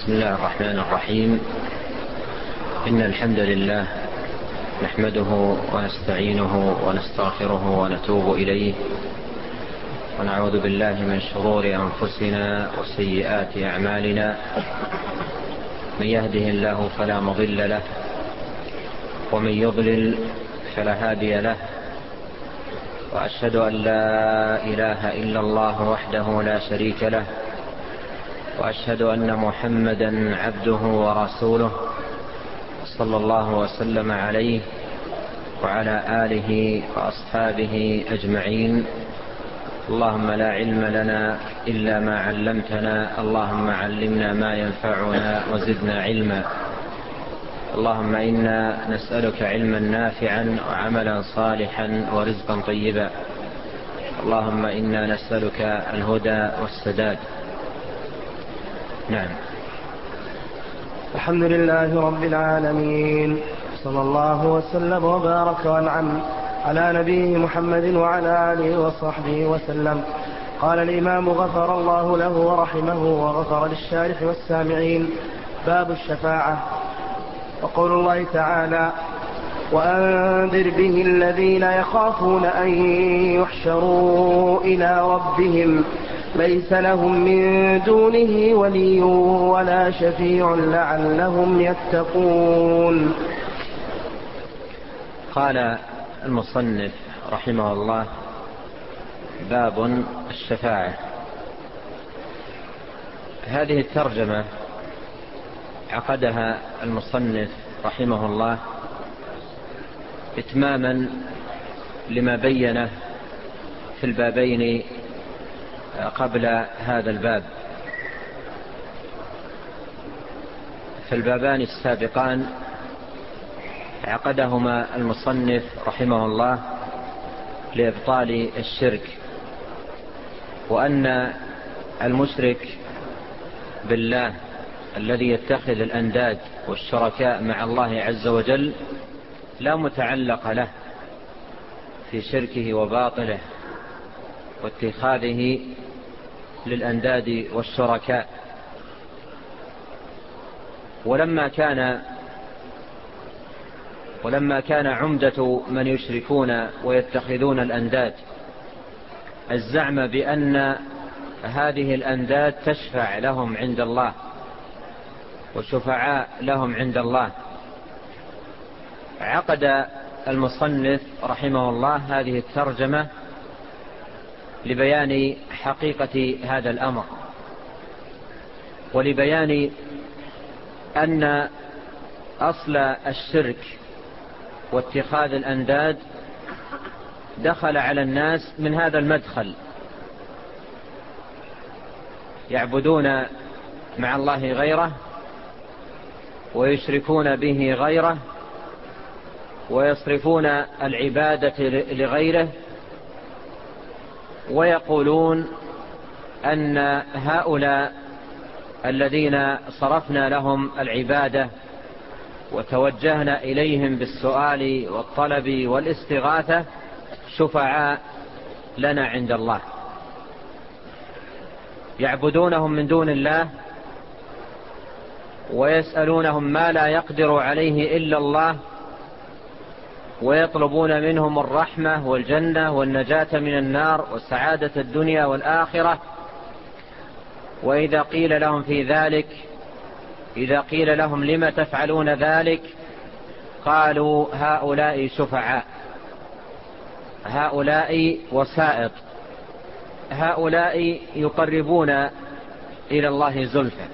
بسم الله الرحمن الرحيم. إن الحمد لله نحمده ونستعينه ونستغفره ونتوب إليه، ونعوذ بالله من شرور أنفسنا وسيئات أعمالنا. من يهده الله فلا مضل له، ومن يضلل فلا هادي له. وأشهد أن لا إله إلا الله وحده لا شريك له، وأشهد أن محمدا عبده ورسوله صلى الله وسلم عليه وعلى آله وأصحابه أجمعين. اللهم لا علم لنا إلا ما علمتنا، اللهم علمنا ما ينفعنا وزدنا علما. اللهم إنا نسألك علما نافعا وعملا صالحا ورزقا طيبا. اللهم إنا نسألك الهدى والسداد. نعم. الحمد لله رب العالمين، صلى الله وسلم وبارك وانعم على نبيه محمد وعلى آله وصحبه وسلم. قال الإمام غفر الله له ورحمه وغفر للشارح والسامعين: باب الشفاعة. وقول الله تعالى: وأنذر به الذين يخافون أن يحشروا إلى ربهم ليس لهم من دونه ولي ولا شفيع لعلهم يتقون. قال المصنف رحمه الله: باب الشفاعة. هذه الترجمة عقدها المصنف رحمه الله إتماما لما بينه في البابين قبل هذا الباب. في البابان السابقان عقدهما المصنف رحمه الله لإبطال الشرك، وأن المشرك بالله الذي يتخذ الأنداد والشركاء مع الله عز وجل لا متعلق له في شركه وباطله واتخاذه للأنداد والشركاء. ولما كان عمدة من يشركون ويتخذون الأنداد الزعم بأن هذه الأنداد تشفع لهم عند الله وشفعاء لهم عند الله، عقد المصنف رحمه الله هذه الترجمة لبيان حقيقة هذا الأمر، ولبيان أن أصل الشرك واتخاذ الأنداد دخل على الناس من هذا المدخل، يعبدون مع الله غيره ويشركون به غيره ويصرفون العبادة لغيره، ويقولون أن هؤلاء الذين صرفنا لهم العبادة وتوجهنا إليهم بالسؤال والطلب والاستغاثة شفعاء لنا عند الله، يعبدونهم من دون الله ويسألونهم ما لا يقدر عليه إلا الله، ويطلبون منهم الرحمة والجنة والنجاة من النار وسعادة الدنيا والآخرة. وإذا قيل لهم في ذلك، إذا قيل لهم لما تفعلون ذلك، قالوا هؤلاء شفعاء، هؤلاء وسائط، هؤلاء يقربون إلى الله زلفى.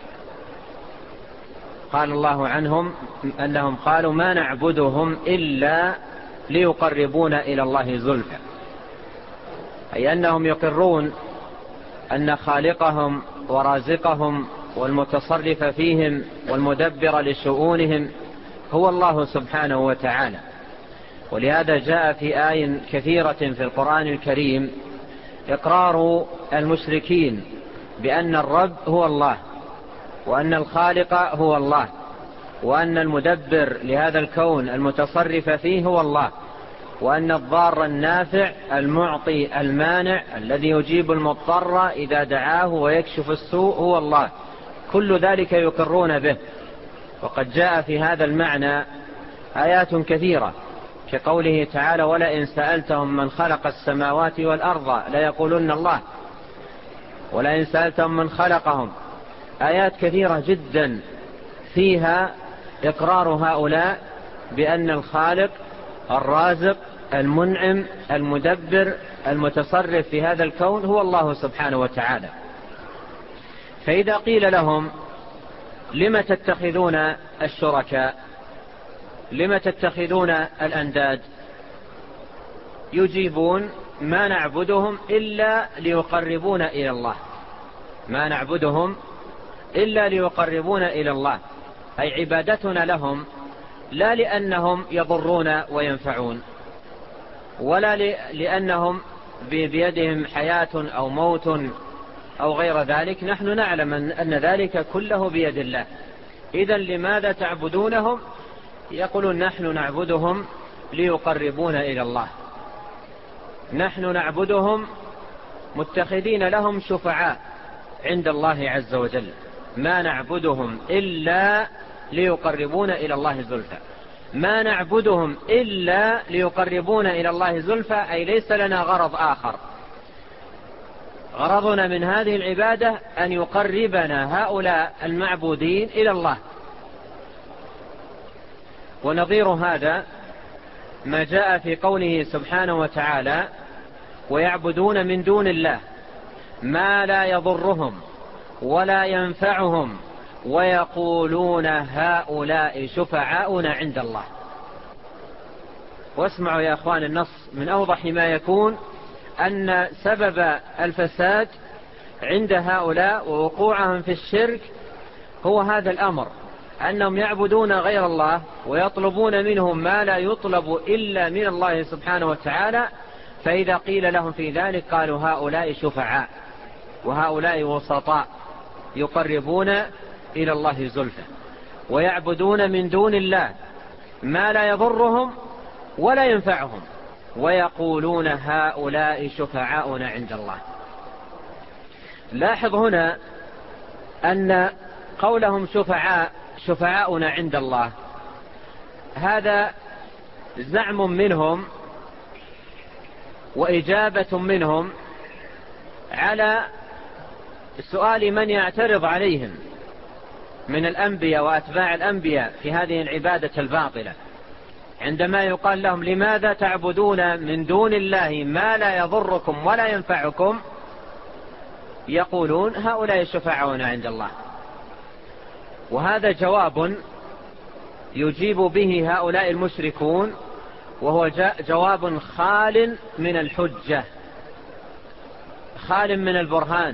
قال الله عنهم أنهم قالوا ما نعبدهم إلا ليقربونا إلى الله زلفى، أي أنهم يقرون أن خالقهم ورازقهم والمتصرف فيهم والمدبر لشؤونهم هو الله سبحانه وتعالى. ولهذا جاء في آيات كثيرة في القرآن الكريم إقرار المشركين بأن الرب هو الله، وأن الخالق هو الله، وأن المدبر لهذا الكون المتصرف فيه هو الله، وأن الضار النافع المعطي المانع الذي يجيب المضطر إذا دعاه ويكشف السوء هو الله. كل ذلك يقرون به. وقد جاء في هذا المعنى آيات كثيرة كقوله تعالى ولئن سألتهم من خلق السماوات والأرض ليقولن الله، ولئن سألتهم من خلقهم. آيات كثيرة جدا فيها إقرار هؤلاء بأن الخالق الرازق المنعم المدبر المتصرف في هذا الكون هو الله سبحانه وتعالى. فإذا قيل لهم لم تتخذون الشركاء، لم تتخذون الأنداد، يجيبون ما نعبدهم إلا ليقربون إلى الله، ما نعبدهم إلا ليقربون إلى الله، أي عبادتنا لهم لا لأنهم يضرون وينفعون، ولا لأنهم بيدهم حياة أو موت أو غير ذلك. نحن نعلم أن ذلك كله بيد الله. إذن لماذا تعبدونهم؟ يقولون نحن نعبدهم ليقربون إلى الله، نحن نعبدهم متخذين لهم شفعاء عند الله عز وجل، ما نعبدهم إلا ليقربون إلى الله زلفى، ما نعبدهم إلا ليقربون إلى الله زلفى، أي ليس لنا غرض آخر. غرضنا من هذه العبادة أن يقربنا هؤلاء المعبودين إلى الله. ونظير هذا ما جاء في قوله سبحانه وتعالى ويعبدون من دون الله ما لا يضرهم ولا ينفعهم ويقولون هؤلاء شفعاؤنا عند الله. واسمعوا يا أخوان النص من أوضح ما يكون أن سبب الفساد عند هؤلاء ووقوعهم في الشرك هو هذا الأمر، أنهم يعبدون غير الله ويطلبون منهم ما لا يطلب إلا من الله سبحانه وتعالى. فإذا قيل لهم في ذلك قالوا هؤلاء شفعاء وهؤلاء وسطاء يقربون إلى الله زلفى، ويعبدون من دون الله ما لا يضرهم ولا ينفعهم ويقولون هؤلاء شفعاؤنا عند الله. لاحظ هنا أن قولهم شفعاؤنا عند الله هذا زعم منهم وإجابة منهم على سؤال من يعترض عليهم من الأنبياء وأتباع الأنبياء في هذه العبادة الباطلة، عندما يقال لهم لماذا تعبدون من دون الله ما لا يضركم ولا ينفعكم، يقولون هؤلاء شفعاؤنا عند الله. وهذا جواب يجيب به هؤلاء المشركون، وهو جواب خال من الحجة، خال من البرهان،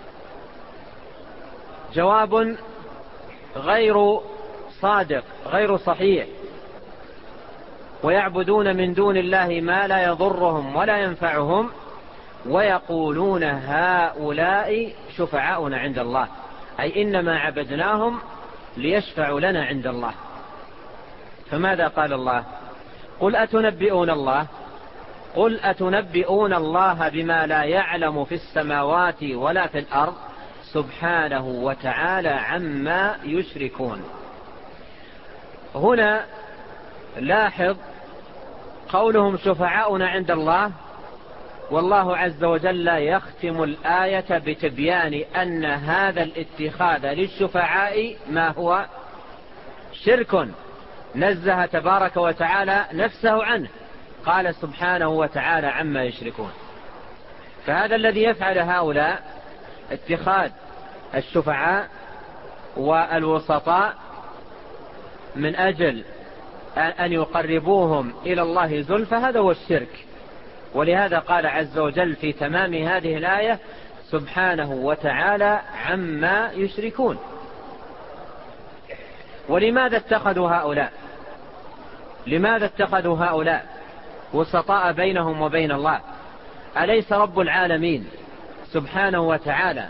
جواب غير صادق غير صحيح. ويعبدون من دون الله ما لا يضرهم ولا ينفعهم ويقولون هؤلاء شفعاؤنا عند الله، أي إنما عبدناهم ليشفعوا لنا عند الله. فماذا قال الله؟ قل أتنبئون الله بما لا يعلم في السماوات ولا في الأرض سبحانه وتعالى عما يشركون. هنا لاحظ قولهم شفعاؤنا عند الله، والله عز وجل يختم الآية بتبيان أن هذا الاتخاذ للشفعاء ما هو شرك نزه تبارك وتعالى نفسه عنه، قال سبحانه وتعالى عما يشركون. فهذا الذي يفعل هؤلاء اتخاذ الشفعاء والوسطاء من أجل أن يقربوهم إلى الله زلفى، هذا هو الشرك. ولهذا قال عز وجل في تمام هذه الآية سبحانه وتعالى عما يشركون. ولماذا اتخذوا هؤلاء وسطاء بينهم وبين الله؟ أليس رب العالمين سبحانه وتعالى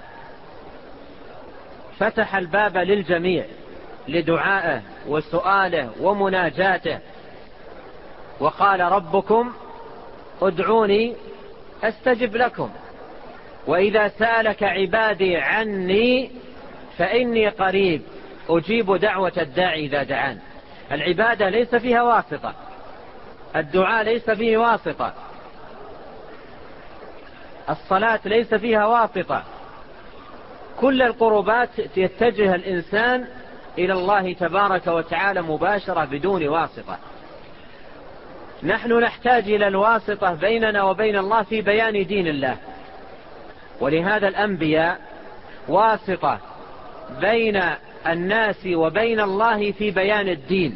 فتح الباب للجميع لدعائه وسؤاله ومناجاته، وقال ربكم ادعوني أستجب لكم، وإذا سألك عبادي عني فإني قريب أجيب دعوة الداعي إذا دعان. العبادة ليس فيها واسطة، الدعاء ليس فيه واسطة، الصلاة ليس فيها واسطة، كل القربات يتجه الإنسان إلى الله تبارك وتعالى مباشرة بدون واسطة. نحن نحتاج إلى الواسطة بيننا وبين الله في بيان دين الله، ولهذا الأنبياء واسطة بين الناس وبين الله في بيان الدين.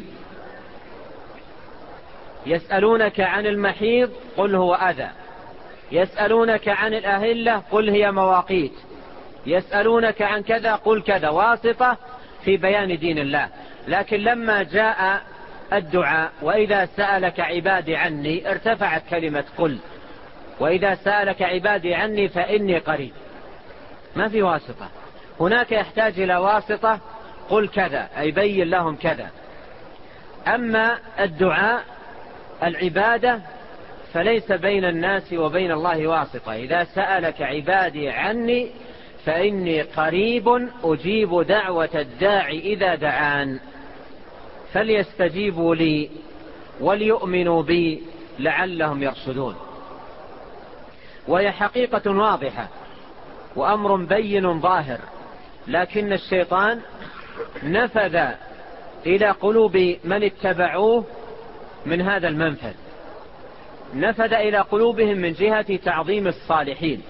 يسألونك عن المحيض قل هو أذى، يسألونك عن الأهلة قل هي مواقيت، يسألونك عن كذا قل كذا، واسطة في بيان دين الله. لكن لما جاء الدعاء وإذا سألك عبادي عني ارتفعت كلمة قل، وإذا سألك عبادي عني فإني قريب، ما في واسطة. هناك يحتاج إلى واسطة، قل كذا أي بين لهم كذا. أما الدعاء العبادة فليس بين الناس وبين الله واسطة. إذا سألك عبادي عني فإني قريب أجيب دعوة الداعي إذا دعان، فليستجيبوا لي وليؤمنوا بي لعلهم يرشدون. وهي حقيقة واضحة وأمر بين ظاهر، لكن الشيطان نفذ إلى قلوب من اتبعوه من هذا المنفذ، نفذ إلى قلوبهم من جهة تعظيم الصالحين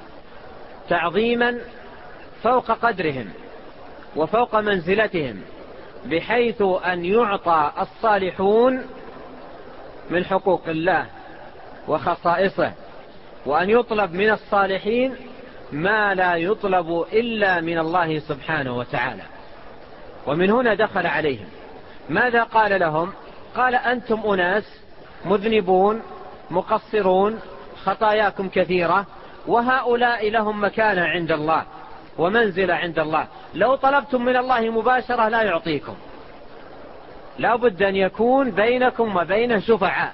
تعظيما فوق قدرهم وفوق منزلتهم، بحيث أن يعطى الصالحون من حقوق الله وخصائصه، وأن يطلب من الصالحين ما لا يطلب إلا من الله سبحانه وتعالى. ومن هنا دخل عليهم. ماذا قال لهم؟ قال أنتم أناس مذنبون مقصرون خطاياكم كثيرة، وهؤلاء لهم مكانة عند الله ومنزلة عند الله، لو طلبتم من الله مباشرة لا يعطيكم، لا بد أن يكون بينكم وبينه شفعاء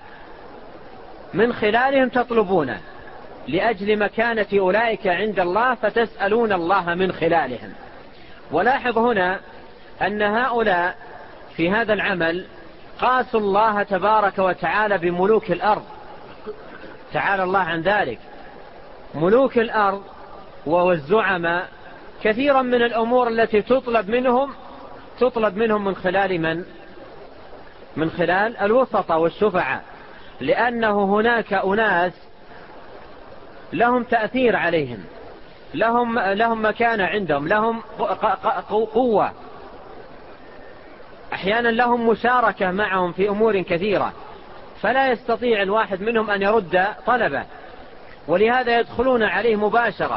من خلالهم تطلبونه لأجل مكانة أولئك عند الله، فتسألون الله من خلالهم. ولاحظ هنا أن هؤلاء في هذا العمل قاسوا الله تبارك وتعالى بملوك الأرض، تعالى الله عن ذلك. ملوك الأرض والزعماء كثيرا من الأمور التي تطلب منهم من خلال من؟ من خلال الوسطاء والشفعاء، لأنه هناك أناس لهم تأثير عليهم، لهم مكانة عندهم، لهم قوة، أحيانا لهم مشاركة معهم في أمور كثيرة، فلا يستطيع الواحد منهم أن يرد طلبه، ولهذا يدخلون عليه مباشرة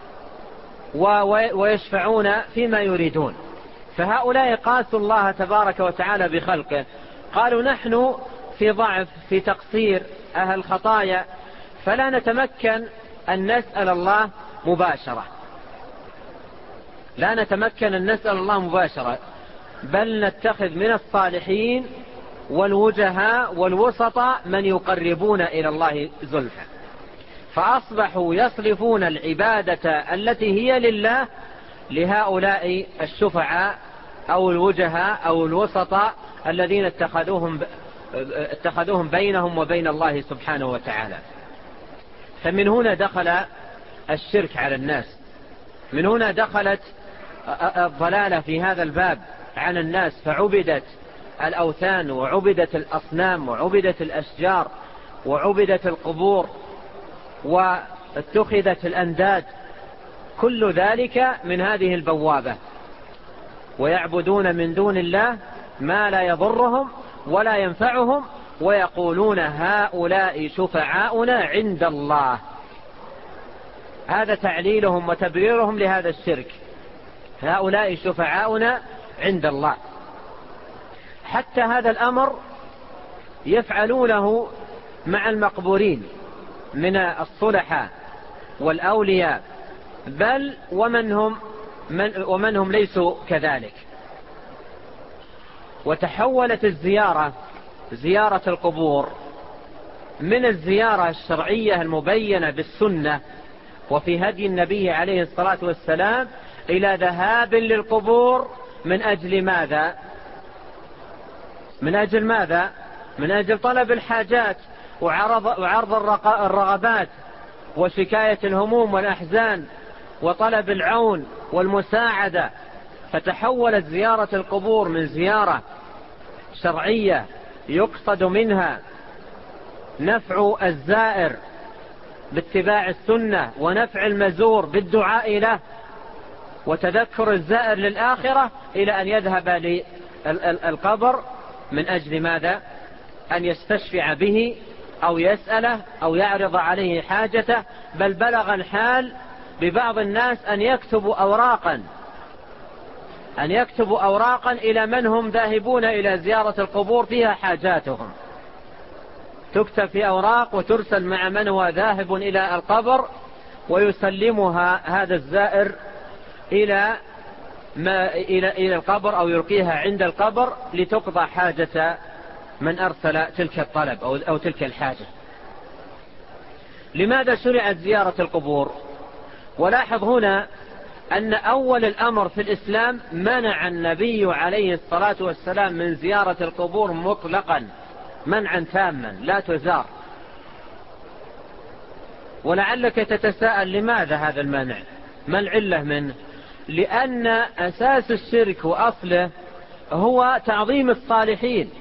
ويشفعون فيما يريدون. فهؤلاء قاسوا الله تبارك وتعالى بخلقه، قالوا نحن في ضعف في تقصير أهل خطايا، فلا نتمكن أن نسأل الله مباشرة، لا نتمكن أن نسأل الله مباشرة، بل نتخذ من الصالحين والوجهاء والوسطاء من يقربون إلى الله زلفى. فأصبحوا يصرفون العبادة التي هي لله لهؤلاء الشفعاء أو الوجهاء أو الوسطاء الذين اتخذوهم بينهم وبين الله سبحانه وتعالى. فمن هنا دخل الشرك على الناس، من هنا دخلت الضلالة في هذا الباب عن الناس، فعبدت الأوثان وعبدت الأصنام وعبدت الأشجار وعبدت القبور واتخذت الأنداد، كل ذلك من هذه البوابة. ويعبدون من دون الله ما لا يضرهم ولا ينفعهم، ويقولون هؤلاء شفعاؤنا عند الله. هذا تعليلهم وتبريرهم لهذا الشرك، هؤلاء شفعاؤنا عند الله. حتى هذا الأمر يفعلونه مع المقبورين من الصلحاء والأولياء، بل ومن هم ليسوا كذلك. وتحولت الزيارة، زيارة القبور، من الزيارة الشرعية المبينة بالسنة وفي هدي النبي عليه الصلاة والسلام إلى ذهاب للقبور من أجل ماذا؟ من أجل ماذا؟ من أجل طلب الحاجات وعرض الرغبات وشكاية الهموم والأحزان وطلب العون والمساعدة. فتحولت زيارة القبور من زيارة شرعية يقصد منها نفع الزائر باتباع السنة ونفع المزور بالدعاء له وتذكر الزائر للآخرة، إلى أن يذهب للقبر من أجل ماذا؟ أن يستشفع به أو يسأله أو يعرض عليه حاجته. بل بلغ الحال ببعض الناس أن يكتبوا أوراقا إلى من هم ذاهبون إلى زيارة القبور فيها حاجاتهم، تكتب في أوراق وترسل مع من هو ذاهب إلى القبر، ويسلمها هذا الزائر إلى القبر أو يلقيها عند القبر لتقضى حاجة من أرسل تلك الطلب أو تلك الحاجة. لماذا شرعت زيارة القبور؟ ولاحظ هنا أن أول الأمر في الإسلام منع النبي عليه الصلاة والسلام من زيارة القبور مطلقا منعا تاما، لا تزار. ولعلك تتساءل لماذا هذا المنع؟ ما العلة منه؟ لأن أساس الشرك وأصله هو تعظيم الصالحين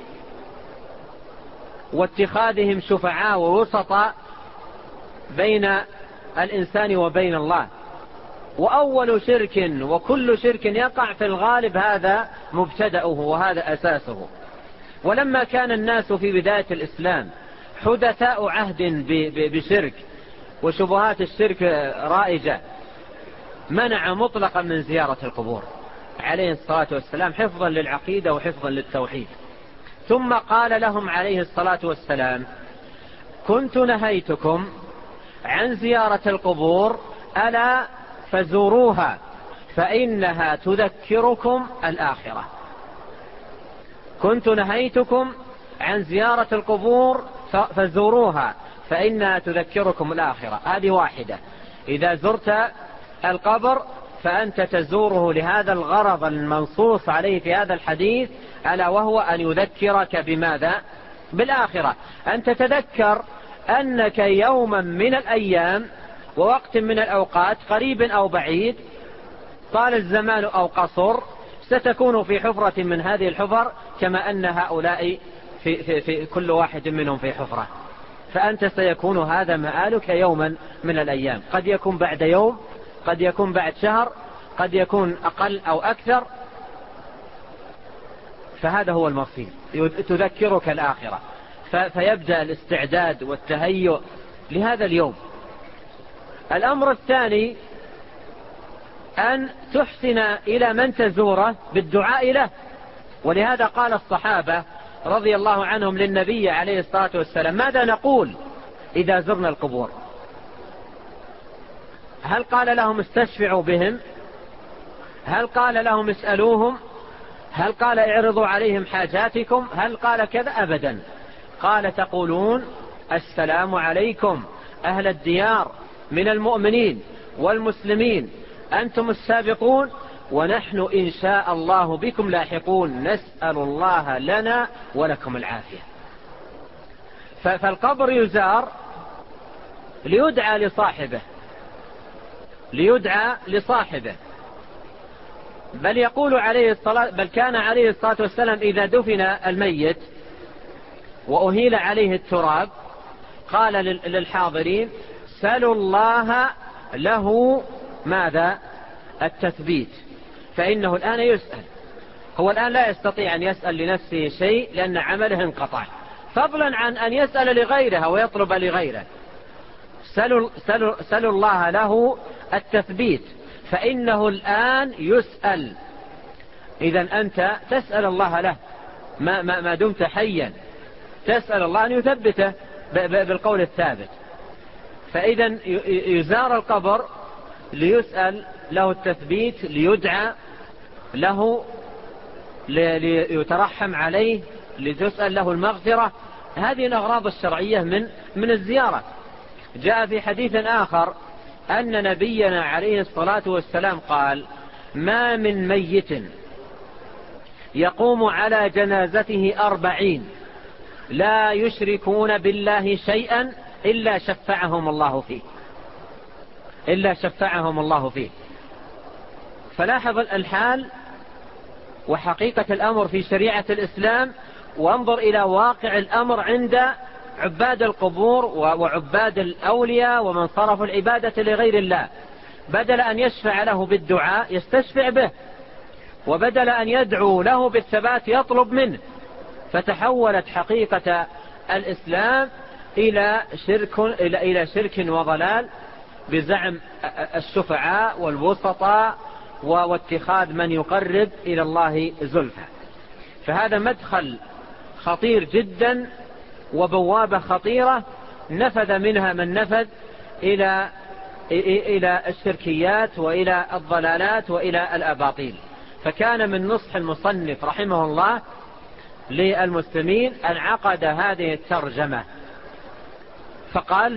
واتخاذهم شفعاء ووسطاء بين الإنسان وبين الله. وأول شرك وكل شرك يقع في الغالب هذا مبتدأه وهذا أساسه. ولما كان الناس في بداية الإسلام حدثاء عهد بشرك وشبهات الشرك رائجة، منع مطلقا من زيارة القبور عليه الصلاة والسلام حفظا للعقيدة وحفظا للتوحيد. ثم قال لهم عليه الصلاة والسلام: كنت نهيتكم عن زيارة القبور ألا فزوروها فإنها تذكركم الآخرة. كنت نهيتكم عن زيارة القبور فزوروها فإنها تذكركم الآخرة. هذه واحدة. إذا زرت القبر فأنت تزوره لهذا الغرض المنصوص عليه في هذا الحديث، ألا وهو أن يذكرك بماذا؟ بالآخرة. أن تتذكر أنك يوما من الأيام ووقت من الأوقات قريب أو بعيد، طال الزمان أو قصر، ستكون في حفرة من هذه الحفر كما أن هؤلاء في كل واحد منهم في حفرة. فأنت سيكون هذا مآلك يوما من الأيام، قد يكون بعد يوم، قد يكون بعد شهر، قد يكون أقل أو أكثر. فهذا هو المصير، تذكرك الآخرة. فيبدأ الاستعداد والتهيؤ لهذا اليوم. الأمر الثاني أن تحسن إلى من تزوره بالدعاء له. ولهذا قال الصحابة رضي الله عنهم للنبي عليه الصلاة والسلام: ماذا نقول إذا زرنا القبور؟ هل قال لهم استشفعوا بهم؟ هل قال لهم اسألوهم؟ هل قال اعرضوا عليهم حاجاتكم؟ هل قال كذا؟ أبدا. قال: تقولون السلام عليكم أهل الديار من المؤمنين والمسلمين، أنتم السابقون ونحن إن شاء الله بكم لاحقون، نسأل الله لنا ولكم العافية. فالقبر يزار ليدعى لصاحبه. بل يقول بل كان عليه الصلاة والسلام إذا دفن الميت وأهيل عليه التراب قال للحاضرين: سلوا الله له ماذا؟ التثبيت، فإنه الآن يسأل. هو الآن لا يستطيع أن يسأل لنفسه شيء لأن عمله انقطع، فضلا عن أن يسأل لغيرها ويطلب لغيره. سلوا الله له التثبيت، فإنه الآن يسأل. إذن أنت تسأل الله له ما دمت حيا، تسأل الله أن يثبته بالقول الثابت. فإذن يزار القبر ليسأل له التثبيت، ليدعى له، ليترحم عليه، لتسأل له المغفرة. هذه الأغراض الشرعية من الزيارة. جاء في حديث آخر أن نبينا عليه الصلاة والسلام قال: ما من ميت يقوم على جنازته 40 لا يشركون بالله شيئا إلا شفعهم الله فيه. فلاحظ الحال وحقيقة الأمر في شريعة الإسلام، وانظر إلى واقع الأمر عند عباد القبور وعباد الأولياء ومن صرفوا العبادة لغير الله. بدل أن يشفع له بالدعاء يستشفع به، وبدل أن يدعو له بالثبات يطلب منه. فتحولت حقيقة الإسلام إلى شرك وضلال بزعم الشفعاء والوسطاء واتخاذ من يقرب إلى الله زلفى. فهذا مدخل خطير جدا وبوابة خطيرة نفذ منها من نفذ إلى الشركيات وإلى الضلالات وإلى الأباطيل. فكان من نصح المصنف رحمه الله للمسلمين أن عقد هذه الترجمة فقال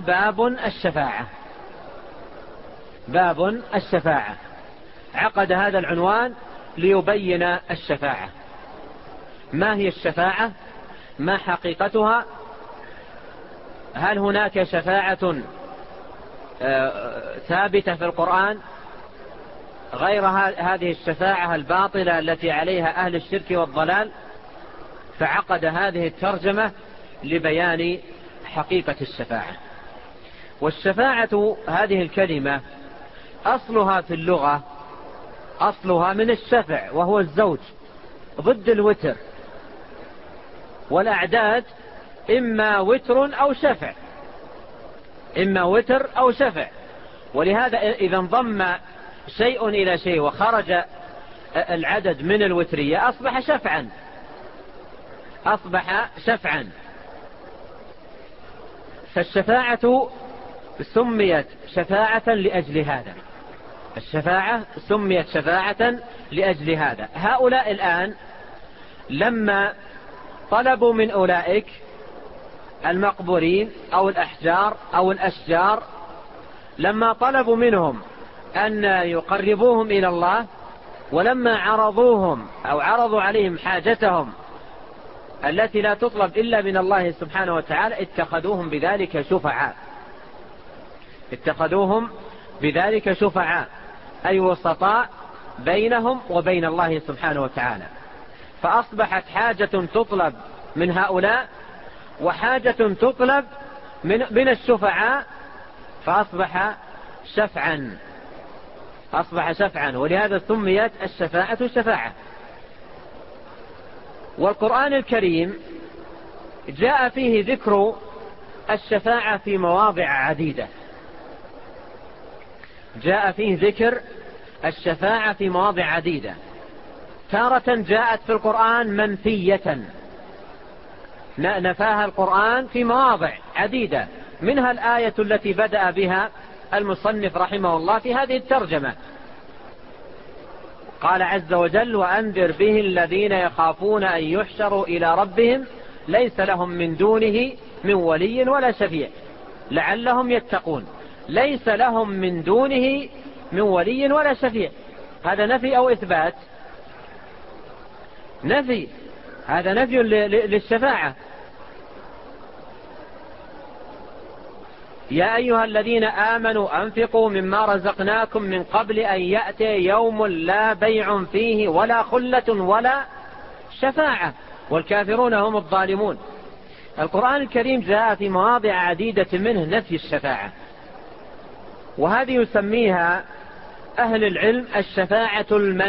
باب الشفاعة. عقد هذا العنوان ليبين الشفاعة. ما هي الشفاعة؟ ما حقيقتها؟ هل هناك شفاعة ثابتة في القرآن غير هذه الشفاعة الباطلة التي عليها أهل الشرك والضلال؟ فعقد هذه الترجمة لبيان حقيقة الشفاعة. والشفاعة هذه الكلمة أصلها في اللغة أصلها من الشفع وهو الزوج ضد الوتر، والأعداد إما وتر أو شفع. ولهذا إذا انضم شيء إلى شيء وخرج العدد من الوترية أصبح شفعا. فالشفاعة سميت شفاعة لأجل هذا. الشفاعة سميت شفاعة لأجل هذا. هؤلاء الآن لما طلبوا من أولئك المقبورين أو الأحجار أو الأشجار، لما طلبوا منهم أن يقربوهم إلى الله، ولما عرضوا عليهم حاجتهم التي لا تطلب إلا من الله سبحانه وتعالى، اتخذوهم بذلك شفعاء أي وسطاء بينهم وبين الله سبحانه وتعالى. فأصبحت حاجة تطلب من هؤلاء وحاجة تطلب من الشفعاء، فأصبح شفعا. ولهذا سميت الشفاعة شفاعة. والقرآن الكريم جاء فيه ذكر الشفاعة في مواضع عديدة. تارة جاءت في القرآن منفية، نفاها القرآن في مواضع عديدة، منها الآية التي بدأ بها المصنف رحمه الله في هذه الترجمة. قال عز وجل: وأنذر به الذين يخافون أن يحشروا إلى ربهم ليس لهم من دونه من ولي ولا شفيع لعلهم يتقون. ليس لهم من دونه من ولي ولا شفيع، هذا نفي أو إثبات؟ نفي، هذا نفي للشفاعة. يا أيها الذين آمنوا أنفقوا مما رزقناكم من قبل أن يأتي يوم لا بيع فيه ولا خلة ولا شفاعة والكافرون هم الظالمون. القرآن الكريم جاء في مواضع عديدة منه نفي الشفاعة، وهذه يسميها أهل العلم الشفاعة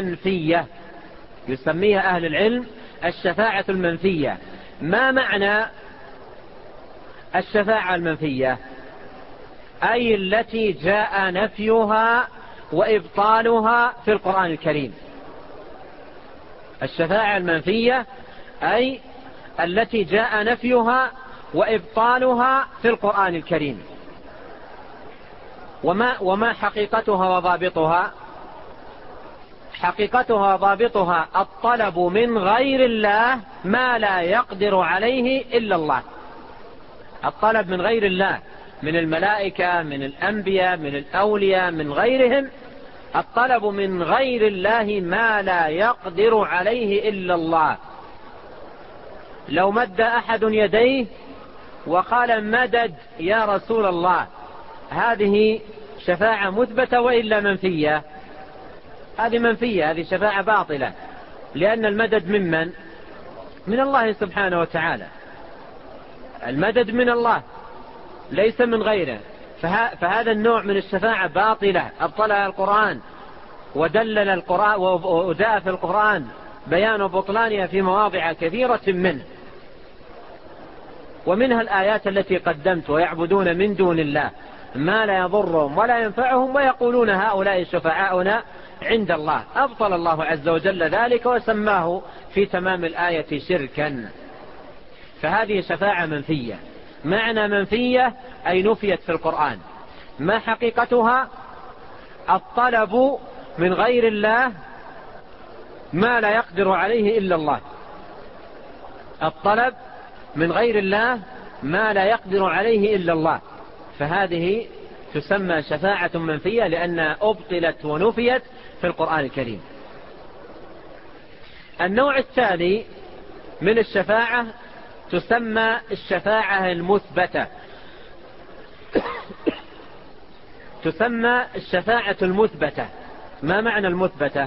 المنفية. ما معنى الشفاعة المنفية؟ أي التي جاء نفيها وإبطالها في القرآن الكريم. الشفاعة المنفية أي التي جاء نفيها وإبطالها في القرآن الكريم. وما حقيقتها وضابطها؟ حقيقتها وضابطها الطلب من غير الله ما لا يقدر عليه إلا الله. الطلب من غير الله، من الملائكة، من الأنبياء، من الأولياء، من غيرهم، الطلب من غير الله ما لا يقدر عليه إلا الله. لو مد أحد يديه وقال مدد يا رسول الله، هذه شفاعة مثبتة وإلا منفية؟ هذه منفية، هذه شفاعة باطلة، لأن المدد ممن؟ من الله سبحانه وتعالى. المدد من الله ليس من غيره، فهذا النوع من الشفاعة باطلة أبطلها القرآن ودلل القرآن، وجاء في القرآن بيان بطلانها في مواضع كثيرة منه، ومنها الآيات التي قدمت: ويعبدون من دون الله ما لا يضرهم ولا ينفعهم ويقولون هؤلاء شفعاؤنا عند الله. أبطل الله عز وجل ذلك وسماه في تمام الآية شركا. فهذه شفاعة منفية. معنى منفية أي نفيت في القرآن. ما حقيقتها؟ الطلب من غير الله ما لا يقدر عليه إلا الله. الطلب من غير الله ما لا يقدر عليه إلا الله، فهذه تسمى شفاعة منفية لأنها أبطلت ونفيت في القرآن الكريم. النوع الثاني من الشفاعة تسمى الشفاعة المثبتة. تسمى الشفاعة المثبتة. ما معنى المثبتة؟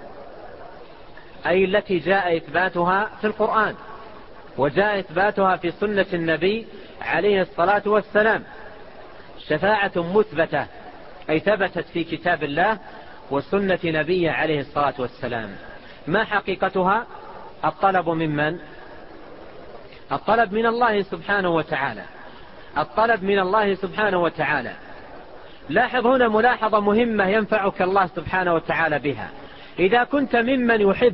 أي التي جاء إثباتها في القرآن وجاء إثباتها في سنة النبي عليه الصلاة والسلام. شفاعة مثبتة أي ثبتت في كتاب الله وسنة نبيه عليه الصلاة والسلام. ما حقيقتها؟ الطلب ممن؟ الطلب من الله سبحانه وتعالى. الطلب من الله سبحانه وتعالى. لاحظ هنا ملاحظة مهمة ينفعك الله سبحانه وتعالى بها. إذا كنت ممن يحب،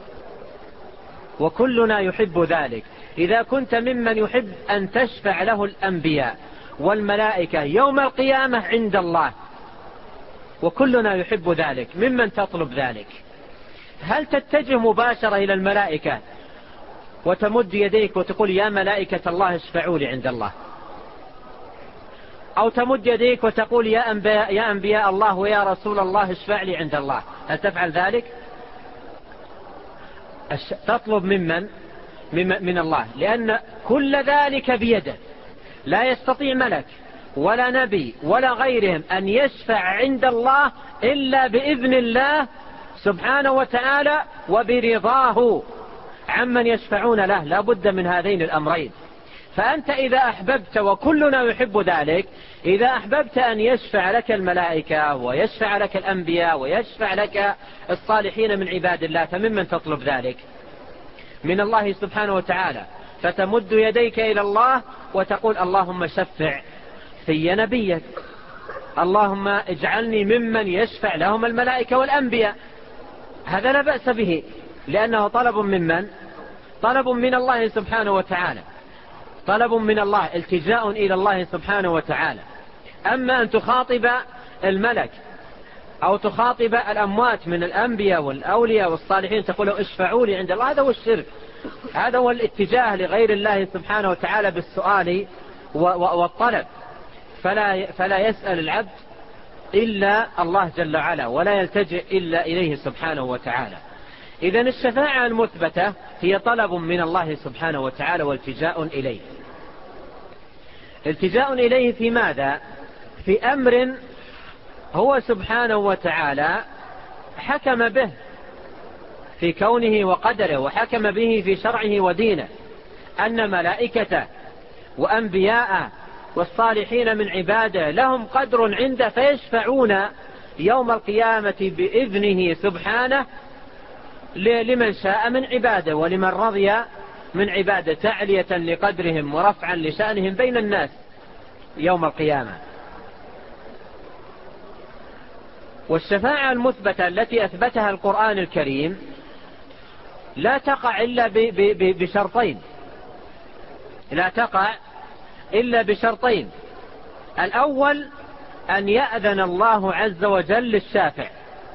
وكلنا يحب ذلك، إذا كنت ممن يحب أن تشفع له الأنبياء والملائكة يوم القيامة عند الله، وكلنا يحب ذلك، ممن تطلب ذلك؟ هل تتجه مباشرة إلى الملائكة وتمد يديك وتقول يا ملائكة الله اشفعوا لي عند الله، أو تمد يديك وتقول يا أنبياء الله ويا رسول الله اشفع لي عند الله؟ هل تفعل ذلك؟ تطلب من الله، لأن كل ذلك بيده. لا يستطيع ملك ولا نبي ولا غيرهم أن يشفع عند الله إلا بإذن الله سبحانه وتعالى وبرضاه عمن يشفعون له. لا بد من هذين الأمرين. فأنت إذا أحببت، وكلنا يحب ذلك، إذا أحببت أن يشفع لك الملائكة ويشفع لك الأنبياء ويشفع لك الصالحين من عباد الله، فممن تطلب ذلك؟ من الله سبحانه وتعالى. فتمد يديك إلى الله وتقول اللهم شفع في نبيك، اللهم اجعلني ممن يشفع لهم الملائكة والأنبياء. هذا لا بأس به، لأنه طلب ممن؟ طلب من الله سبحانه وتعالى، طلب من الله، التجاء إلى الله سبحانه وتعالى. أما أن تخاطب الملك أو تخاطب الأموات من الأنبياء والأولياء والصالحين تقول اشفعوا لي عند الله، هذا هو الشرك، هذا هو الاتجاه لغير الله سبحانه وتعالى بالسؤال والطلب. فلا يسأل العبد إلا الله جل وعلا، ولا يلتجئ إلا إليه سبحانه وتعالى. إذن الشفاعة المثبتة هي طلب من الله سبحانه وتعالى والتجاء إليه. التجاء إليه في ماذا؟ في أمر هو سبحانه وتعالى حكم به في كونه وقدره، وحكم به في شرعه ودينه، أن ملائكته وأنبياء والصالحين من عباده لهم قدر عنده، فيشفعون يوم القيامة بإذنه سبحانه لمن شاء من عباده ولمن رضي من عباده، تعلية لقدرهم ورفعا لشأنهم بين الناس يوم القيامة. والشفاعة المثبتة التي أثبتها القرآن الكريم لا تقع إلا بشرطين، لا تقع إلا بشرطين. الأول أن يأذن الله عز وجل للشافع.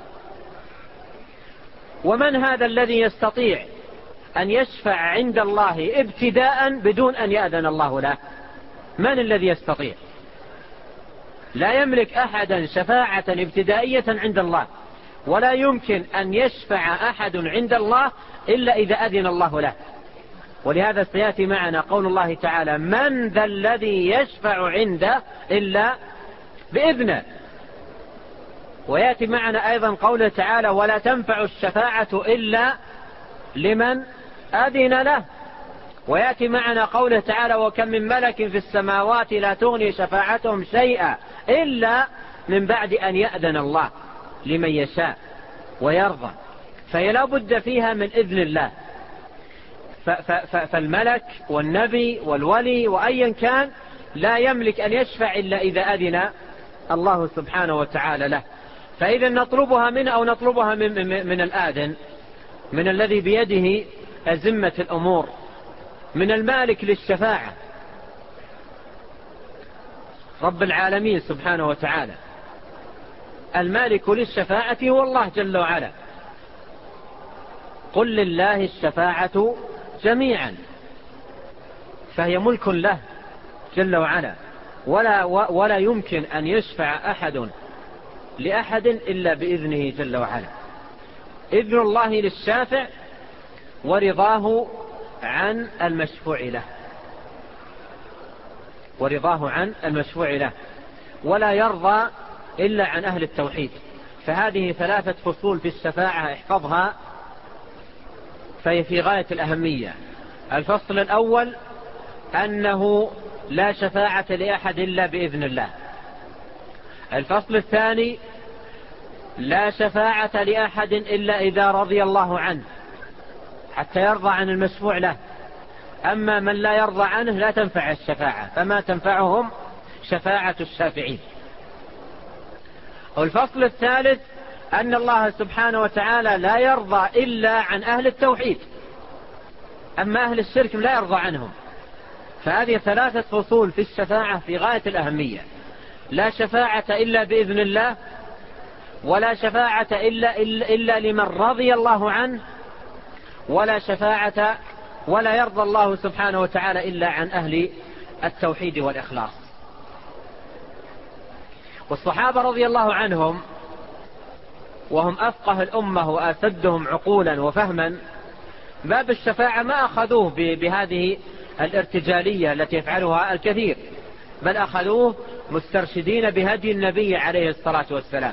ومن هذا الذي يستطيع أن يشفع عند الله ابتداء بدون أن يأذن الله له؟ من الذي يستطيع؟ لا يملك أحدا شفاعة ابتدائية عند الله ولا يمكن أن يشفع أحد عند الله إلا إذا أذن الله له. ولهذا سيأتي معنا قول الله تعالى: من ذا الذي يشفع عنده إلا بإذنه. ويأتي معنا أيضا قوله تعالى: ولا تنفع الشفاعة إلا لمن أذن له. ويأتي معنا قوله تعالى: وكم من ملك في السماوات لا تغني شفاعتهم شيئا إلا من بعد أن يأذن الله لمن يشاء ويرضى. فهي لا بد فيها من إذن الله. فالملك والنبي والولي وأيا كان لا يملك أن يشفع إلا إذا أذن الله سبحانه وتعالى له. فإذا نطلبها منه أو نطلبها من الآذن، من الذي بيده أزمة الأمور، من المالك للشفاعة رب العالمين سبحانه وتعالى. المالك للشفاعة هو الله جل وعلا. قل لله الشفاعة جميعا، فهي ملك له جل وعلا، ولا يمكن أن يشفع أحد لأحد إلا بإذنه جل وعلا. إذن الله للشافع ورضاه عن المشفوع له، ورضاه عن المشفوع له، ولا يرضى إلا عن أهل التوحيد. فهذه 3 فصول في الشفاعة احفظها، فهي في غاية الأهمية. الفصل الأول أنه لا شفاعة لأحد إلا بإذن الله. الفصل الثاني لا شفاعة لأحد إلا إذا رضي الله عنه حتى يرضى عن المشفوع له. أما من لا يرضى عنه لا تنفع الشفاعة، فما تنفعهم شفاعة الشافعين. والفصل الثالث أن الله سبحانه وتعالى لا يرضى إلا عن أهل التوحيد، أما أهل الشرك لا يرضى عنهم. فهذه 3 فصول في الشفاعة في غاية الأهمية. لا شفاعة إلا بإذن الله، ولا شفاعة إلا لمن رضي الله عنه، ولا يرضى الله سبحانه وتعالى إلا عن أهل التوحيد والإخلاص. والصحابة رضي الله عنهم وهم أفقه الأمة وأسدهم عقولا وفهما، باب الشفاعة ما أخذوه بهذه الارتجالية التي يفعلها الكثير، بل أخذوه مسترشدين بهدي النبي عليه الصلاة والسلام.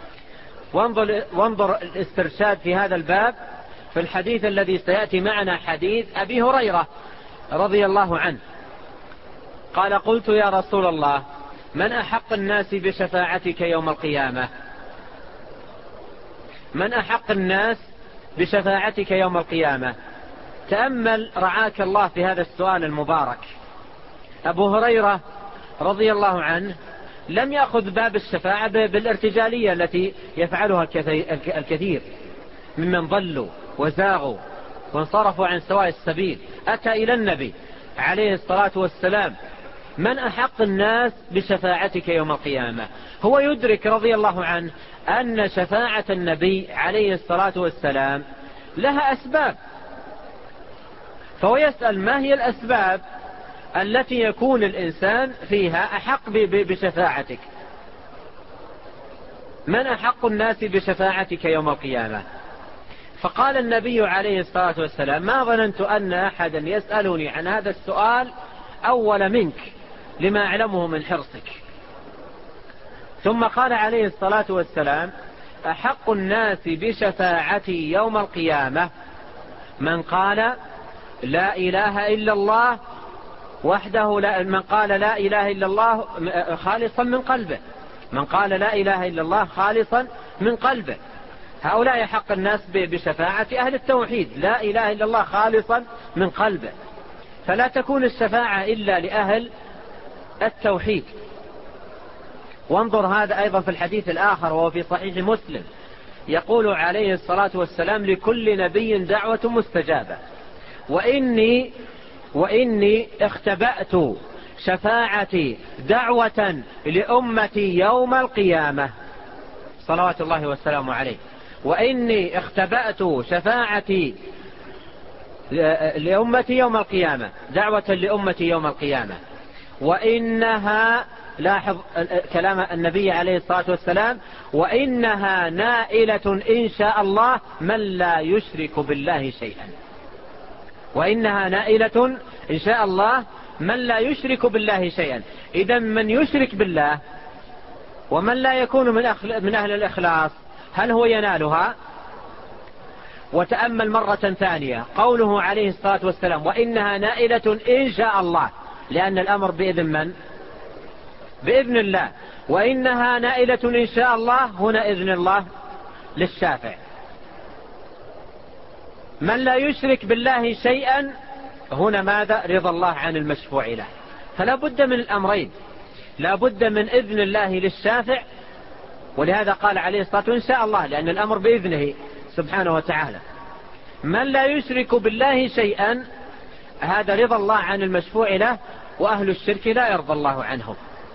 وانظر الاسترشاد في هذا الباب في الحديث الذي سيأتي معنا، حديث أبي هريرة رضي الله عنه قال: قلت يا رسول الله من أحق الناس بشفاعتك يوم القيامة؟ من أحق الناس بشفاعتك يوم القيامة؟ تأمل رعاك الله في هذا السؤال المبارك. أبو هريرة رضي الله عنه لم يأخذ باب الشفاعة بالارتجالية التي يفعلها الكثير ممن ضلوا وزاغوا وانصرفوا عن سواء السبيل. أتى إلى النبي عليه الصلاة والسلام: من أحق الناس بشفاعتك يوم القيامة؟ هو يدرك رضي الله عنه أن شفاعة النبي عليه الصلاة والسلام لها أسباب، فهو يسأل: ما هي الأسباب التي يكون الإنسان فيها أحق بشفاعتك؟ من أحق الناس بشفاعتك يوم القيامة؟ فقال النبي عليه الصلاة والسلام: ما ظننت أن أحدا يسألني عن هذا السؤال أول منك لما أعلمه من حرصك. ثم قال عليه الصلاة والسلام: أحق الناس بشفاعتي يوم القيامة من قال لا إله إلا الله وحده من قال لا إله إلا الله خالصا من قلبه، من قال لا إله إلا الله خالصا من قلبه. هؤلاء حق الناس بشفاعة أهل التوحيد، لا إله إلا الله خالصا من قلبه. فلا تكون الشفاعة إلا لأهل التوحيد. وانظر هذا أيضا في الحديث الآخر وهو في صحيح مسلم، يقول عليه الصلاة والسلام: لكل نبي دعوة مستجابة، وإني اختبأت شفاعتي دعوة لأمتي يوم القيامة، صلوات الله والسلام عليه. وإني اختبأت شفاعتي لأمتي يوم القيامة، دعوة لأمتي يوم القيامة، وإنها لاحظ كلام النبي عليه الصلاة والسلام: وإنها نائلة إن شاء الله من لا يشرك بالله شيئا. وإنها نائلة إن شاء الله من لا يشرك بالله شيئا. إذا من يشرك بالله ومن لا يكون من أهل الإخلاص هل هو ينالها؟ وتأمل مرة ثانية قوله عليه الصلاة والسلام: وإنها نائلة إن شاء الله، لأن الأمر بإذن من؟ بإذن الله. وإنها نائلة إن شاء الله، هنا إذن الله للشافع. من لا يشرك بالله شيئا، هنا ماذا؟ رضا الله عن المشفوع له. فلا بد من الأمرين، لا بد من إذن الله للشافع، ولهذا قال عليه الصلاة والسلام: إن شاء الله، لأن الأمر بإذنه سبحانه وتعالى. من لا يشرك بالله شيئا، هذا رضا الله عن المشفوع له، وأهل الشرك لا يرضى الله عنهم،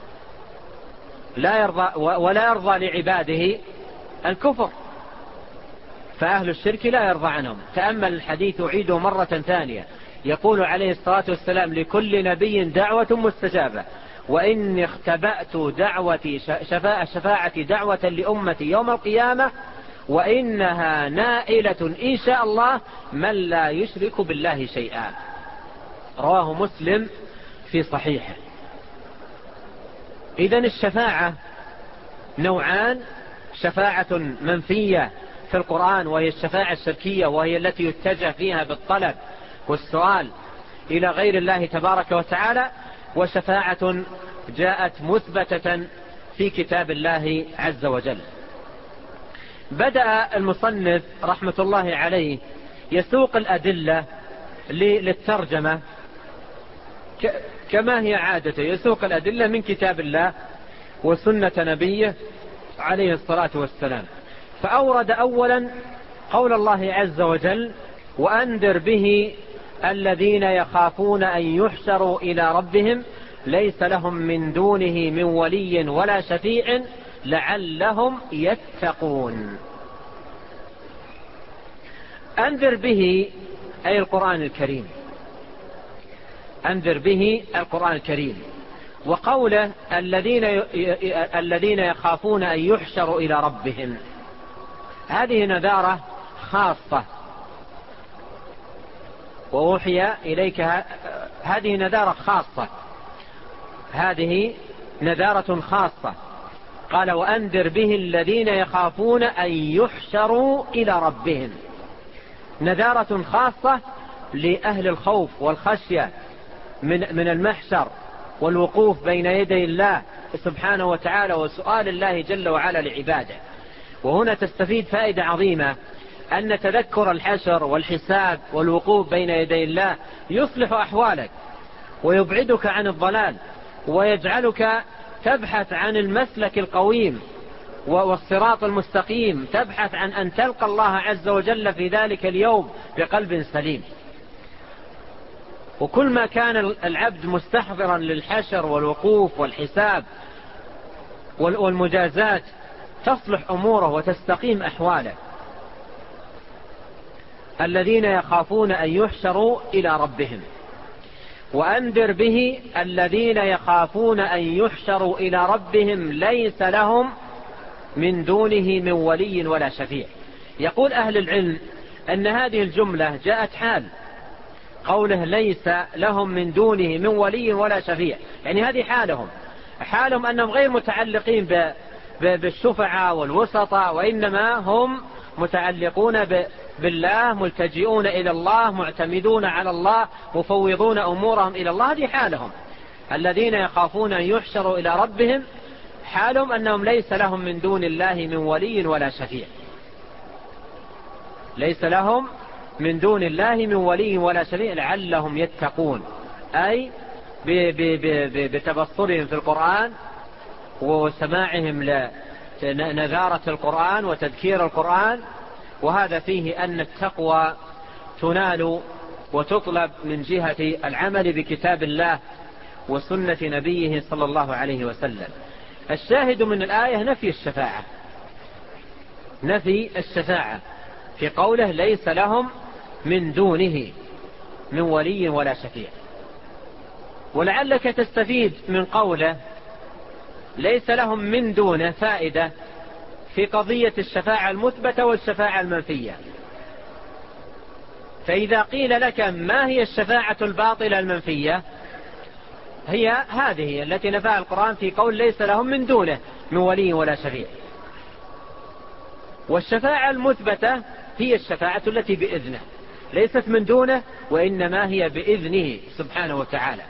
لا يرضى ولا يرضى لعباده الكفر، فأهل الشرك لا يرضى عنهم. تأمل الحديث أعيده مرة ثانية، يقول عليه الصلاة والسلام: لكل نبي دعوة مستجابة، وإني اختبأت دعوتي شفاعة دعوة لأمتي يوم القيامة، وإنها نائلة إن شاء الله من لا يشرك بالله شيئا. رواه مسلم في صحيحه. إذن الشفاعة نوعان: شفاعة منفية في القرآن وهي الشفاعة الشركية، وهي التي يتجه فيها بالطلب والسؤال إلى غير الله تبارك وتعالى، وشفاعة جاءت مثبتة في كتاب الله عز وجل. بدأ المصنف رحمة الله عليه يسوق الأدلة للترجمة كما هي عادته، يسوق الأدلة من كتاب الله وسنة نبيه عليه الصلاة والسلام. فأورد أولا قول الله عز وجل: وأنذر به الذين يخافون أن يحشروا إلى ربهم ليس لهم من دونه من ولي ولا شفيع لعلهم يتقون. أنذر به أي القرآن الكريم، أنذر به القرآن الكريم. وقوله الذين يخافون أن يحشروا إلى ربهم، هذه نذارة خاصة، ووحي إليك، هذه نذارة خاصة، هذه نذارة خاصة. قال: وأنذر به الذين يخافون أن يحشروا إلى ربهم، نذارة خاصة لأهل الخوف والخشية من المحشر والوقوف بين يدي الله سبحانه وتعالى وسؤال الله جل وعلا لعباده. وهنا تستفيد فائدة عظيمة، أن تذكر الحشر والحساب والوقوف بين يدي الله يصلح أحوالك ويبعدك عن الضلال، ويجعلك تبحث عن المسلك القويم والصراط المستقيم، تبحث عن أن تلقى الله عز وجل في ذلك اليوم بقلب سليم. وكل ما كان العبد مستحضرا للحشر والوقوف والحساب والمجازات تصلح أموره وتستقيم أحواله. الذين يخافون أن يحشروا إلى ربهم. وأنذر به الذين يخافون أن يحشروا إلى ربهم ليس لهم من دونه من ولي ولا شفيع. يقول أهل العلم أن هذه الجملة جاءت حال قوله ليس لهم من دونه من ولي ولا شفيع، يعني هذه حالهم أنهم غير متعلقين بالشفعاء والوسطاء، وإنما هم متعلقون بالله، ملتجئون إلى الله، معتمدون على الله، مفوضون أمورهم إلى الله. هذه حالهم. الذين يخافون أن يحشروا إلى ربهم حالهم أنهم ليس لهم من دون الله من ولي ولا شفيع، ليس لهم من دون الله من ولي ولا شفيع لعلهم يتقون، أي بتبصرهم في القرآن وسماعهم لنذارة القرآن وتذكير القرآن. وهذا فيه أن التقوى تنال وتطلب من جهة العمل بكتاب الله وسنة نبيه صلى الله عليه وسلم. الشاهد من الآية نفي الشفاعة في قوله ليس لهم من دونه من ولي ولا شفيع. ولعلك تستفيد من قوله ليس لهم من دونه فائدة في قضية الشفاعة المثبتة والشفاعة المنفية. فإذا قيل لك ما هي الشفاعة الباطلة المنفية، هي هذه التي نفاها القرآن في قول ليس لهم من دونه من ولي ولا شفيع. والشفاعة المثبتة هي الشفاعة التي بإذنه، ليست من دونه وإنما هي بإذنه سبحانه وتعالى.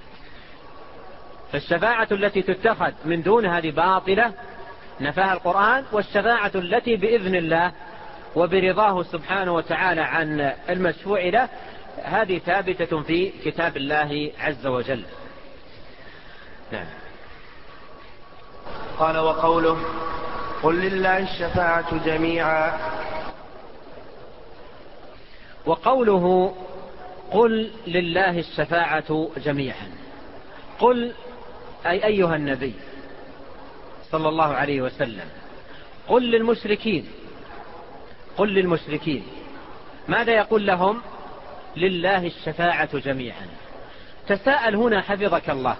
فالشفاعة التي تتخذ من دون هذه باطلة نفاها القرآن، والشفاعة التي بإذن الله وبرضاه سبحانه وتعالى عن المشفوع له هذه ثابتة في كتاب الله عز وجل. نعم. قال وقوله قل لله الشفاعة جميعا. وقوله قل لله الشفاعة جميعا، قل أي أيها النبي صلى الله عليه وسلم قل للمشركين، قل للمشركين ماذا يقول لهم؟ لله الشفاعة جميعا. تساءل هنا حفظك الله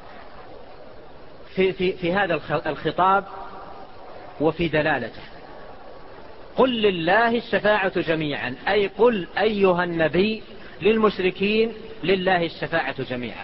في هذا الخطاب وفي دلالته. قل لله الشفاعة جميعا أي قل أيها النبي للمشركين لله الشفاعة جميعا.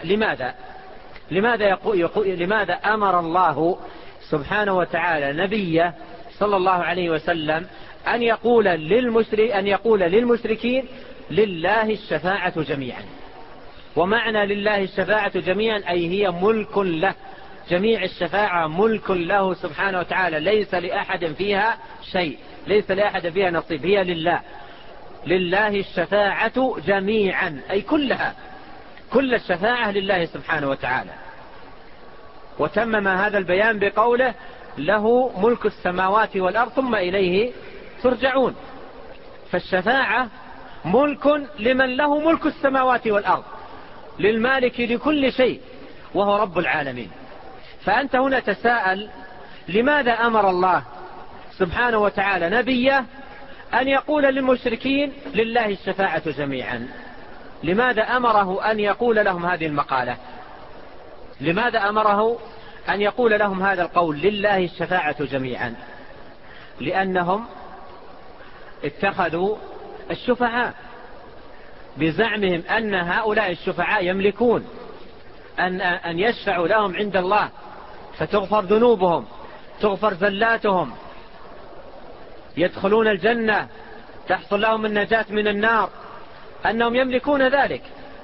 لماذا أمر الله سبحانه وتعالى نبيه صلى الله عليه وسلم أن يقول للمشركين لله الشفاعة جميعا؟ ومعنى لله الشفاعة جميعا أي هي ملك له، جميع الشفاعة ملك له سبحانه وتعالى، ليس لأحد فيها شيء، ليس لأحد فيها نصيب، هي لله. لله الشفاعة جميعا أي كلها، كل الشفاعة لله سبحانه وتعالى. وتمم هذا البيان بقوله له ملك السماوات والأرض ثم إليه ترجعون. فالشفاعة ملك لمن له ملك السماوات والأرض، للمالك لكل شيء وهو رب العالمين. فأنت هنا تساءل لماذا أمر الله سبحانه وتعالى نبيه أن يقول للمشركين لله الشفاعة جميعا؟ لماذا أمره أن يقول لهم هذه المقالة؟ لماذا أمره أن يقول لهم هذا القول لله الشفاعة جميعا؟ لأنهم اتخذوا الشفعاء بزعمهم أن هؤلاء الشفعاء يملكون أن يشفعوا لهم عند الله فتغفر ذنوبهم، تغفر زلاتهم، يدخلون الجنة، تحصل لهم النجاة من النار، أنهم يملكون ذلك.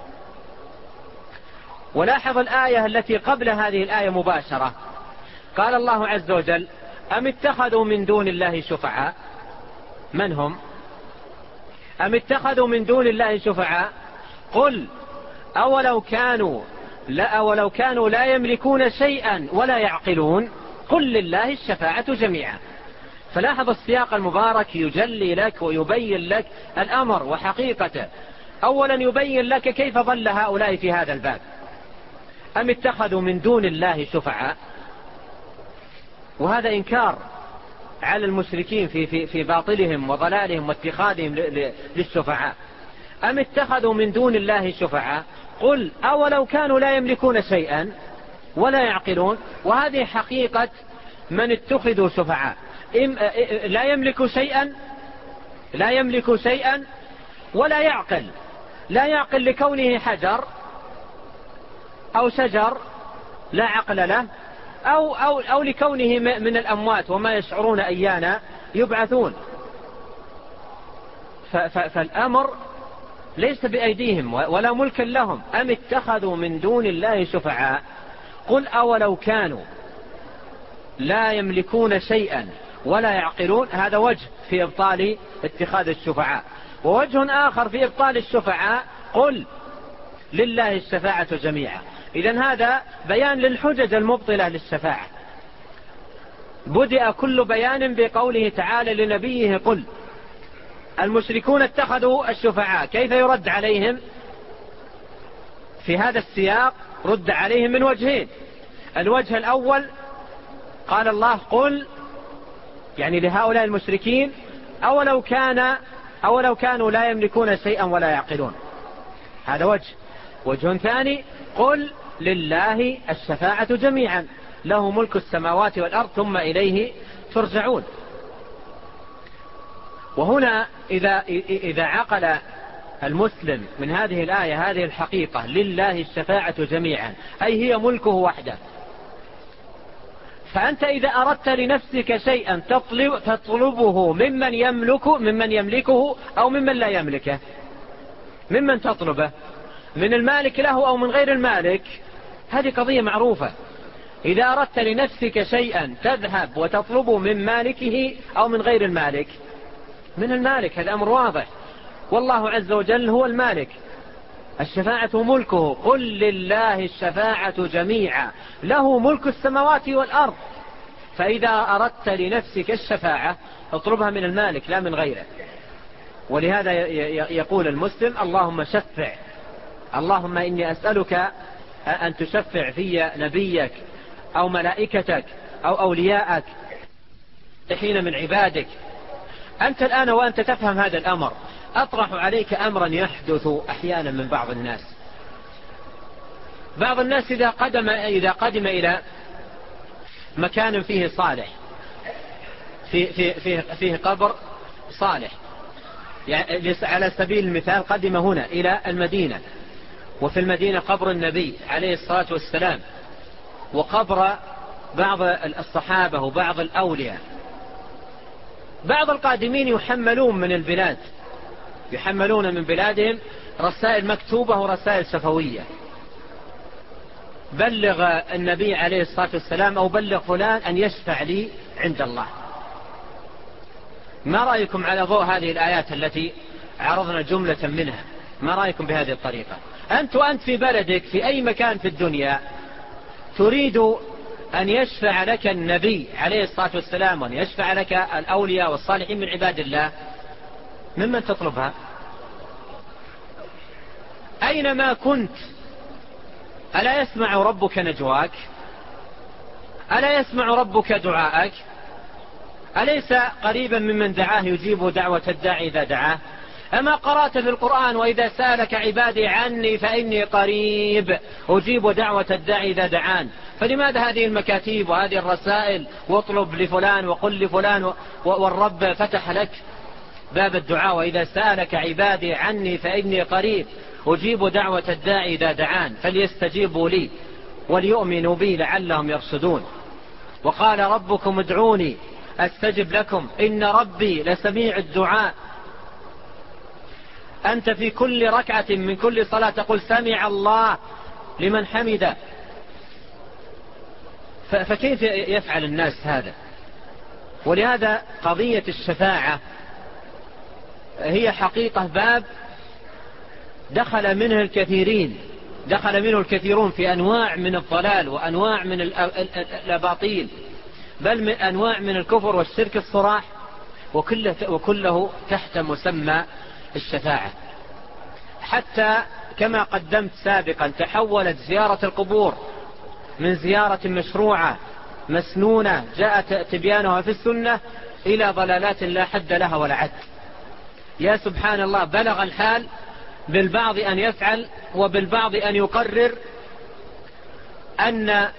ولاحظ الآية التي قبل هذه الآية مباشرة، قال الله عز وجل أم اتخذوا من دون الله شفعاء. من هم؟ أم اتخذوا من دون الله شفعاء. قل أولو كانوا لا يملكون شيئا ولا يعقلون قل لله الشفاعة جميعا. فلاحظ السياق المبارك يجلي لك ويبين لك الأمر وحقيقته. أولا يبين لك كيف ضل هؤلاء في هذا الباب. أم اتخذوا من دون الله شفعاء، وهذا إنكار على المشركين في باطلهم وضلالهم واتخاذهم للشفعاء. أم اتخذوا من دون الله شفعاء قل أولو كانوا لا يملكون شيئا ولا يعقلون. وهذه حقيقة من اتخذوا شفعاء، لا يملك شيئا ولا يعقل. لا يعقل لكونه حجر أو شجر لا عقل له، أو لكونه من الأموات وما يشعرون أيانا يبعثون. فالأمر ليس بأيديهم ولا ملك لهم. أم اتخذوا من دون الله شفعاء قل أولو كانوا لا يملكون شيئا ولا يعقلون. هذا وجه في إبطال اتخاذ الشفعاء. ووجه آخر في إبطال الشفعاء قل لله الشفاعة جميعا. إذن هذا بيان للحجج المبطلة للشفاعة. بدأ كل بيان بقوله تعالى لنبيه قل. المشركون اتخذوا الشفعاء، كيف يرد عليهم في هذا السياق؟ رد عليهم من وجهين. الوجه الأول قال الله قل يعني لهؤلاء المشركين أولو كانوا لا يملكون شيئا ولا يعقلون. هذا وجه ثاني قل لله الشفاعة جميعا له ملك السماوات والأرض ثم إليه ترجعون. وهنا إذا عقل المسلم من هذه الآية هذه الحقيقة لله الشفاعة جميعا، أي هي ملكه وحده، فأنت إذا أردت لنفسك شيئا تطلبه ممن يملكه أو ممن لا يملكه. ممن تطلبه؟ من المالك له أو من غير المالك؟ هذه قضية معروفة. إذا أردت لنفسك شيئا تذهب وتطلبه من مالكه أو من غير المالك؟ من المالك، هذا أمر واضح، والله عز وجل هو المالك، الشفاعة ملكه. قل لله الشفاعة جميعا له ملك السماوات والأرض. فإذا أردت لنفسك الشفاعة اطلبها من المالك لا من غيره. ولهذا يقول المسلم اللهم شفع، اللهم إني أسألك أن تشفع في نبيك أو ملائكتك أو أولياءك حين من عبادك. أنت الآن وأنت تفهم هذا الأمر، أطرح عليك أمرا يحدث أحيانا من بعض الناس. بعض الناس إذا قدم إلى مكان فيه صالح، فيه قبر صالح، يعني على سبيل المثال قدم هنا إلى المدينة، وفي المدينة قبر النبي عليه الصلاة والسلام وقبر بعض الصحابة وبعض الأولياء. بعض القادمين يحملون من البلاد، يحملون من بلادهم رسائل مكتوبة ورسائل شفوية، بلغ النبي عليه الصلاة والسلام أو بلغ فلان أن يشفع لي عند الله. ما رأيكم على ضوء هذه الآيات التي عرضنا جملة منها؟ ما رأيكم بهذه الطريقة؟ أنت في بلدك في أي مكان في الدنيا تريد أن يشفع لك النبي عليه الصلاة والسلام وأن يشفع لك الأولياء والصالحين من عباد الله، ممن تطلبها؟ أينما كنت ألا يسمع ربك نجواك؟ ألا يسمع ربك دعاءك؟ أليس قريبا ممن دعاه يجيب دعوة الداعي إذا دعاه؟ أما قرأت في القرآن وإذا سألك عبادي عني فإني قريب أجيب دعوة الداعي إذا دعان؟ فلماذا هذه المكاتيب وهذه الرسائل واطلب لفلان وقل لفلان والرب فتح لك باب الدعاء؟ وإذا سألك عبادي عني فإني قريب أجيب دعوة الداعي إذا دعان فليستجيبوا لي وليؤمنوا بي لعلهم يرشدون. وقال ربكم ادعوني أستجب لكم إن ربي لسميع الدعاء. أنت في كل ركعة من كل صلاة تقول سمع الله لمن حمده، فكيف يفعل الناس هذا؟ ولهذا قضية الشفاعة هي حقيقة باب دخل منه الكثيرون في أنواع من الضلال وأنواع من الأباطيل، بل من أنواع من الكفر والشرك الصراح، وكله تحت مسمى الشفاعة. حتى كما قدمت سابقا تحولت زيارة القبور من زيارة مشروعة مسنونة جاء تبيانها في السنة إلى ضلالات لا حد لها ولا عد. يا سبحان الله، بلغ الحال بالبعض أن يفعل وبالبعض أن يقرر أن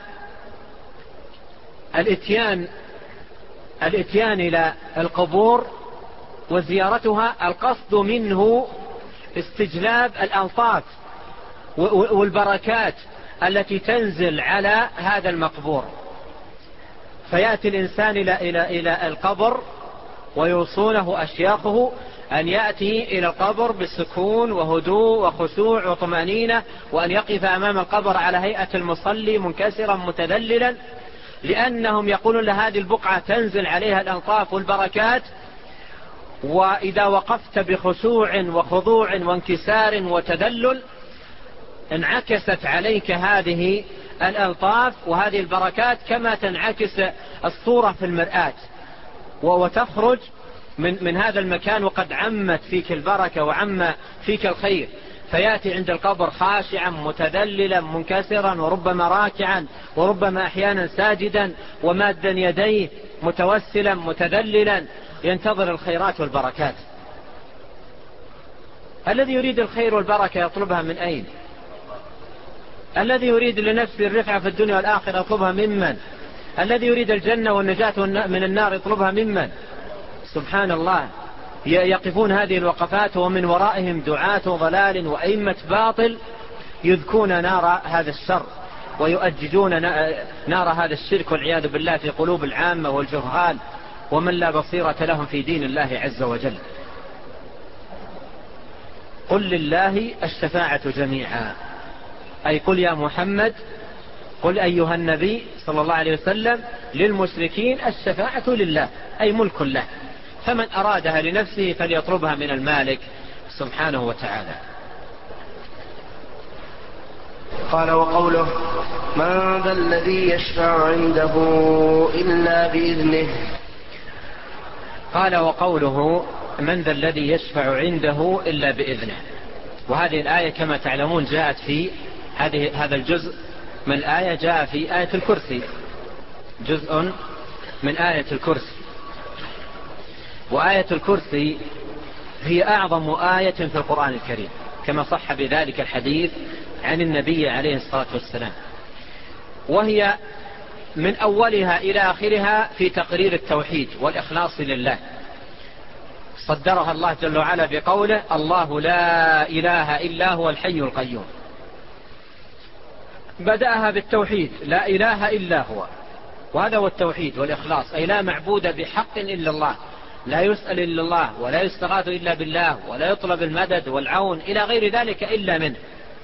الاتيان إلى القبور وزيارتها القصد منه استجلاب الألطاف والبركات التي تنزل على هذا المقبور. فيأتي الإنسان إلى القبر ويوصونه أشياخه أن يأتي إلى القبر بالسكون وهدوء وخشوع وطمأنينة، وأن يقف أمام القبر على هيئة المصلي منكسرا متذللا، لأنهم يقولون لهذه البقعة تنزل عليها الألطاف والبركات، وإذا وقفت بخشوع وخضوع وانكسار وتذلل انعكست عليك هذه الألطاف وهذه البركات كما تنعكس الصورة في المرآة، وتخرج من هذا المكان وقد عمت فيك البركة وعم فيك الخير. فيأتي عند القبر خاشعا متذللا منكسرا وربما راكعا وربما أحيانا ساجدا ومادا يديه متوسلا متذللا ينتظر الخيرات والبركات. الذي يريد الخير والبركة يطلبها من أين؟ الذي يريد لنفسه الرفعة في الدنيا والآخرة يطلبها ممن؟ الذي يريد الجنة والنجاة من النار يطلبها ممن؟ سبحان الله. يقفون هذه الوقفات ومن ورائهم دعاة ضلال وأئمة باطل يذكون نار هذا الشر ويؤججون نار هذا الشرك والعياذ بالله في قلوب العامة والجهال ومن لا بصيرة لهم في دين الله عز وجل. قل لله الشفاعة جميعا، أي قل يا محمد، قل أيها النبي صلى الله عليه وسلم للمشركين الشفاعة لله، أي ملك له، فمن أرادها لنفسه فليطلبها من المالك سبحانه وتعالى. قال وقوله من ذا الذي يشفع عنده إلا بإذنه. قال وقوله من ذا الذي يشفع عنده إلا بإذنه. وهذه الآية كما تعلمون جاءت في هذا الجزء من الآية جاء في آية الكرسي، جزء من آية الكرسي. وآية الكرسي هي أعظم آية في القرآن الكريم كما صح بذلك الحديث عن النبي عليه الصلاة والسلام، وهي من أولها إلى آخرها في تقرير التوحيد والإخلاص لله. صدرها الله جل وعلا بقوله الله لا إله إلا هو الحي القيوم. بدأها بالتوحيد لا إله إلا هو، وهذا هو التوحيد والإخلاص، أي لا معبود بحق إلا الله، لا يسأل إلا الله، ولا يستغاث إلا بالله، ولا يطلب المدد والعون إلى غير ذلك إلا منه.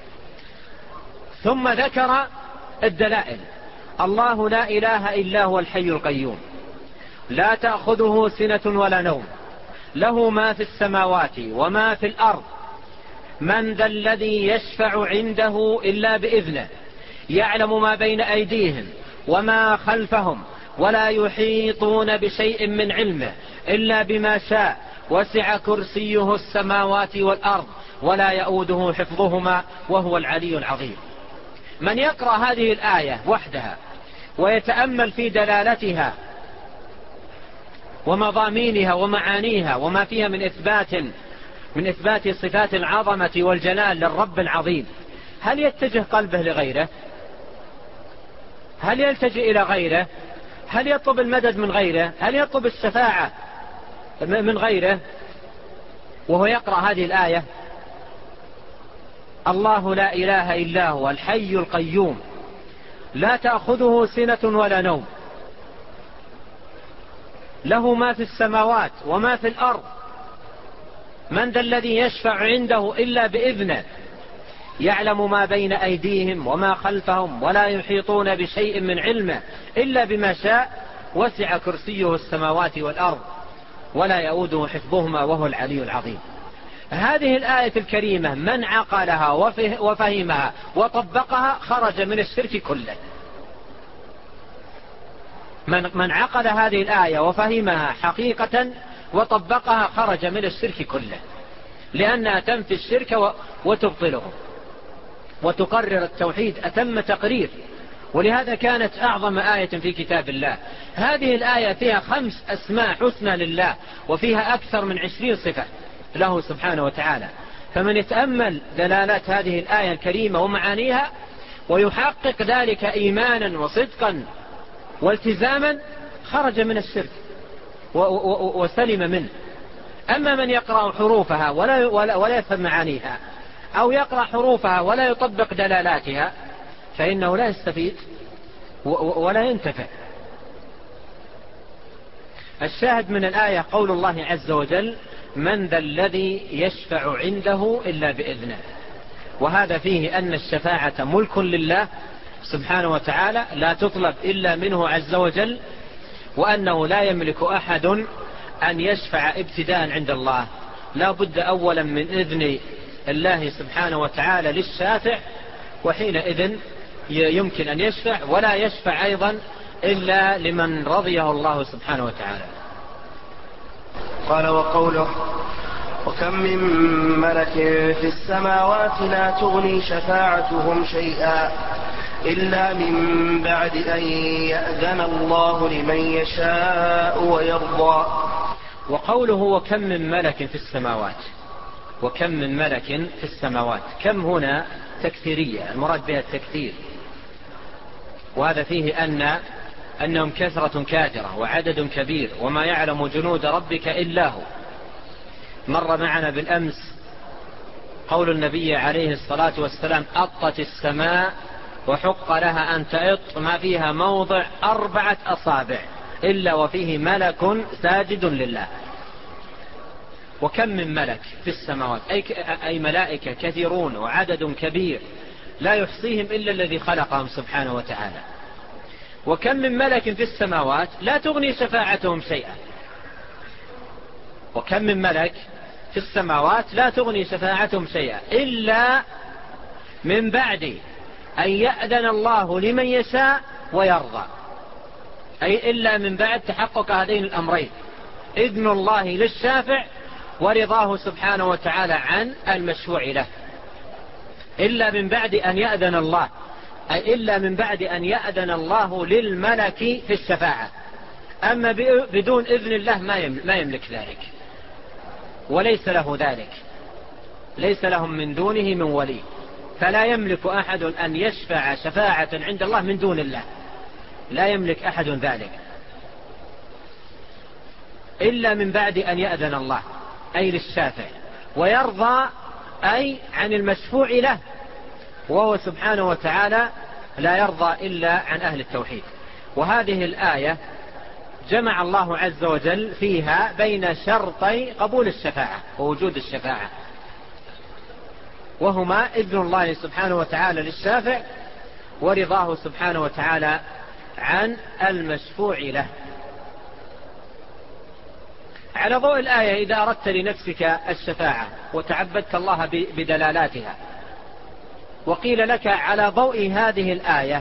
ثم ذكر الدلائل. الله لا إله إلا هو الحي القيوم لا تأخذه سنة ولا نوم له ما في السماوات وما في الأرض من ذا الذي يشفع عنده إلا بإذنه يعلم ما بين أيديهم وما خلفهم ولا يحيطون بشيء من علمه إلا بما شاء وسع كرسيه السماوات والأرض ولا يؤوده حفظهما وهو العلي العظيم. من يقرأ هذه الآية وحدها ويتأمل في دلالتها ومضامينها ومعانيها وما فيها من إثبات صفات العظمة والجلال للرب العظيم، هل يتجه قلبه لغيره؟ هل يلتجئ إلى غيره؟ هل يطلب المدد من غيره؟ هل يطلب الشفاعة من غيره وهو يقرأ هذه الآية؟ الله لا إله إلا هو الحي القيوم لا تأخذه سنة ولا نوم له ما في السماوات وما في الأرض من ذا الذي يشفع عنده إلا بإذنه يعلم ما بين أيديهم وما خلفهم ولا يحيطون بشيء من علمه إلا بما شاء وسع كرسيه السماوات والأرض ولا يؤوده حفظهما وهو العلي العظيم. هذه الآية الكريمة من عقلها وفهمها وطبقها خرج من الشرك كله. من عقل هذه الآية وفهمها حقيقة وطبقها خرج من الشرك كله، لأنها تنفي الشرك وتبطله وتقرر التوحيد أتم تقرير، ولهذا كانت أعظم آية في كتاب الله. هذه الآية فيها 5 أسماء حسنى لله وفيها أكثر من 20 صفة له سبحانه وتعالى. فمن يتأمل دلالات هذه الآية الكريمة ومعانيها ويحقق ذلك إيمانا وصدقا والتزاما خرج من الشرك وسلم منه. أما من يقرأ حروفها ولا يفهم معانيها أو يقرأ حروفها ولا يطبق دلالاتها فإنه لا يستفيد ولا ينتفع. الشاهد من الآية قول الله عز وجل من ذا الذي يشفع عنده إلا بإذنه، وهذا فيه أن الشفاعة ملك لله سبحانه وتعالى لا تطلب إلا منه عز وجل، وأنه لا يملك أحد أن يشفع ابتداء عند الله، لا بد أولا من إذن الله سبحانه وتعالى للشافع، وحينئذ يمكن أن يشفع، ولا يشفع أيضا إلا لمن رضيه الله سبحانه وتعالى. قال وقوله وكم من ملك في السماوات لا تغني شفاعتهم شيئا إلا من بعد أن يأذن الله لمن يشاء ويرضى. وقوله وكم من ملك في السماوات، وكم من ملك في السماوات. كم هنا تكثيرية، المراد بها التكثير، وهذا فيه أنهم كثرة كاثرة وعدد كبير، وما يعلم جنود ربك إلا هو. مر معنا بالأمس قول النبي عليه الصلاة والسلام: أطت السماء وحق لها أن تأط ما فيها موضع 4 أصابع إلا وفيه ملك ساجد لله. وكم من ملك في السماوات، أي ملائكة كثيرون وعدد كبير لا يحصيهم إلا الذي خلقهم سبحانه وتعالى. وكم من ملك في السماوات لا تغني شفاعتهم شيئا. وكم من ملك في السماوات لا تغني شفاعتهم شيئا إلا من بعد أن يأذن الله لمن يشاء ويرضى، أي إلا من بعد تحقق هذين الأمرين: إذن الله للشافع ورضاه سبحانه وتعالى عن المشفوع له. إلا من بعد أن يأذن الله، أي إلا من بعد أن يأذن الله للملك في الشفاعة. أما بدون إذن الله ما يملك ذلك، وليس له ذلك، ليس لهم من دونه من ولي، فلا يملك أحد أن يشفع شفاعة عند الله من دون الله، لا يملك أحد ذلك إلا من بعد أن يأذن الله، أي للشافع، ويرضى أي عن المشفوع له، وهو سبحانه وتعالى لا يرضى إلا عن أهل التوحيد. وهذه الآية جمع الله عز وجل فيها بين شرطي قبول الشفاعة ووجود الشفاعة، وهما إذن الله سبحانه وتعالى للشافع ورضاه سبحانه وتعالى عن المشفوع له. على ضوء الآية، إذا أردت لنفسك الشفاعة وتعبدت الله بدلالاتها، وقيل لك على ضوء هذه الآية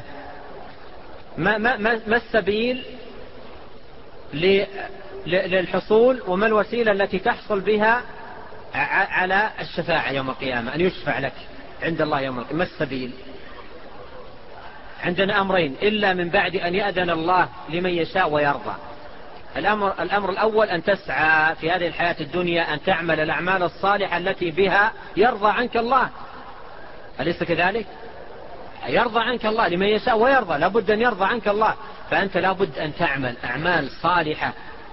ما السبيل للحصول، وما الوسيلة التي تحصل بها على الشفاعة يوم القيامة، أن يشفع لك عند الله يوم القيامة؟ ما السبيل؟ عندنا أمرين: إلا من بعد أن يأذن الله لمن يشاء ويرضى. الأمر الأول أن تسعى في هذه الحياة الدنيا أن تعمل الأعمال الصالحة التي بها يرضى عنك الله، أليس كذلك؟ يرضى عنك الله لمن يشاء ويرضى، لابد أن يرضى عنك الله، فأنت لابد أن تعمل أعمال صالحة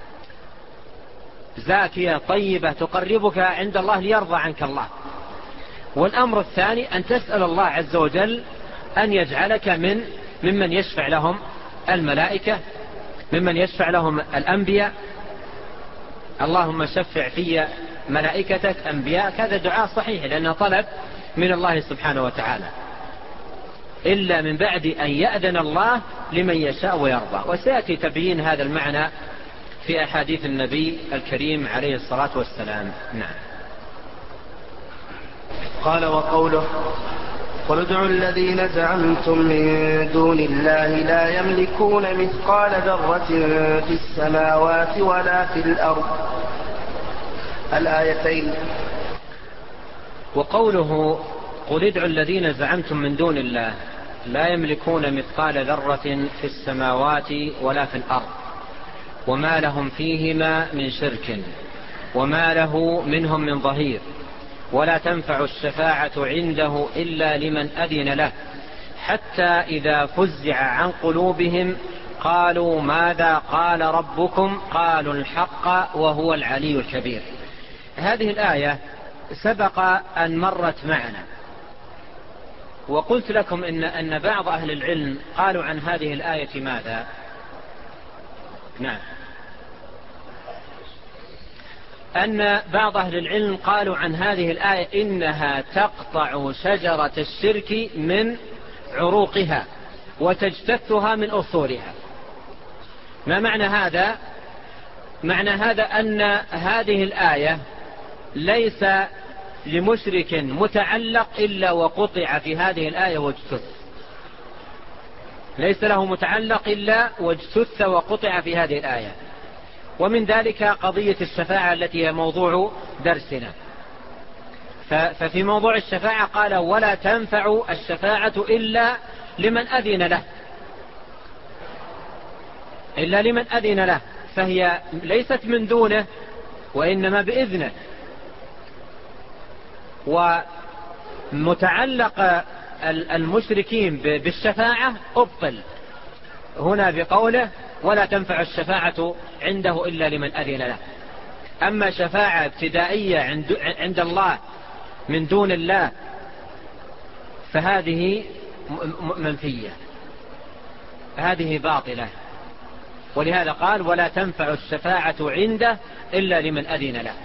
زاكية طيبة تقربك عند الله ليرضى عنك الله. والأمر الثاني أن تسأل الله عز وجل أن يجعلك ممن يشفع لهم الملائكة، ممن يشفع لهم الأنبياء. اللهم شفع في ملائكتك أنبياء، هذا دعاء صحيح لأنه طلب من الله سبحانه وتعالى. إلا من بعد أن يأذن الله لمن يشاء ويرضى، وسيأتي تبيين هذا المعنى في أحاديث النبي الكريم عليه الصلاة والسلام. نعم. قال: وقوله: قل ادعوا الذين زعمتم من دون الله لا يملكون مثقال ذرة في السماوات ولا في الأرض، الآيتين. وقوله: قل ادعوا الذين زعمتم من دون الله لا يملكون مثقال ذرة في السماوات ولا في الأرض وما لهم فيهما من شرك وما له منهم من ظهير ولا تنفع الشفاعة عنده إلا لمن أذن له حتى إذا فزع عن قلوبهم قالوا ماذا قال ربكم قالوا الحق وهو العلي الكبير. هذه الآية سبق أن مرت معنا، وقلت لكم أن بعض أهل العلم قالوا عن هذه الآية ماذا؟ نعم، أن بعض أهل العلم قالوا عن هذه الآية إنها تقطع شجرة الشرك من عروقها وتجتثها من أصولها. ما معنى هذا؟ معنى هذا أن هذه الآية ليس لمشرك متعلق إلا وقطع في هذه الآية واجتث، ليس له متعلق إلا واجتث وقطع في هذه الآية. ومن ذلك قضية الشفاعة التي هي موضوع درسنا. ففي موضوع الشفاعة قال ولا تنفع الشفاعة إلا لمن أذن له، إلا لمن أذن له، فهي ليست من دونه وإنما بإذنه. ومتعلق المشركين بالشفاعة أبطل هنا بقوله ولا تنفع الشفاعة عنده إلا لمن أذن له. أما شفاعة ابتدائية عند الله من دون الله فهذه منفية، هذه باطلة، ولهذا قال ولا تنفع الشفاعة عنده إلا لمن أذن له.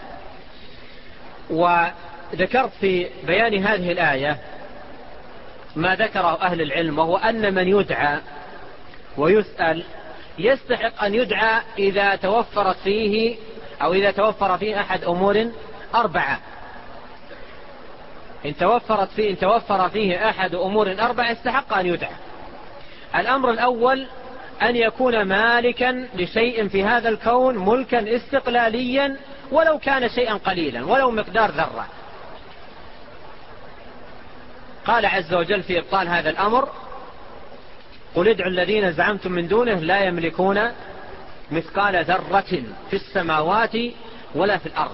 وذكرت في بيان هذه الآية ما ذكره أهل العلم، وهو أن من يدعى ويسأل يستحق أن يدعى إذا توفرت فيه أو إذا توفر فيه أحد أمور أربعة. إن توفر فيه أحد أمور أربعة استحق أن يدعى. الأمر الأول أن يكون مالكا لشيء في هذا الكون ملكا استقلاليا ولو كان شيئا قليلا ولو مقدار ذرة. قال عز وجل في إبطال هذا الأمر قل ادعوا الذين زعمتم من دونه لا يملكون مثقال ذرة في السماوات ولا في الأرض.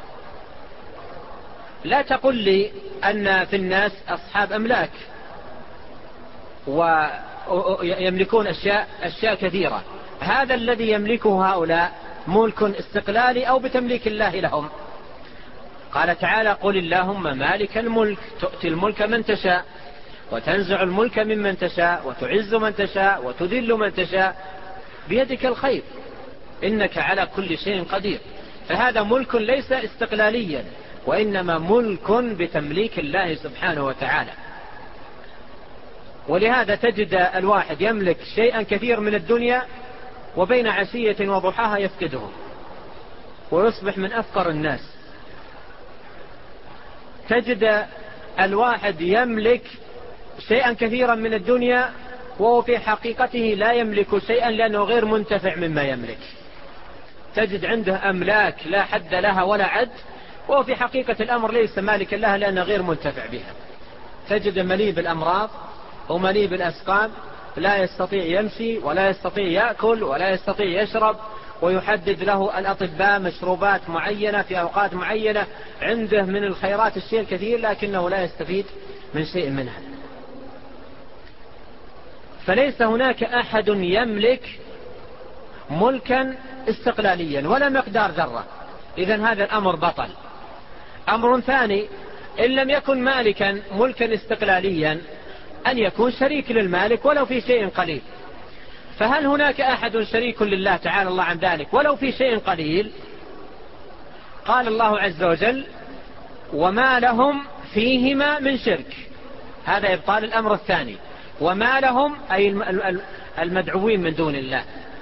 لا تقل لي أن في الناس أصحاب أملاك ويملكون أشياء كثيرة، هذا الذي يملكه هؤلاء ملك استقلالي أو بتمليك الله لهم. قال تعالى قل اللهم مالك الملك تؤتي الملك من تشاء وتنزع الملك ممن تشاء وتعز من تشاء وتذل من تشاء بيدك الخير إنك على كل شيء قدير. فهذا ملك ليس استقلاليا وإنما ملك بتمليك الله سبحانه وتعالى. ولهذا تجد الواحد يملك شيئا كثير من الدنيا وبين عشية وضحاها يفقده ويصبح من أفقر الناس. تجد الواحد يملك شيئا كثيرا من الدنيا وهو في حقيقته لا يملك شيئا لأنه غير منتفع مما يملك. تجد عنده أملاك لا حد لها ولا عد وهو في حقيقة الأمر ليس مالكا لها لأنه غير منتفع بها. تجد مليء بالأمراض ومليء بالأسقام، لا يستطيع يمشي ولا يستطيع يأكل ولا يستطيع يشرب، ويحدد له الأطباء مشروبات معينة في أوقات معينة، عنده من الخيرات الشيء الكثير لكنه لا يستفيد من شيء منها. فليس هناك أحد يملك ملكا استقلاليا ولا مقدار ذرة، إذن هذا الأمر بطل. أمر ثاني إن لم يكن مالكا ملكا استقلاليا أن يكون شريك للمالك ولو في شيء قليل. فهل هناك أحد شريك لله تعالى الله عن ذلك ولو في شيء قليل؟ قال الله عز وجل وما لهم فيهما من شرك. هذا إبطال الأمر الثاني. وما لهم أي المدعوين من دون الله،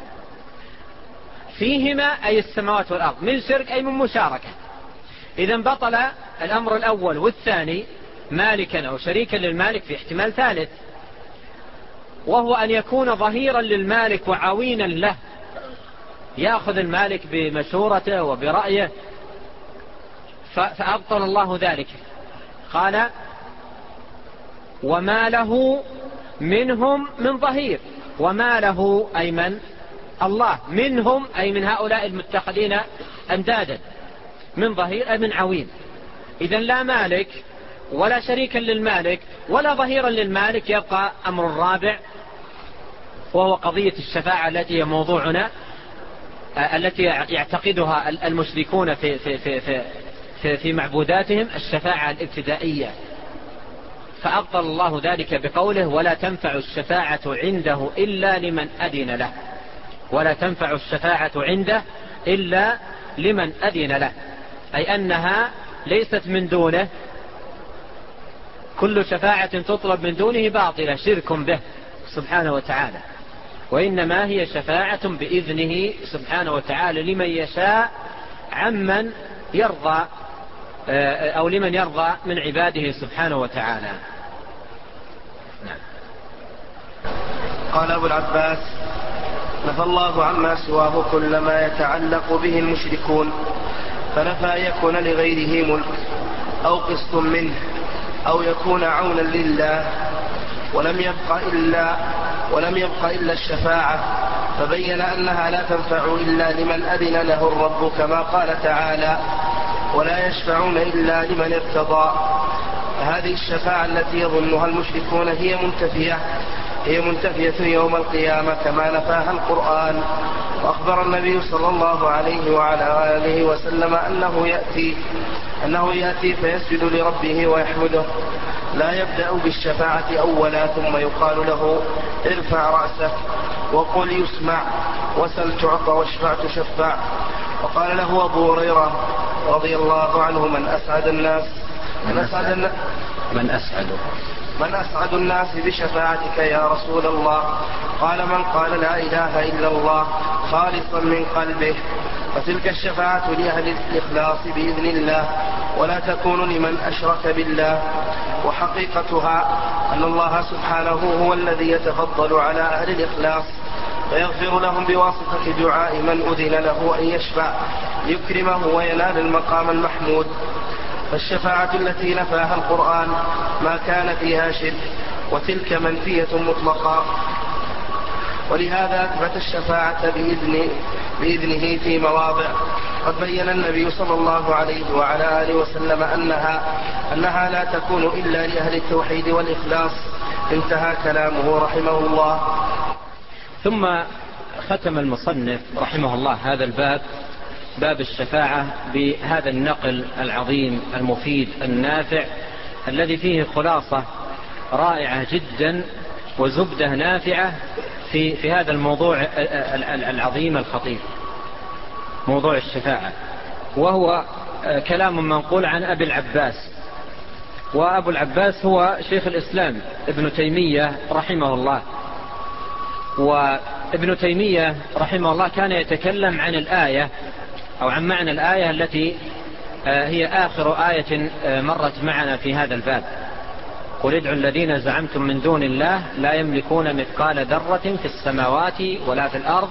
فيهما أي السماوات والأرض، من شرك أي من مشاركة. إذن بطل الأمر الأول والثاني مالكا أو شريكا للمالك في احتمال ثالث، وهو أن يكون ظهيرا للمالك وعوينا له، يأخذ المالك بمشورته وبرأيه، فأبطل الله ذلك. قال وما له منهم من ظهير. وما له أي من الله، منهم أي من هؤلاء المتخذين أندادا، من ظهير أي من عوين. إذن لا مالك ولا شريكا للمالك ولا ظهيرا للمالك. يبقى أمر الرابع وهو قضية الشفاعة التي هي موضوعنا، التي يعتقدها المشركون في معبوداتهم، الشفاعة الابتدائية. فأبطل الله ذلك بقوله ولا تنفع الشفاعة عنده إلا لمن أذن له. ولا تنفع الشفاعة عنده إلا لمن أذن له، أي أنها ليست من دونه. كل شفاعة تطلب من دونه باطلة، شرك به سبحانه وتعالى، وإنما هي شفاعة بإذنه سبحانه وتعالى لمن يشاء عمن يرضى أو لمن يرضى من عباده سبحانه وتعالى. نعم. قال أبو العباس نفى الله عما سواه كل ما يتعلق به المشركون، فنفى أن يكون لغيره ملك أو قسط منه أو يكون عونا لله، ولم يبق إلا الشفاعة، فبين أنها لا تنفع إلا لمن أذن له الرب، كما قال تعالى ولا يشفعون إلا لمن ارتضى. هذه الشفاعة التي يظنها المشركون هي منتفية يوم القيامة كما نفاها القرآن. وأخبر النبي صلى الله عليه وعلى آله وسلم أنه يأتي فيسجد لربه ويحمده، لا يبدأ بالشفاعة أولا، ثم يقال له ارفع رأسك وقل يسمع وسل تعطى واشفع تشفع. وقال له أبو هريرة رضي الله عنه: من أسعد الناس بشفاعتك يا رسول الله؟ قال: من قال لا إله إلا الله خالصا من قلبه. فتلك الشفاعة لأهل الإخلاص بإذن الله، ولا تكون لمن أشرك بالله. وحقيقتها أن الله سبحانه هو الذي يتفضل على أهل الإخلاص ويغفر لهم بواسطة دعاء من أذن له أن يشفع ليكرمه وينال المقام المحمود. فالشفاعة التي نفاها القرآن ما كان فيها شرك، وتلك منفية مطلقا. ولهذا أثبت الشفاعة بإذنه في مواضع قد بين النبي صلى الله عليه وعلى آله وسلم أنها لا تكون إلا لأهل التوحيد والإخلاص. انتهى كلامه رحمه الله. ثم ختم المصنف رحمه الله هذا الباب، باب الشفاعة، بهذا النقل العظيم المفيد النافع الذي فيه خلاصة رائعة جدا وزبدة نافعة في هذا الموضوع العظيم الخطير، موضوع الشفاعة. وهو كلام منقول عن أبي العباس، وأبو العباس هو شيخ الإسلام ابن تيمية رحمه الله. وابن تيمية رحمه الله كان يتكلم عن الآية أو عن معنى الآية التي هي آخر آية مرت معنا في هذا الباب: قل ادعوا الذين زعمتم من دون الله لا يملكون مثقال ذرة في السماوات ولا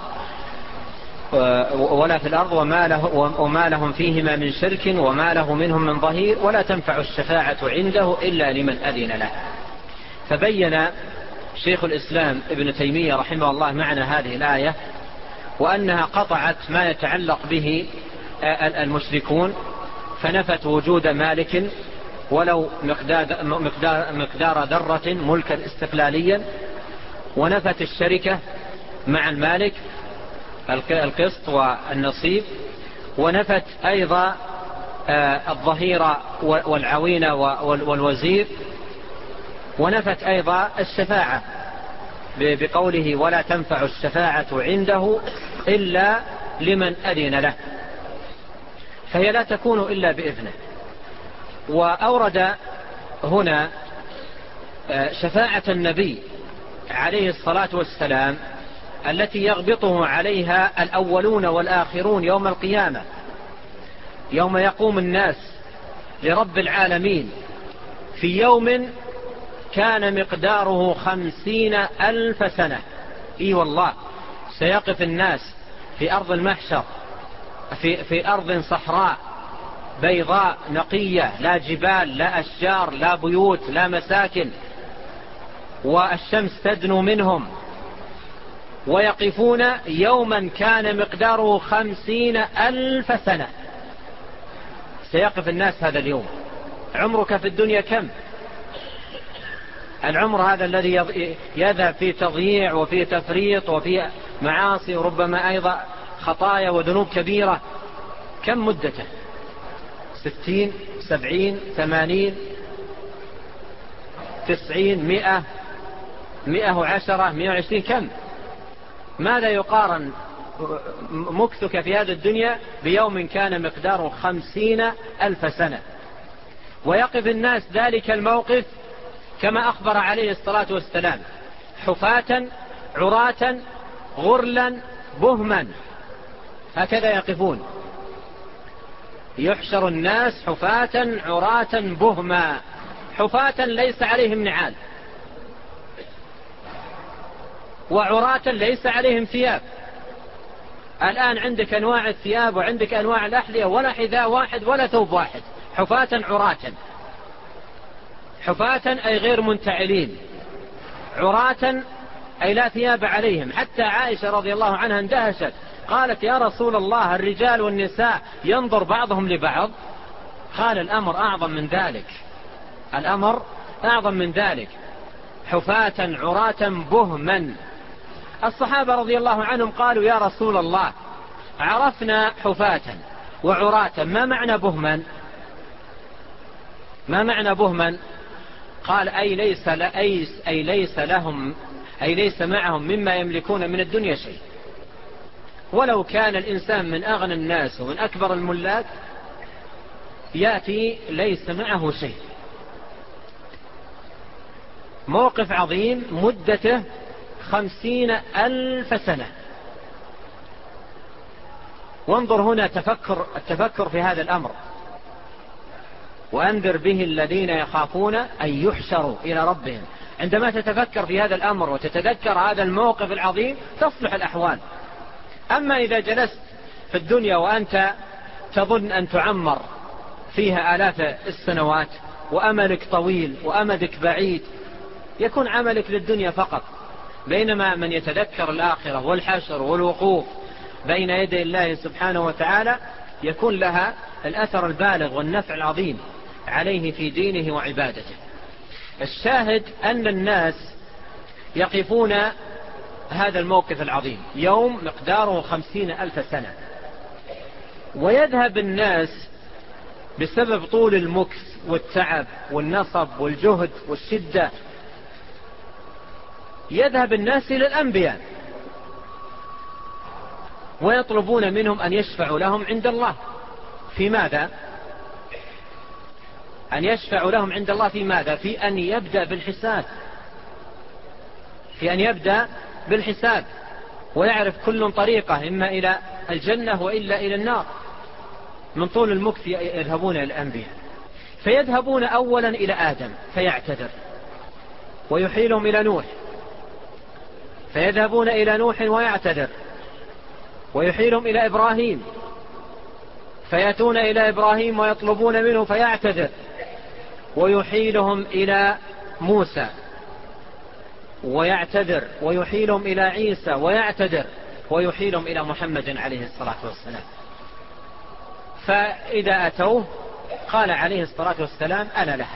في الأرض وما لهم فيهما من شرك وما له منهم من ظهير ولا تنفع الشفاعة عنده إلا لمن أذن له. فبين شيخ الإسلام ابن تيمية رحمه الله معنى هذه الآية، وأنها قطعت ما يتعلق به المشركون، فنفت وجود مالك ولو مقدار ذرة ملكا استقلاليا، ونفت الشركة مع المالك القسط والنصيب، ونفت أيضا الظهير والعوين والوزير، ونفت أيضا الشفاعة بقوله ولا تنفع الشفاعة عنده إلا لمن أذن له، فهي لا تكون إلا بإذنه. وأورد هنا شفاعة النبي عليه الصلاة والسلام التي يغبطه عليها الأولون والآخرون يوم القيامة، يوم يقوم الناس لرب العالمين في يوم كان مقداره 50,000 سنة. والله سيقف الناس في أرض المحشر في أرض صحراء بيضاء نقية، لا جبال لا أشجار لا بيوت لا مساكن، والشمس تدنو منهم، ويقفون يوما كان مقداره 50,000 سنة. سيقف الناس هذا اليوم. عمرك في الدنيا كم؟ العمر هذا الذي يذهب في تضييع وفي تفريط وفي معاصي وربما أيضا خطايا وذنوب كبيرة، كم مدته؟ 60 70 80 90 100 110 120 كم؟ ماذا يقارن مكثك في هذه الدنيا بيوم كان مقداره 50,000 سنة؟ ويقف الناس ذلك الموقف كما أخبر عليه الصلاة والسلام: حفاة عراة غرلا بهما، هكذا يقفون. يحشر الناس حفاة عراة بهما، حفاة ليس عليهم نعال، وعراة ليس عليهم ثياب. الآن عندك أنواع الثياب وعندك أنواع الأحذية، ولا حذاء واحد ولا ثوب واحد، حفاة عراة. حفاة أي غير منتعلين، عراة أي لا ثياب عليهم. حتى عائشة رضي الله عنها اندهشت، قالت: يا رسول الله، الرجال والنساء ينظر بعضهم لبعض؟ قال الأمر أعظم من ذلك، الأمر أعظم من ذلك، حفاة عراة بهما. الصحابة رضي الله عنهم قالوا يا رسول الله عرفنا حفاة وعراة، ما معنى بهما؟ ما معنى بهما؟ قال أي ليس معهم مما يملكون من الدنيا شيء، ولو كان الإنسان من أغنى الناس ومن أكبر الملاك يأتي ليس معه شيء. موقف عظيم مدته 50,000 سنة. وانظر هنا التفكر في هذا الأمر. وأنذر به الذين يخافون أن يحشروا إلى ربهم. عندما تتفكر في هذا الأمر وتتذكر هذا الموقف العظيم تصلح الأحوال. أما إذا جلست في الدنيا وأنت تظن أن تعمر فيها آلاف السنوات وأملك طويل وأمدك بعيد، يكون عملك للدنيا فقط، بينما من يتذكر الآخرة والحشر والوقوف بين يدي الله سبحانه وتعالى يكون لها الأثر البالغ والنفع العظيم عليه في دينه وعبادته. الشاهد أن الناس يقفون هذا الموقف العظيم يوم مقداره 50,000 سنة، ويذهب الناس بسبب طول المكث والتعب والنصب والجهد والشدة، يذهب الناس إلى الأنبياء ويطلبون منهم أن يشفعوا لهم عند الله. في ماذا؟ أن يشفعوا لهم عند الله في ماذا؟ في أن يبدأ بالحساب، في أن يبدأ بالحساب ويعرف كل طريقة إما إلى الجنة وإلا إلى النار. من طول المكث يذهبون إلى الأنبياء، فيذهبون أولا إلى آدم فيعتذر ويحيلهم إلى نوح، فيذهبون إلى نوح ويعتذر ويحيلهم إلى إبراهيم، فيأتون إلى إبراهيم ويطلبون منه فيعتذر ويحيلهم إلى موسى ويعتذر ويحيلهم إلى عيسى ويعتذر ويحيلهم إلى محمد عليه الصلاة والسلام. فإذا أتوه قال عليه الصلاة والسلام أنا لها.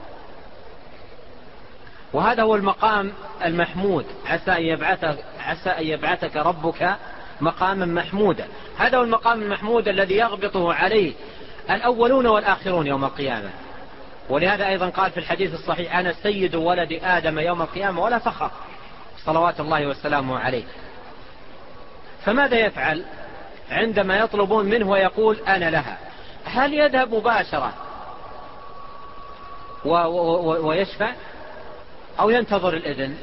وهذا هو المقام المحمود، عسى أن يبعثك ربك مقاما محمودا. هذا هو المقام المحمود الذي يغبطه عليه الأولون والآخرون يوم القيامة. ولهذا أيضا قال في الحديث الصحيح أنا سيد ولد آدم يوم القيامة ولا فخر، صلوات الله وسلامه عليه. فماذا يفعل عندما يطلبون منه ويقول أنا لها؟ هل يذهب مباشرة ويشفع أو ينتظر الإذن؟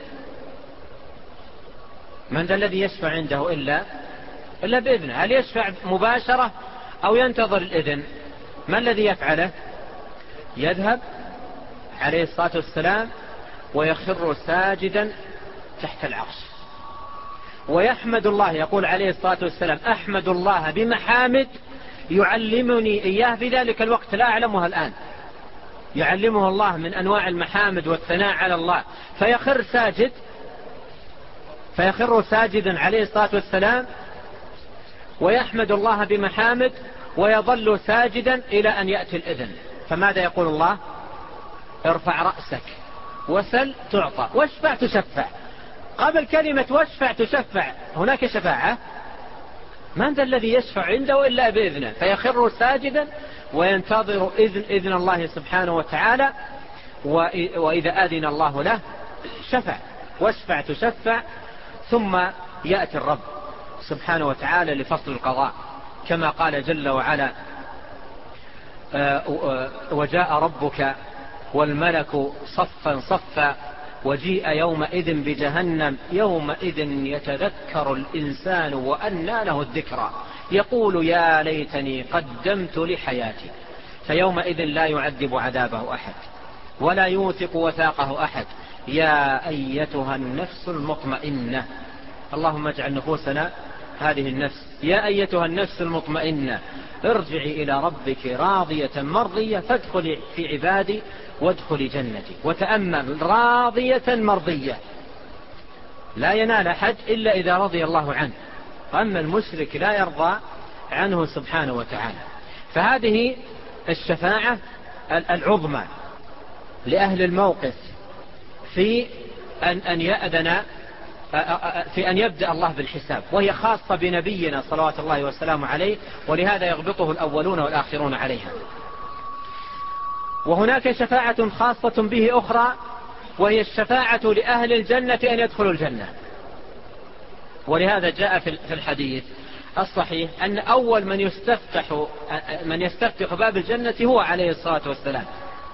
من ذا الذي يشفع عنده إلا بإذنه؟ هل يشفع مباشرة أو ينتظر الإذن؟ ما الذي يفعله؟ يذهب عليه الصلاة والسلام ويخر ساجدا تحت العرش ويحمد الله. يقول عليه الصلاة والسلام أحمد الله بمحامد يعلمني إياه في ذلك الوقت لا أعلمها الآن. يعلمه الله من أنواع المحامد والثناء على الله، فيخر ساجدا عليه الصلاة والسلام ويحمد الله بمحامد ويظل ساجدا إلى أن يأتي الإذن. فماذا يقول الله؟ ارفع رأسك وسل تعطى واشفع تشفع. قبل كلمة واشفع تشفع هناك شفاعة. من ذا الذي يشفع عنده إلا بإذنه؟ فيخر ساجدا وينتظر إذن الله سبحانه وتعالى، وإذا أذن الله له شفع. واشفع تشفع. ثم يأتي الرب سبحانه وتعالى لفصل القضاء كما قال جل وعلا وجاء ربك والملك صفا صفا وجيء يومئذ بجهنم يومئذ يتذكر الإنسان وأنى له الذكرى يقول يا ليتني قدمت لحياتي. فيومئذ لا يعذب عذابه أحد ولا يوثق وثاقه أحد. يا أيتها النفس المطمئنة، اللهم اجعل نفوسنا هذه النفس. يا أيتها النفس المطمئنة ارجعي إلى ربك راضية مرضية فادخلي في عبادي وادخلي جنتي. وتأمل راضية مرضية، لا ينال أحد إلا إذا رضي الله عنه، أما المشرك لا يرضى عنه سبحانه وتعالى. فهذه الشفاعة العظمى لأهل الموقف في أن يأذن في أن يبدأ الله بالحساب، وهي خاصة بنبينا صلوات الله والسلام عليه، ولهذا يغبطه الأولون والآخرون عليها. وهناك شفاعة خاصة به أخرى، وهي الشفاعة لأهل الجنة أن يدخلوا الجنة. ولهذا جاء في الحديث الصحيح أن أول من يستفتح باب الجنة هو عليه الصلاة والسلام.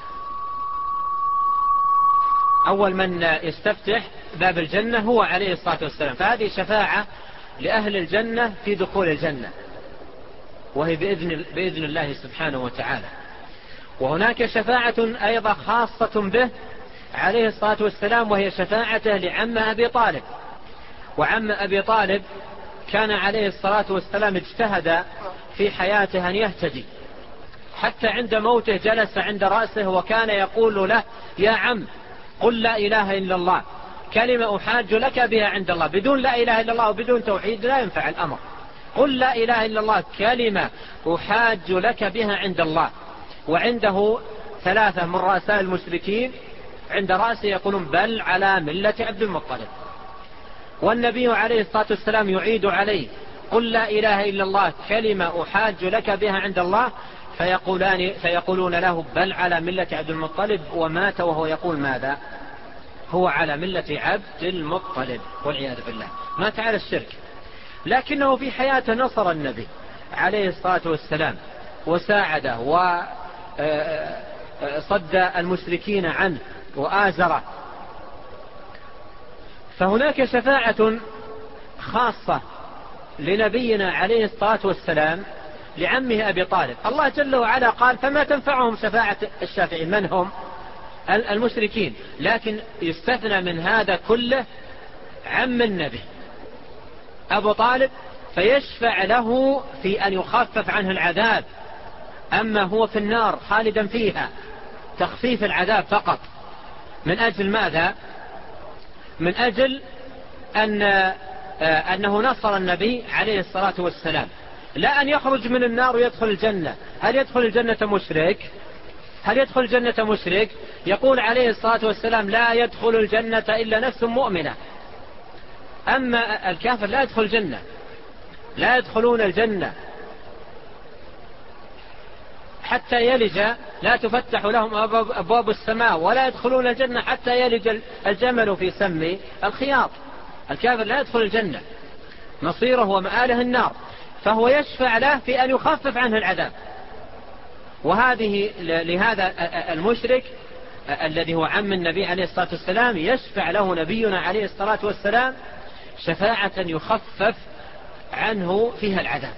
أول من يستفتح باب الجنة هو عليه الصلاة والسلام. فهذه شفاعة لأهل الجنة في دخول الجنة، وهي بإذن الله سبحانه وتعالى. وهناك شفاعة أيضا خاصة به عليه الصلاة والسلام، وهي شفاعته لعم أبي طالب. وعم أبي طالب كان عليه الصلاة والسلام اجتهد في حياته أن يهتدي، حتى عند موته جلس عند رأسه وكان يقول له: يا عم، قل لا إله إلا الله، كلمة أحاج لك بها عند الله. بدون لا إله إلا الله وبدون توحيد لا ينفع الأمر. قل لا إله إلا الله، كلمة أحاج لك بها عند الله. وعنده 3 من رؤساء المشركين عند رأسه يقولون: بل على ملة عبد المطلب. والنبي عليه الصلاة والسلام يعيد عليه: قل لا إله إلا الله، كلمة أحاج لك بها عند الله. فيقولون له: بل على ملة عبد المطلب. ومات وهو يقول ماذا؟ هو على ملة عبد المطلب، والعياذ بالله، مات على الشرك. لكنه في حياته نصر النبي عليه الصلاة والسلام وساعده وصد المشركين عنه وآزره. فهناك شفاعة خاصة لنبينا عليه الصلاة والسلام لعمه أبي طالب. الله جل وعلا قال: فما تنفعهم شفاعة الشافعين. من هم؟ المشركين. لكن يستثنى من هذا كله عم النبي أبو طالب، فيشفع له في أن يخفف عنه العذاب. أما هو في النار خالدا فيها، تخفيف العذاب فقط. من أجل ماذا؟ من أجل أنه نصر النبي عليه الصلاة والسلام، لا أن يخرج من النار ويدخل الجنة. هل يدخل الجنة مشرك؟ هل يدخل الجنة مشرك؟ يقول عليه الصلاة والسلام: لا يدخل الجنة إلا نفس مؤمنة. أما الكافر لا يدخل الجنة، لا يدخلون الجنة حتى يلج، لا تفتح لهم أبواب السماء، ولا يدخلون الجنة حتى يلج الجمل في سم الخياط. الكافر لا يدخل الجنة، مصيره ومآله النار. فهو يشفع له في أن يخفف عنه العذاب. لهذا المشرك الذي هو عم النبي عليه الصلاة والسلام يشفع له نبينا عليه الصلاة والسلام شفاعة يخفف عنه فيها العذاب،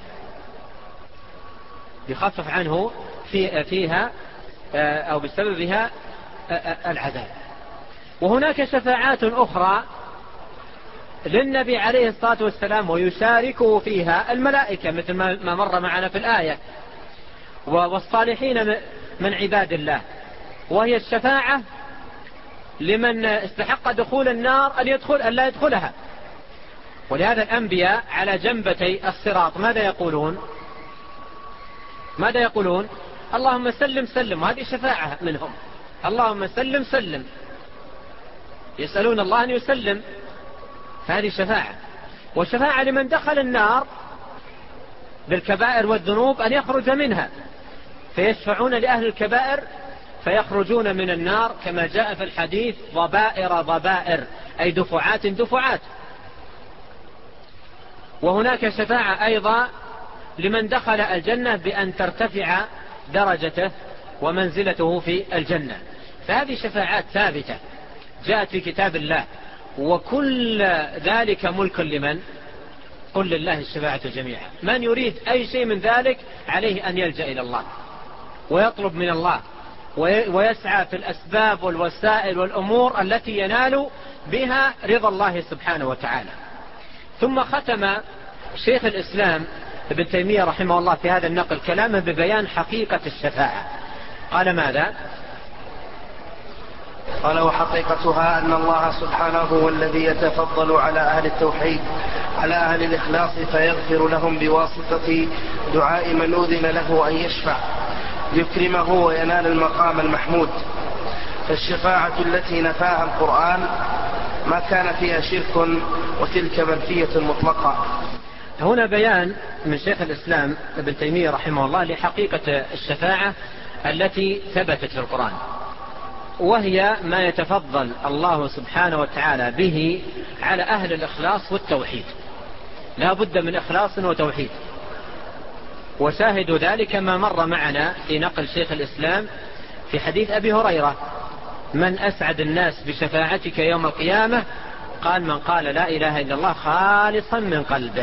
يخفف عنه فيها أو بسببها العذاب. وهناك شفاعات أخرى للنبي عليه الصلاة والسلام ويشاركه فيها الملائكة، مثل ما مر معنا في الآية، والصالحين من عباد الله. وهي الشفاعة لمن استحق دخول النار أن لا يدخلها. ولهذا الأنبياء على جنبتي الصراط ماذا يقولون؟ اللهم سلم سلم. وهذه شفاعة منهم، اللهم سلم سلم، يسألون الله أن يسلم. فهذه شفاعة. والشفاعة لمن دخل النار بالكبائر والذنوب أن يخرج منها، فيشفعون لأهل الكبائر فيخرجون من النار، كما جاء في الحديث: ضبائر ضبائر، أي دفعات دفعات. وهناك شفاعة أيضا لمن دخل الجنة بأن ترتفع درجته ومنزلته في الجنة. فهذه شفاعات ثابتة جاءت في كتاب الله، وكل ذلك ملك لمن؟ قل لله الشفاعة جميعا. من يريد أي شيء من ذلك عليه أن يلجأ إلى الله ويطلب من الله ويسعى في الأسباب والوسائل والأمور التي ينال بها رضا الله سبحانه وتعالى. ثم ختم شيخ الإسلام ابن تيمية رحمه الله في هذا النقل كلامه ببيان حقيقة الشفاعة. قال ماذا؟ قال: وحقيقتها أن الله سبحانه هو الذي يتفضل على أهل التوحيد على أهل الإخلاص، فيغفر لهم بواسطة دعاء من أذن له أن يشفع، يكرمه وينال المقام المحمود. فالشفاعة التي نفاها القرآن ما كان فيها شرك، وتلك منفية مطلقة. هنا بيان من شيخ الإسلام ابن تيمية رحمه الله لحقيقة الشفاعة التي ثبتت في القرآن، وهي ما يتفضل الله سبحانه وتعالى به على أهل الإخلاص والتوحيد. لا بد من إخلاص وتوحيد، وشاهد ذلك ما مر معنا في نقل شيخ الإسلام في حديث أبي هريرة: من أسعد الناس بشفاعتك يوم القيامة؟ قال: من قال لا إله إلا الله خالصا من قلبه.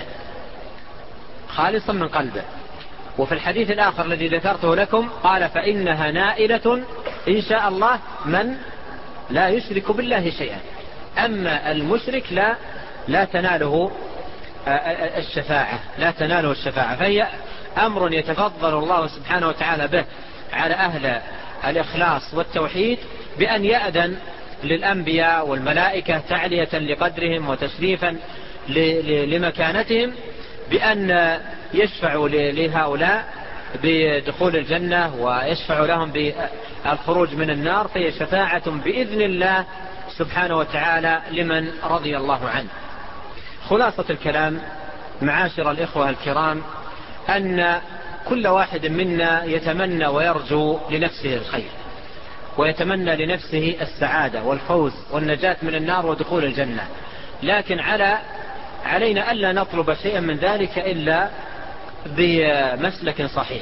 خالصا من قلبه. وفي الحديث الآخر الذي ذكرته لكم قال: فإنها نائلة إن شاء الله من لا يشرك بالله شيئا. أما المشرك لا تناله الشفاعة، لا تناله الشفاعة. فهي أمر يتفضل الله سبحانه وتعالى به على أهل الإخلاص والتوحيد بأن يأذن للأنبياء والملائكة تعلية لقدرهم وتشريفا لمكانتهم بأن يشفعوا لهؤلاء بدخول الجنة ويشفعوا لهم بالخروج من النار. فهي شفاعة بإذن الله سبحانه وتعالى لمن رضي الله عنه. خلاصة الكلام معاشر الإخوة الكرام أن كل واحد منا يتمنى ويرجو لنفسه الخير، ويتمنى لنفسه السعادة والفوز والنجاة من النار ودخول الجنة، لكن علينا ألا نطلب شيئا من ذلك إلا بمسلك صحيح.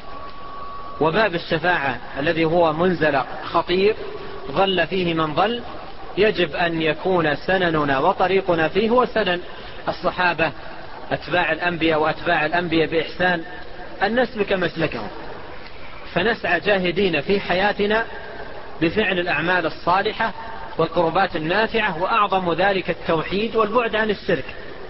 وباب الشفاعة الذي هو منزلق خطير ظل فيه من ظل، يجب أن يكون سنننا وطريقنا فيه هو سنن الصحابة أتباع الأنبياء وأتباع الأنبياء بإحسان، أن نسلك مسلكهم، فنسعى جاهدين في حياتنا بفعل الأعمال الصالحة والقربات النافعة، وأعظم ذلك التوحيد والبعد عن الشرك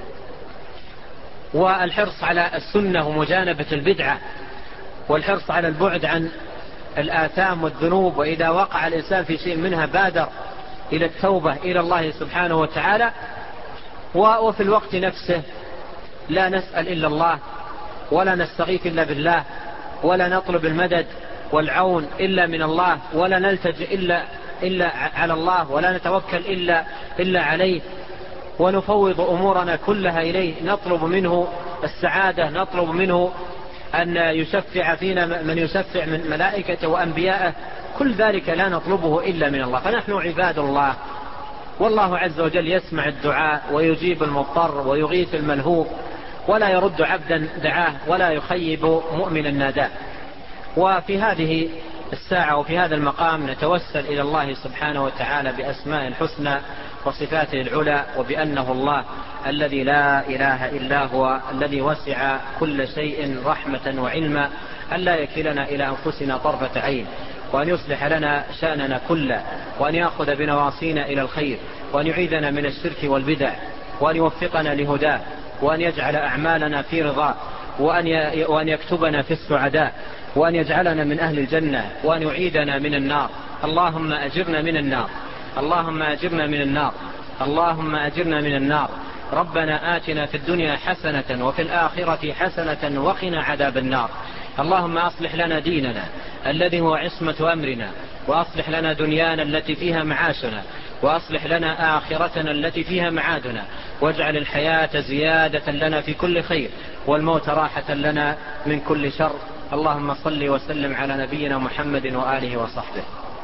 والحرص على السنة ومجانبة البدعة، والحرص على البعد عن الآثام والذنوب، وإذا وقع الإنسان في شيء منها بادر إلى التوبة إلى الله سبحانه وتعالى. وفي الوقت نفسه لا نسأل إلا الله، ولا نستغيث إلا بالله، ولا نطلب المدد والعون إلا من الله، ولا نلتجئ إلا على الله، ولا نتوكل إلا عليه، ونفوض أمورنا كلها إليه. نطلب منه السعادة، نطلب منه أن يشفع فينا من يشفع من ملائكته وأنبيائه، كل ذلك لا نطلبه إلا من الله. فنحن عباد الله، والله عز وجل يسمع الدعاء ويجيب المضطر ويغيث الملهوف، ولا يرد عبدا دعاه، ولا يخيب مؤمنا ناداه. وفي هذه الساعة وفي هذا المقام نتوسل إلى الله سبحانه وتعالى بأسماء الحسنى وصفاته العلى، وبأنه الله الذي لا إله إلا هو، الذي وسع كل شيء رحمة وعلما، أن لا يكلنا إلى أنفسنا طرفة عين، وأن يصلح لنا شأننا كله، وأن يأخذ بنواصينا إلى الخير، وأن يعيذنا من الشرك والبدع، وأن يوفقنا لهداه، وأن يجعل أعمالنا في رضاه، وأن يكتبنا في السعداء، وأن يجعلنا من أهل الجنة، وأن يعيدنا من النار. اللهم أجرنا من النار، اللهم أجرنا من النار، اللهم أجرنا من النار. ربنا آتنا في الدنيا حسنة وفي الآخرة حسنة وقنا عذاب النار. اللهم أصلح لنا ديننا الذي هو عصمة أمرنا، وأصلح لنا دنيانا التي فيها معاشنا، وأصلح لنا آخرتنا التي فيها معادنا، واجعل الحياة زيادة لنا في كل خير، والموت راحة لنا من كل شر. اللهم صل وسلم على نبينا محمد وآله وصحبه.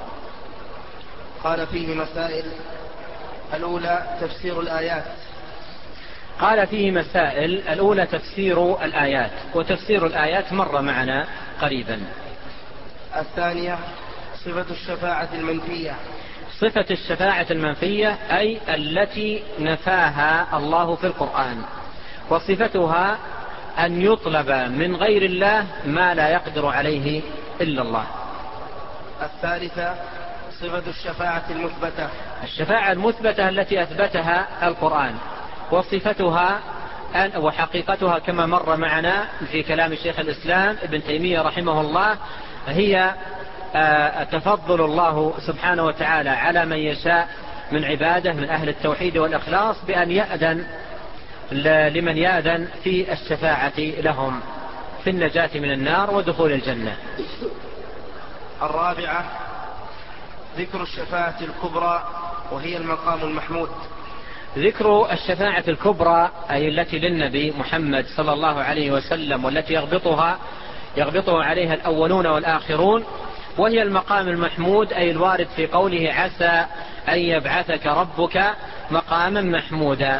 قال فيه مسائل. الأولى تفسير الآيات. قال فيه مسائل. الأولى تفسير الآيات، وتفسير الآيات مر معنا قريبا. الثانية صفة الشفاعة المنفية. صفة الشفاعة المنفية أي التي نفاها الله في القرآن، وصفتها أن يطلب من غير الله ما لا يقدر عليه إلا الله. الثالثة صفة الشفاعة المثبتة. الشفاعة المثبتة التي أثبتها القرآن، وصفتها وحقيقتها كما مر معنا في كلام شيخ الإسلام ابن تيمية رحمه الله، هي تفضل الله سبحانه وتعالى على من يشاء من عباده من أهل التوحيد والإخلاص بأن يأذن لمن يأذن في الشفاعة لهم في النجاة من النار ودخول الجنة. الرابعة ذكر الشفاعة الكبرى وهي المقام المحمود. ذكر الشفاعة الكبرى أي التي للنبي محمد صلى الله عليه وسلم والتي يغبطها عليها الأولون والآخرون، وهي المقام المحمود أي الوارد في قوله عسى أن يبعثك ربك مقاما محمودا.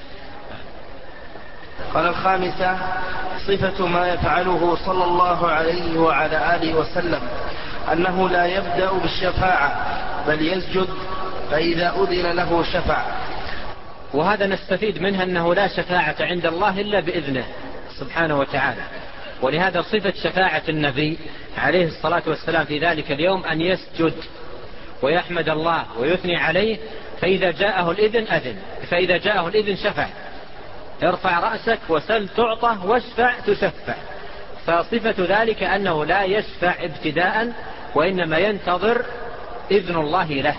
قال الخامسة صفة ما يفعله صلى الله عليه وعلى آله وسلم أنه لا يبدأ بالشفاعة بل يسجد فإذا أذن له شفع. وهذا نستفيد منها أنه لا شفاعة عند الله إلا بإذنه سبحانه وتعالى، ولهذا صفة شفاعة النبي عليه الصلاة والسلام في ذلك اليوم أن يسجد ويحمد الله ويثني عليه، فإذا جاءه الإذن أذن، فإذا جاءه الإذن شفع. ارفع رأسك وسل تعطى واشفع تشفع. فصفة ذلك أنه لا يشفع ابتداء وإنما ينتظر إذن الله له.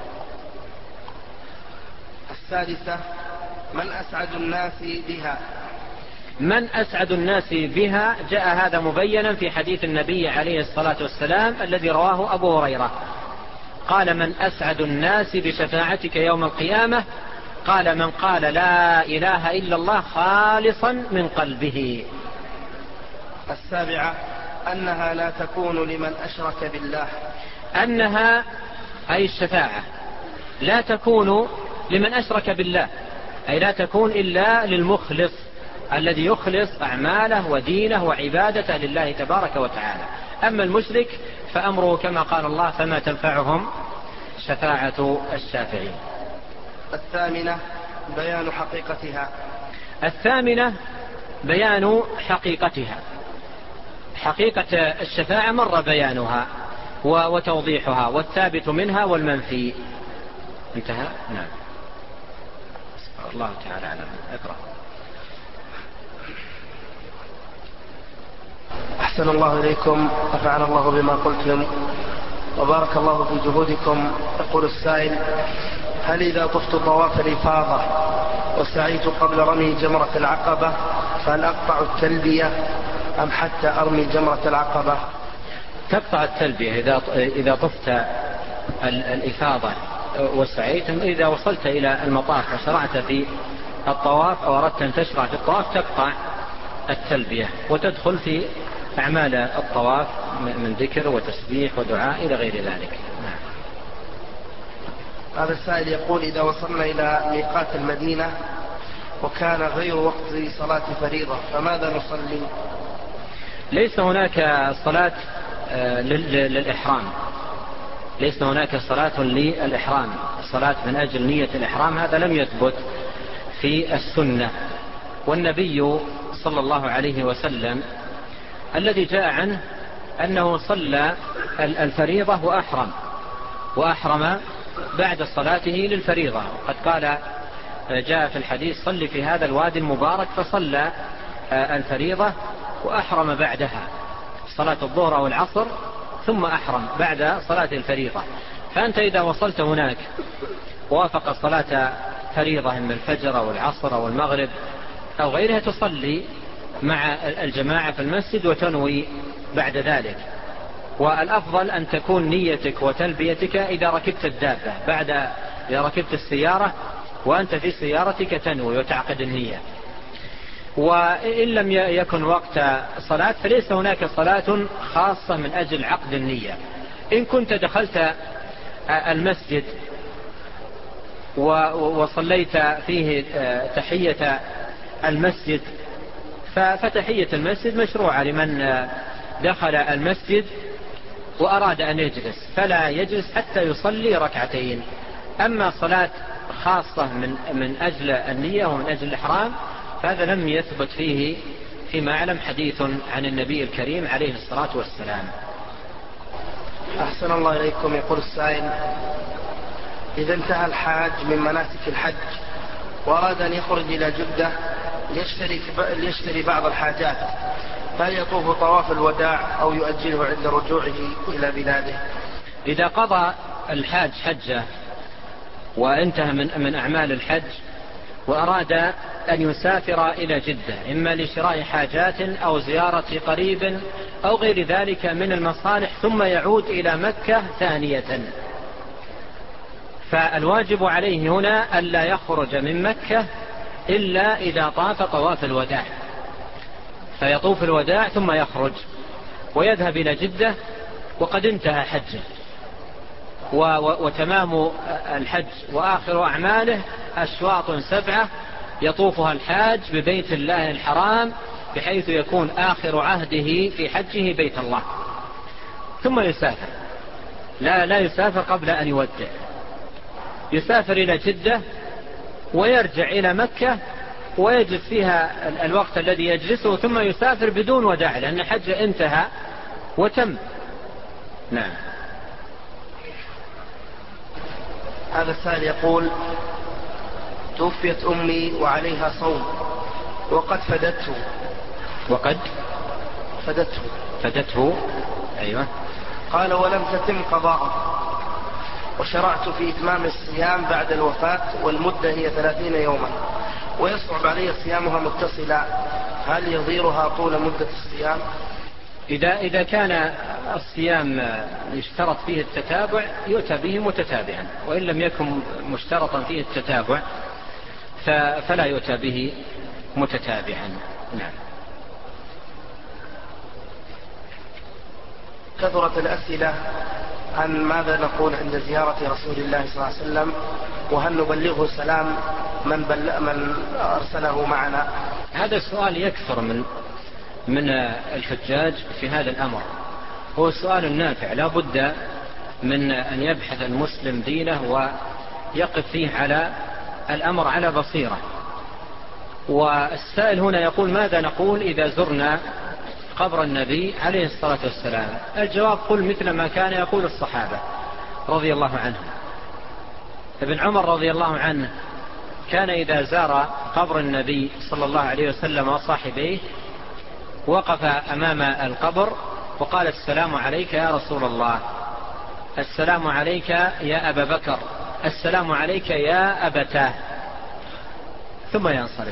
السادسة من أسعد الناس بها. من أسعد الناس بها جاء هذا مبينا في حديث النبي عليه الصلاة والسلام الذي رواه أبو هريرة، قال من أسعد الناس بشفاعتك يوم القيامة؟ قال من قال لا إله إلا الله خالصا من قلبه. السابعة أنها لا تكون لمن أشرك بالله. أنها أي الشفاعة لا تكون لمن أشرك بالله، أي لا تكون إلا للمخلص الذي يخلص أعماله ودينه وعبادته لله تبارك وتعالى. أما المشرك فأمره كما قال الله فما تنفعهم شفاعة الشافعين. الثامنة بيان حقيقتها. الثامنة بيان حقيقتها. حقيقة الشفاعة مر بيانها وتوضيحها والثابت منها والمنفي. انتهى. نعم. الله تعالى أعلم. اقرأ. أحسن الله إليكم، نفعنا الله بما قلتم وبارك الله في جهودكم. يقول السائل: هل إذا طفت طواف الإفاضة وسعيت قبل رمي جمرة العقبة فهل أقطع التلبية أم حتى أرمي جمرة العقبة؟ تقطع التلبية إذا طفت الإفاضة وسعيت. إذا وصلت إلى المطاف وشرعت في الطواف أو أردت أن تشرع في الطواف تقطع التلبية وتدخل في أعمال الطواف من ذكر وتسبيح ودعاء إلى غير ذلك. هذا السائل يقول: إذا وصلنا إلى ميقات المدينة وكان غير وقت صلاة فريضة فماذا نصلي؟ ليس هناك صلاة للإحرام، ليس هناك صلاة للإحرام. الصلاة من أجل نية الإحرام هذا لم يثبت في السنة. والنبي صلى الله عليه وسلم الذي جاء عنه أنه صلى الفريضة وأحرم بعد صلاته للفريضة. قد قال جاء في الحديث: صلي في هذا الوادي المبارك، فصلى الفريضة وأحرم بعدها صلاة الظهر أو العصر ثم أحرم بعد صلاة الفريضة. فأنت إذا وصلت هناك وافق صلاة فريضة من الفجر أو العصر أو المغرب أو غيرها تصلي مع الجماعة في المسجد وتنوي بعد ذلك. والأفضل أن تكون نيتك وتلبيتك إذا ركبت الدابة، بعد إذا ركبت السيارة وأنت في سيارتك تنوي وتعقد النية. وإن لم يكن وقت صلاة فليس هناك صلاة خاصة من أجل عقد النية. إن كنت دخلت المسجد وصليت فيه تحية المسجد فتحية المسجد مشروعة لمن دخل المسجد وأراد أن يجلس، فلا يجلس حتى يصلي ركعتين. أما صلاة خاصة من أجل النية ومن أجل الإحرام فهذا لم يثبت فيه فيما أعلم حديث عن النبي الكريم عليه الصلاة والسلام. أحسن الله إليكم. يقول السائل: إذا انتهى الحاج من مناسك الحج وأراد أن يخرج إلى جدة ليشتري بعض الحاجات، فهل يطوف طواف الوداع أو يؤجله عند رجوعه إلى بلاده؟ إذا قضى الحاج حجه وانتهى من أعمال الحج وأراد أن يسافر إلى جدة إما لشراء حاجات أو زيارة قريب أو غير ذلك من المصالح ثم يعود إلى مكة ثانية، فالواجب عليه هنا ألا يخرج من مكة إلا إذا طاف طواف الوداع، فيطوف الوداع ثم يخرج ويذهب إلى جدة وقد انتهى حجه، وتمام الحج وآخر أعماله أشواط 7 يطوفها الحاج ببيت الله الحرام، بحيث يكون آخر عهده في حجه بيت الله، ثم يسافر. لا يسافر قبل أن يودع، يسافر إلى جدة ويرجع إلى مكة ويجلس فيها الوقت الذي يجلسه، ثم يسافر بدون وداع لأن حج انتهى وتم. نعم. هذا السائل يقول: توفيت أمي وعليها صوم وقد فدته. أيوة. قال: ولم تتم قضاءه، وشرعت في إتمام الصيام بعد الوفاة والمدة هي 30 يوما ويصعب علي صيامها متصلا، هل يضيرها طول مدة الصيام؟ إذا كان الصيام يشترط فيه التتابع يؤتى به متتابعا، وإن لم يكن مشترطا فيه التتابع فلا يؤتى به متتابعا. نعم. كثرت الأسئلة عن ماذا نقول عند زيارة رسول الله صلى الله عليه وسلم، وهل نبلغه سلام من أرسله معنا؟ هذا السؤال يكثر من الحجاج في هذا الأمر، هو السؤال نافع، لا بد من أن يبحث المسلم دينه ويقف فيه على الأمر على بصيرة. والسائل هنا يقول: ماذا نقول إذا زرنا قبر النبي عليه الصلاة والسلام؟ الجواب: قل مثل ما كان يقول الصحابة رضي الله عنهم. ابن عمر رضي الله عنه كان إذا زار قبر النبي صلى الله عليه وسلم وصاحبيه وقف أمام القبر وقال: السلام عليك يا رسول الله، السلام عليك يا أبا بكر، السلام عليك يا أبتاه، ثم ينصرف،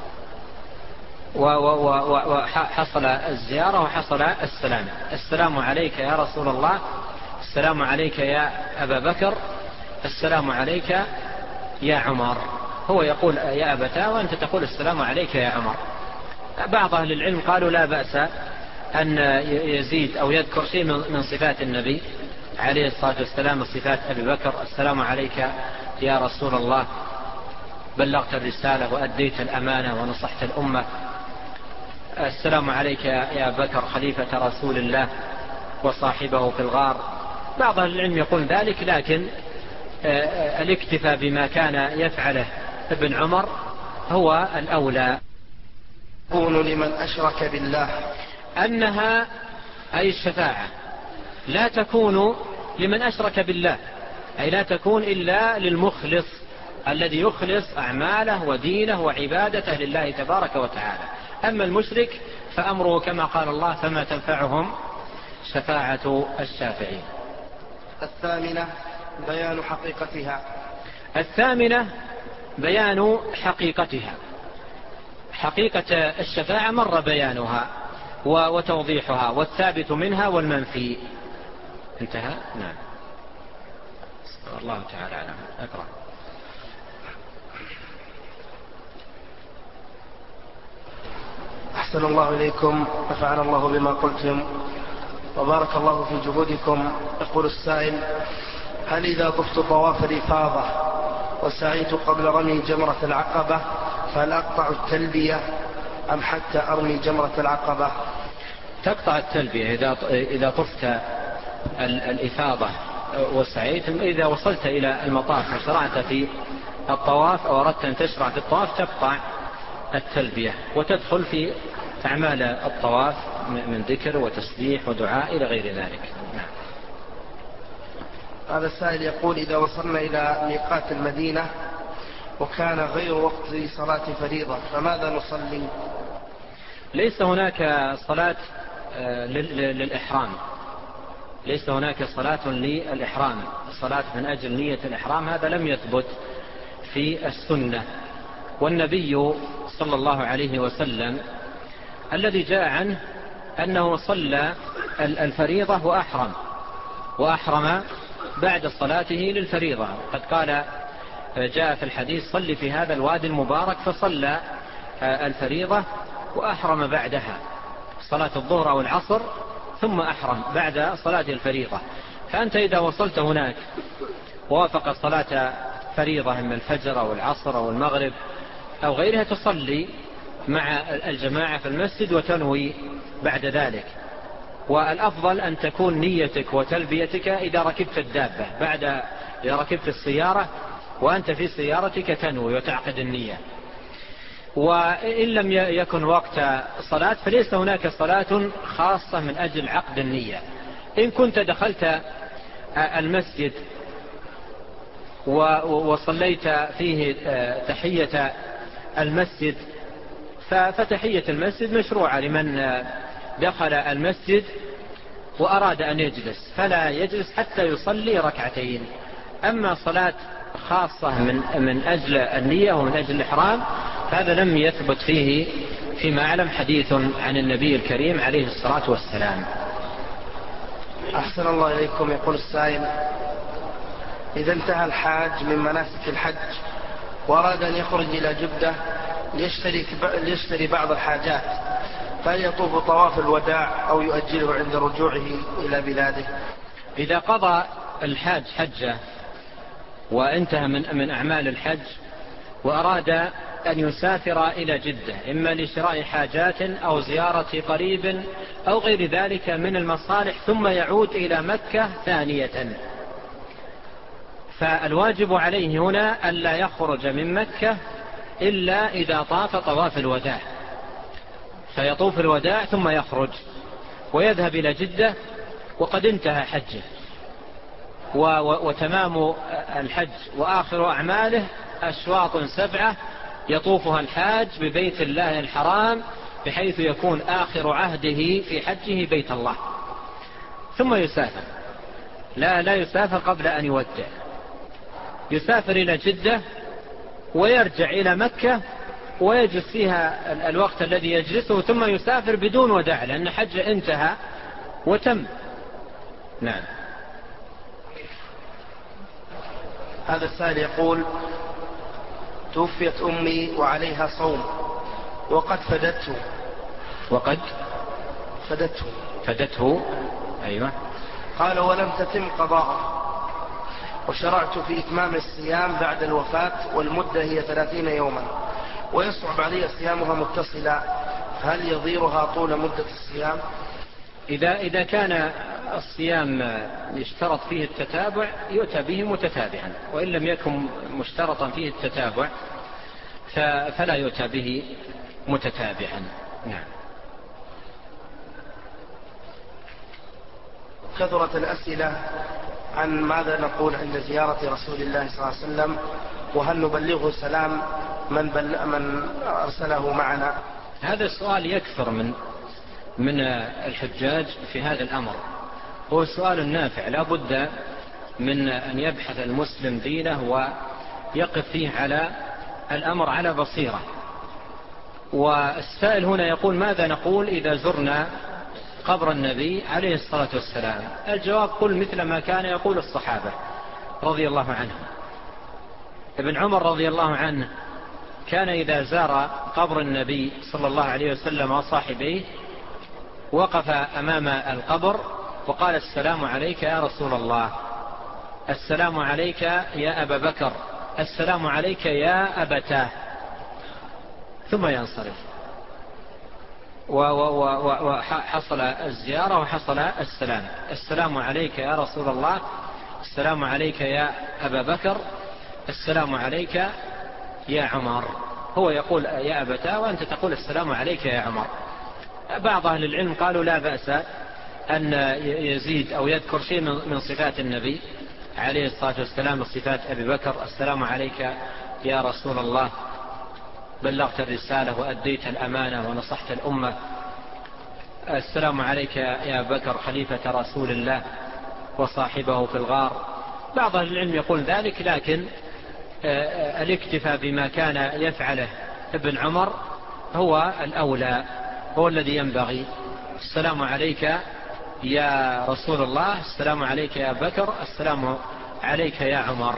وحصل الزيارة وحصل السلام. السلام عليك يا رسول الله، السلام عليك يا أبا بكر، السلام عليك يا عمر. هو يقول يا أبتاه وأنت تقول السلام عليك يا عمر. بعض أهل العلم قالوا لا بأس أن يزيد أو يذكر شيء من صفات النبي عليه الصلاة والسلام، صفات أبي بكر: السلام عليك يا رسول الله، بلغت الرسالة وأديت الأمانة ونصحت الأمة، السلام عليك يا بكر خليفة رسول الله وصاحبه في الغار. بعض أهل العلم يقول ذلك، لكن الاكتفاء بما كان يفعله ابن عمر هو الأولى. يكون لمن أشرك بالله، أنها أي الشفاعة لا تكون لمن أشرك بالله، أي لا تكون إلا للمخلص الذي يخلص أعماله ودينه وعبادته لله تبارك وتعالى. أما المشرك فأمره كما قال الله: فما تنفعهم شفاعة الشافعين. الثامنة بيان حقيقتها. الثامنة بيان حقيقتها. حقيقة الشفاعة مر بيانها وتوضيحها، والثابت منها والمنفي. انتهى. نعم. الله تعالى أعلم. أقرأ. أحسن الله إليكم، نفعنا الله بما قلتم وبارك الله في جهودكم. يقول السائل: هل إذا طفت طواف الإفاضة وسعيت قبل رمي جمرة العقبة فهل أقطع التلبية أم حتى أرمي جمرة العقبة؟ تقطع التلبية إذا طفت الإفاضة وسعيت. إذا وصلت إلى المطاف وشرعت في الطواف أو أردت أن تشرع في الطواف تقطع التلبية وتدخل في أعمال الطواف من ذكر وتسبيح ودعاء إلى غير ذلك. نعم. هذا السائل يقول: إذا وصلنا إلى ميقات المدينة وكان غير وقت صلاة فريضة فماذا نصلي؟ ليس هناك صلاة للإحرام، ليس هناك صلاة للإحرام. الصلاة من أجل نية الإحرام هذا لم يثبت في السنة، والنبي صلى الله عليه وسلم الذي جاء عنه أنه صلى الفريضة وأحرم بعد صلاته للفريضة. قد قال جاء في الحديث: صل في هذا الوادي المبارك، فصلى الفريضة وأحرم بعدها صلاة الظهر أو العصر، ثم أحرم بعد صلاة الفريضة. فأنت إذا وصلت هناك ووافق صلاة فريضة من الفجر أو العصر أو المغرب أو غيرها، تصلي مع الجماعة في المسجد وتنوي بعد ذلك. والأفضل أن تكون نيتك وتلبيتك إذا ركبت الدابة، إذا ركبت السيارة وأنت في سيارتك تنوي وتعقد النية. وإن لم يكن وقت صلاة فليس هناك صلاة خاصة من أجل عقد النية. إن كنت دخلت المسجد وصليت فيه تحية المسجد، فتحية المسجد مشروعة لمن دخل المسجد وأراد أن يجلس، فلا يجلس حتى يصلي ركعتين. أما صلاة خاصة من أجل النية ومن أجل الإحرام هذا لم يثبت فيه فيما أعلم حديث عن النبي الكريم عليه الصلاة والسلام. أحسن الله إليكم. يقول السائل: إذا انتهى الحاج من مناسك الحج وأراد أن يخرج إلى جدة ليشتري بعض الحاجات، فهل يطوف طواف الوداع أو يؤجله عند رجوعه إلى بلاده؟ إذا قضى الحاج حجه وانتهى من أعمال الحج وأراد أن يسافر إلى جدة، إما لشراء حاجات أو زيارة قريب أو غير ذلك من المصالح، ثم يعود إلى مكة ثانية، فالواجب عليه هنا ألا يخرج من مكة إلا إذا طاف طواف الوداع، فيطوف الوداع ثم يخرج ويذهب إلى جدة وقد انتهى حجه. وتمام الحج وآخر أعماله أشواط 7 يطوفها الحاج ببيت الله الحرام، بحيث يكون آخر عهده في حجه بيت الله، ثم يسافر. لا يسافر قبل أن يودع، يسافر إلى جدة ويرجع إلى مكة ويجلس فيها الوقت الذي يجلسه، ثم يسافر بدون وداع، لأن حج انتهى وتم. نعم. هذا السائل يقول: توفيت أمي وعليها صوم وقد فدته. أيوة. قال: ولم تتم قضاءه، وشرعت في إتمام الصيام بعد الوفاة، والمدة هي 30 يوما، ويصعب علي صيامها متصلا، هل يضيرها طول مدة الصيام؟ إذا كان الصيام يشترط فيه التتابع يؤتى به متتابعا، وإن لم يكن مشترطا فيه التتابع فلا يؤتى به متتابعا. نعم. كثرت الأسئلة عن ماذا نقول عند زيارة رسول الله صلى الله عليه وسلم، وهل نبلغه سلام من أرسله معنا؟ هذا السؤال يكثر من الحجاج في هذا الأمر، هو سؤال نافع، لا بد من أن يبحث المسلم دينه ويقف فيه على الأمر على بصيرة. والسائل هنا يقول: ماذا نقول إذا زرنا قبر النبي عليه الصلاة والسلام؟ الجواب: قل مثل ما كان يقول الصحابة رضي الله عنهم. ابن عمر رضي الله عنه كان إذا زار قبر النبي صلى الله عليه وسلم وصاحبيه وقف أمام القبر وقال: السلام عليك يا رسول الله، السلام عليك يا أبا بكر، السلام عليك يا أبتاه، ثم ينصرف. وحصل الزيارة وحصل السلام: السلام عليك يا رسول الله، السلام عليك يا أبا بكر، السلام عليك يا عمر. هو يقول يا أبتاه وأنت تقول السلام عليك يا عمر. بعض أهل العلم قالوا لا بأس أن يزيد أو يذكر شيء من صفات النبي عليه الصلاة والسلام، صفات أبي بكر: السلام عليك يا رسول الله، بلغت الرسالة وأديت الأمانة ونصحت الأمة، السلام عليك يا بكر خليفة رسول الله وصاحبه في الغار. بعض أهل العلم يقول ذلك، لكن الاكتفاء بما كان يفعله ابن عمر هو الأولى، هو الذي ينبغي. السلام عليك يا رسول الله، السلام عليك يا بكر، السلام عليك يا عمر.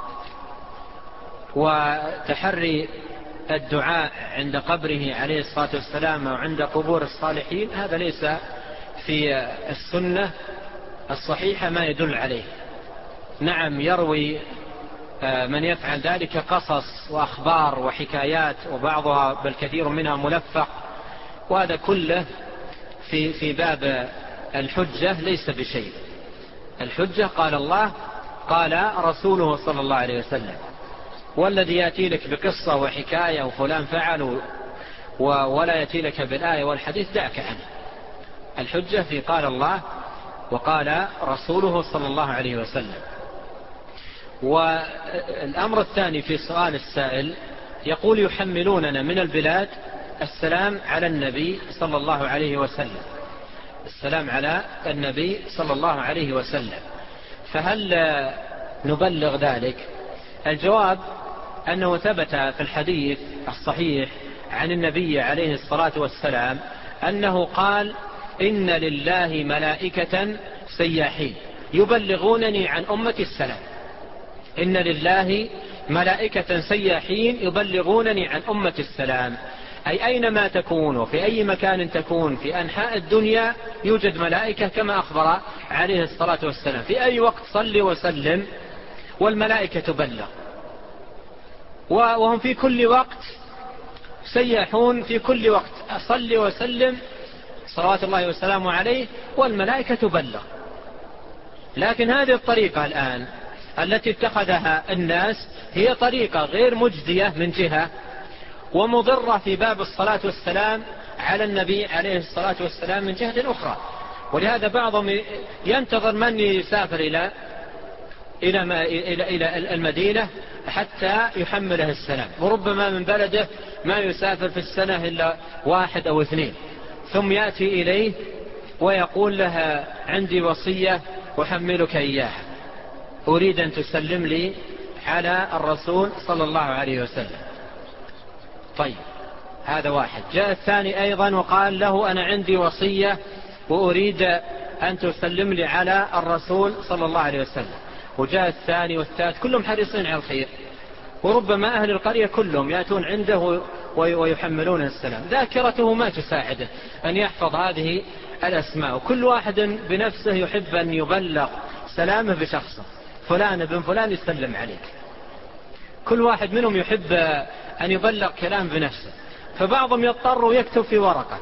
وتحري الدعاء عند قبره عليه الصلاة والسلام وعند قبور الصالحين هذا ليس في السنة الصحيحة ما يدل عليه. نعم يروي من يفعل ذلك قصص وأخبار وحكايات، وبعضها بل كثير منها ملفق، وهذا كله في باب الحجة ليس بشيء. الحجة قال الله قال رسوله صلى الله عليه وسلم. والذي يأتي لك بقصة وحكاية وفلان فعل ولا يأتي لك بالآية والحديث دعك عنه. الحجة في قال الله وقال رسوله صلى الله عليه وسلم. والأمر الثاني في سؤال السائل يقول يحملوننا من البلاد السلام على النبي صلى الله عليه وسلم، السلام على النبي صلى الله عليه وسلم، فهل نبلغ ذلك؟ الجواب أنه ثبت في الحديث الصحيح عن النبي عليه الصلاة والسلام أنه قال إن لله ملائكة سياحين يبلغونني عن أمة السلام. إن لله ملائكة سياحين يبلغونني عن أمة السلام، أي أينما تكون وفي أي مكان تكون في أنحاء الدنيا يوجد ملائكة كما أخبر عليه الصلاة والسلام. في أي وقت صل وسلم والملائكة تبلغ، وهم في كل وقت سياحون، في كل وقت صل وسلم صلوات الله وسلامه عليه والملائكة تبلغ. لكن هذه الطريقة الآن التي اتخذها الناس هي طريقة غير مجدية من جهة، ومضرة في باب الصلاة والسلام على النبي عليه الصلاة والسلام من جهة أخرى. ولهذا بعضهم ينتظر من يسافر إلى المدينة حتى يحمله السلام، وربما من بلده ما يسافر في السنة إلا 1 أو 2، ثم يأتي إليه ويقول له عندي وصية أحملك إياها، أريد أن تسلم لي على الرسول صلى الله عليه وسلم. طيب هذا واحد. جاء الثاني أيضا وقال له أنا عندي وصية وأريد أن تسلم لي على الرسول صلى الله عليه وسلم. وجاء الثاني والثالث كلهم حريصين على الخير، وربما أهل القرية كلهم يأتون عنده ويحملون السلام. ذاكرته ما تساعده أن يحفظ هذه الأسماء، وكل واحد بنفسه يحب أن يبلغ سلامه بشخصه، فلان بن فلان يسلم عليك. كل واحد منهم يحب أن يبلغ كلام بنفسه، فبعضهم يضطر ويكتب في ورقة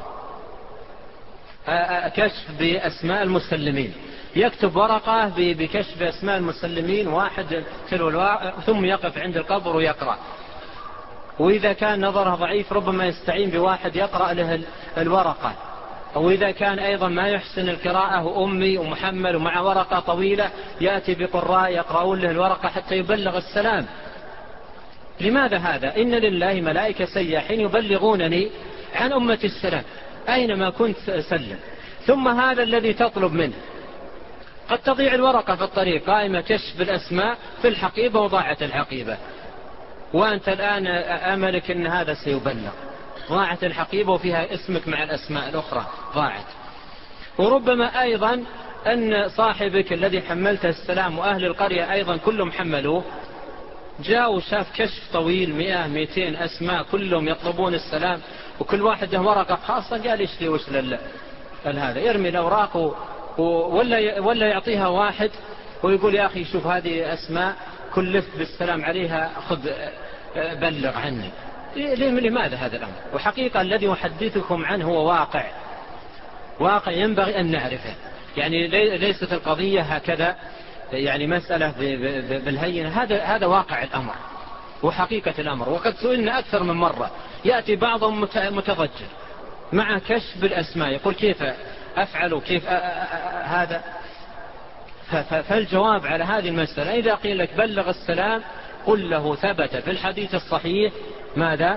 كشف بأسماء المسلمين، يكتب ورقة بكشف أسماء المسلمين واحد تلو ثم يقف عند القبر ويقرأ. وإذا كان نظره ضعيف ربما يستعين بواحد يقرأ له الورقة، وإذا كان أيضا ما يحسن القراءة أمي ومحمل ومع ورقة طويلة يأتي بقراء يقرؤون له الورقة حتى يبلغ السلام. لماذا هذا؟ إن لله ملائكة سياحين يبلغونني عن أمة السلام أينما كنت سلم. ثم هذا الذي تطلب منه قد تضيع الورقة في الطريق قائمة كشف الأسماء في الحقيبة وضاعت الحقيبة، وأنت الآن أملك أن هذا سيبلغ، ضاعت الحقيبة وفيها اسمك مع الأسماء الأخرى ضاعت. وربما أيضا أن صاحبك الذي حملته السلام وأهل القرية أيضا كلهم حملوه، جاء وشاف كشف طويل 100-200 أسماء كلهم يطلبون السلام، وكل واحد له ورقة خاصة، قال إيش لي وش هذا، يرمي الأوراق ولا يعطيها واحد ويقول يا أخي شوف هذه أسماء كلفت بالسلام عليها خذ بلغ عني. لماذا هذا الأمر؟ وحقيقة الذي أحدثكم عنه هو واقع ينبغي أن نعرفه. يعني ليست القضية هكذا يعني مسألة بالهينة، هذا واقع الأمر وحقيقة الأمر. وقد سئلنا أكثر من مرة، يأتي بعضهم متضجر مع كشف الأسماء يقول كيف أفعل كيف هذا. فالجواب على هذه المسألة إذا قيل لك بلغ السلام قل له ثبت في الحديث الصحيح ماذا؟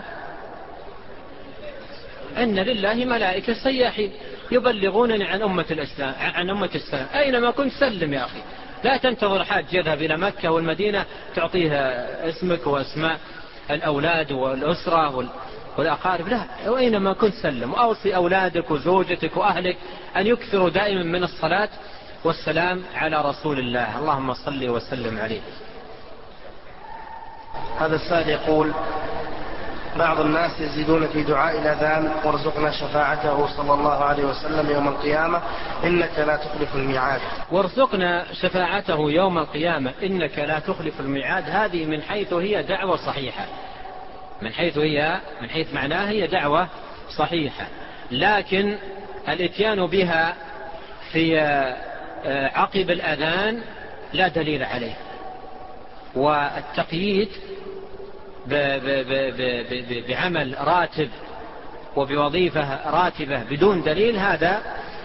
أن لله ملائكة سياحين يبلغونني عن أمة السلام. أينما كنت سلم يا أخي، لا تنتظر حاج يذهب إلى مكة والمدينة تعطيه اسمك واسماء الأولاد والأسرة والأقارب، لا، وإنما كنت سلم، وأوصي أولادك وزوجتك وأهلك أن يكثروا دائما من الصلاة والسلام على رسول الله، اللهم صل وسلم عليه. هذا السائل يقول: بعض الناس يزيدون في دعاء الأذان: وارزقنا شفاعته صلى الله عليه وسلم يوم القيامة إنك لا تخلف الميعاد. وارزقنا شفاعته يوم القيامة إنك لا تخلف الميعاد، هذه من حيث هي دعوة صحيحة، من حيث معناها هي دعوة صحيحة، لكن الاتيان بها في عقب الأذان لا دليل عليه، والتقييد بعمل راتب وبوظيفة راتبة بدون دليل هذا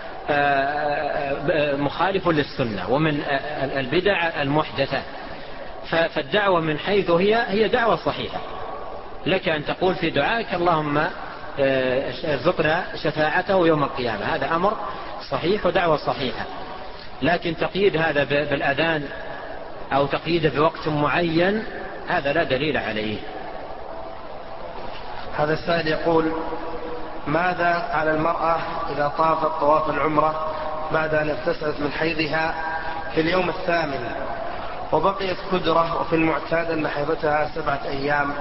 مخالف للسنة ومن البدع المحدثة. فالدعوة من حيث هي دعوة صحيحة، لك أن تقول في دعائك: اللهم ارزقنا شفاعته يوم القيامة، هذا أمر صحيح ودعوة صحيحة، لكن تقييد هذا بالأذان أو تقييده بوقت معين هذا لا دليل عليه. هذا السائل يقول: ماذا على المرأة إذا طافت طواف العمرة بعد أن اغتسلت من حيضها في اليوم الثامن وبقيت كدرة، وفي المعتاد أن حيضتها 7 أيام؟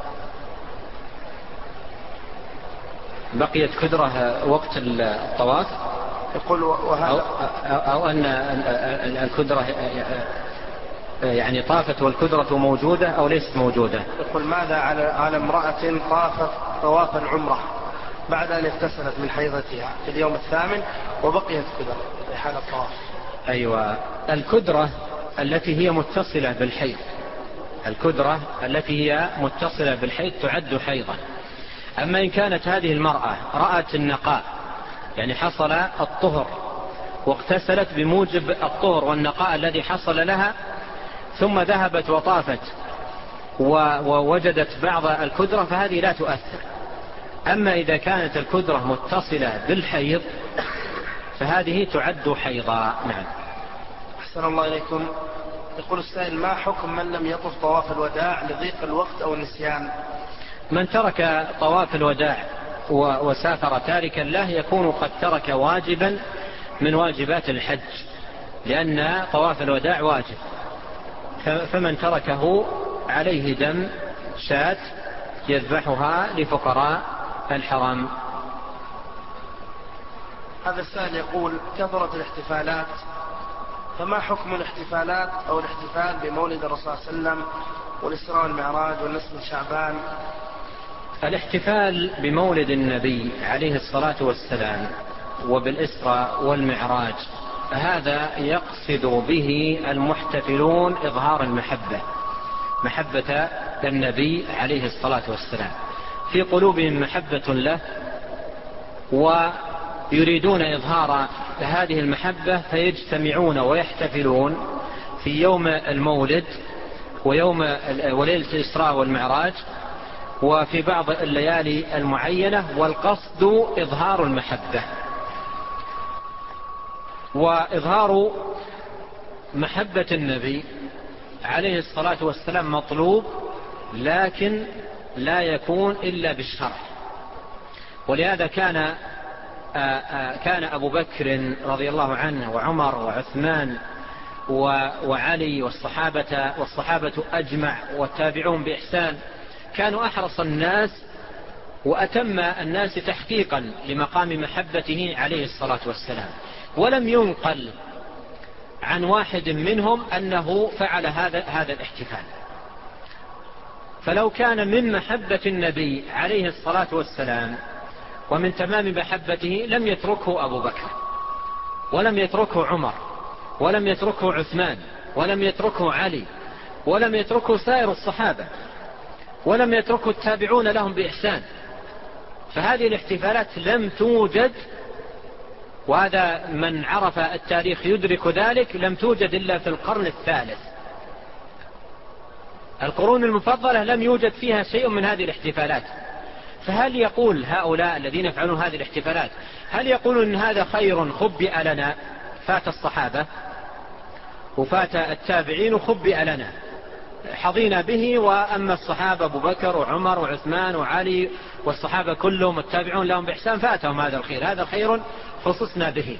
بقيت كدرة وقت الطواف، يقول وهذا أو أن الكدرة يعني طافت والكدرة موجودة أو ليست موجودة. يقول: ماذا على امرأة طافت طواف العمرة بعد أن اغتسلت من حيضتها في اليوم الثامن وبقيت كدرة في حال الطواف؟ أيوة، الكدرة التي هي متصلة بالحيض، الكدرة التي هي متصلة بالحيض تعد حيضا. أما إن كانت هذه المرأة رأت النقاء، يعني حصل الطهر واغتسلت بموجب الطهر والنقاء الذي حصل لها، ثم ذهبت وطافت ووجدت بعض الكدرة، فهذه لا تؤثر. أما إذا كانت الكدرة متصلة بالحيض فهذه تعد حيضا. نعم. أحسن الله إليكم. يقول السائل: ما حكم من لم يطف طواف الوداع لضيق الوقت أو النسيان؟ من ترك طواف الوداع وسافر تاركا له يكون قد ترك واجبا من واجبات الحج، لأن طواف الوداع واجب، فمن تركه عليه دم شاة يذبحها لفقراء الحرام. هذا السائل يقول: كثرت الاحتفالات، فما حكم الاحتفالات أو الاحتفال بمولد الرسول صلى الله عليه وسلم والإسراء والمعراج والنصف من شعبان؟ الاحتفال بمولد النبي عليه الصلاة والسلام وبالإسراء والمعراج هذا يقصد به المحتفلون إظهار المحبة، محبة النبي عليه الصلاة والسلام، في قلوبهم محبة له ويريدون إظهار هذه المحبة، فيجتمعون ويحتفلون في يوم المولد ويوم وليلة الإسراء والمعراج وفي بعض الليالي المعينة، والقصد إظهار المحبة. وإظهار محبة النبي عليه الصلاة والسلام مطلوب، لكن لا يكون إلا بالشرع. ولهذا كان أبو بكر رضي الله عنه وعمر وعثمان وعلي والصحابة أجمع والتابعون بإحسان كانوا أحرص الناس وأتم الناس تحقيقا لمقام محبته عليه الصلاة والسلام، ولم ينقل عن واحد منهم أنه فعل هذا الاحتفال. فلو كان من محبة النبي عليه الصلاة والسلام ومن تمام محبته لم يتركه أبو بكر ولم يتركه عمر ولم يتركه عثمان ولم يتركه علي ولم يتركه سائر الصحابة ولم يتركه التابعون لهم بإحسان. فهذه الاحتفالات لم توجد، وهذا من عرف التاريخ يدرك ذلك، لم توجد إلا في القرن الثالث. القرون المفضلة لم يوجد فيها شيء من هذه الاحتفالات. فهل يقول هؤلاء الذين يفعلون هذه الاحتفالات هل يقولون إن هذا خير خبئ لنا فات الصحابة؟ وفات التابعين وخبئ لنا، حظينا به. وأما الصحابة أبو بكر وعمر وعثمان وعلي والصحابة كلهم التابعون لهم بإحسان فاتهم هذا الخير، هذا خير خصصنا به.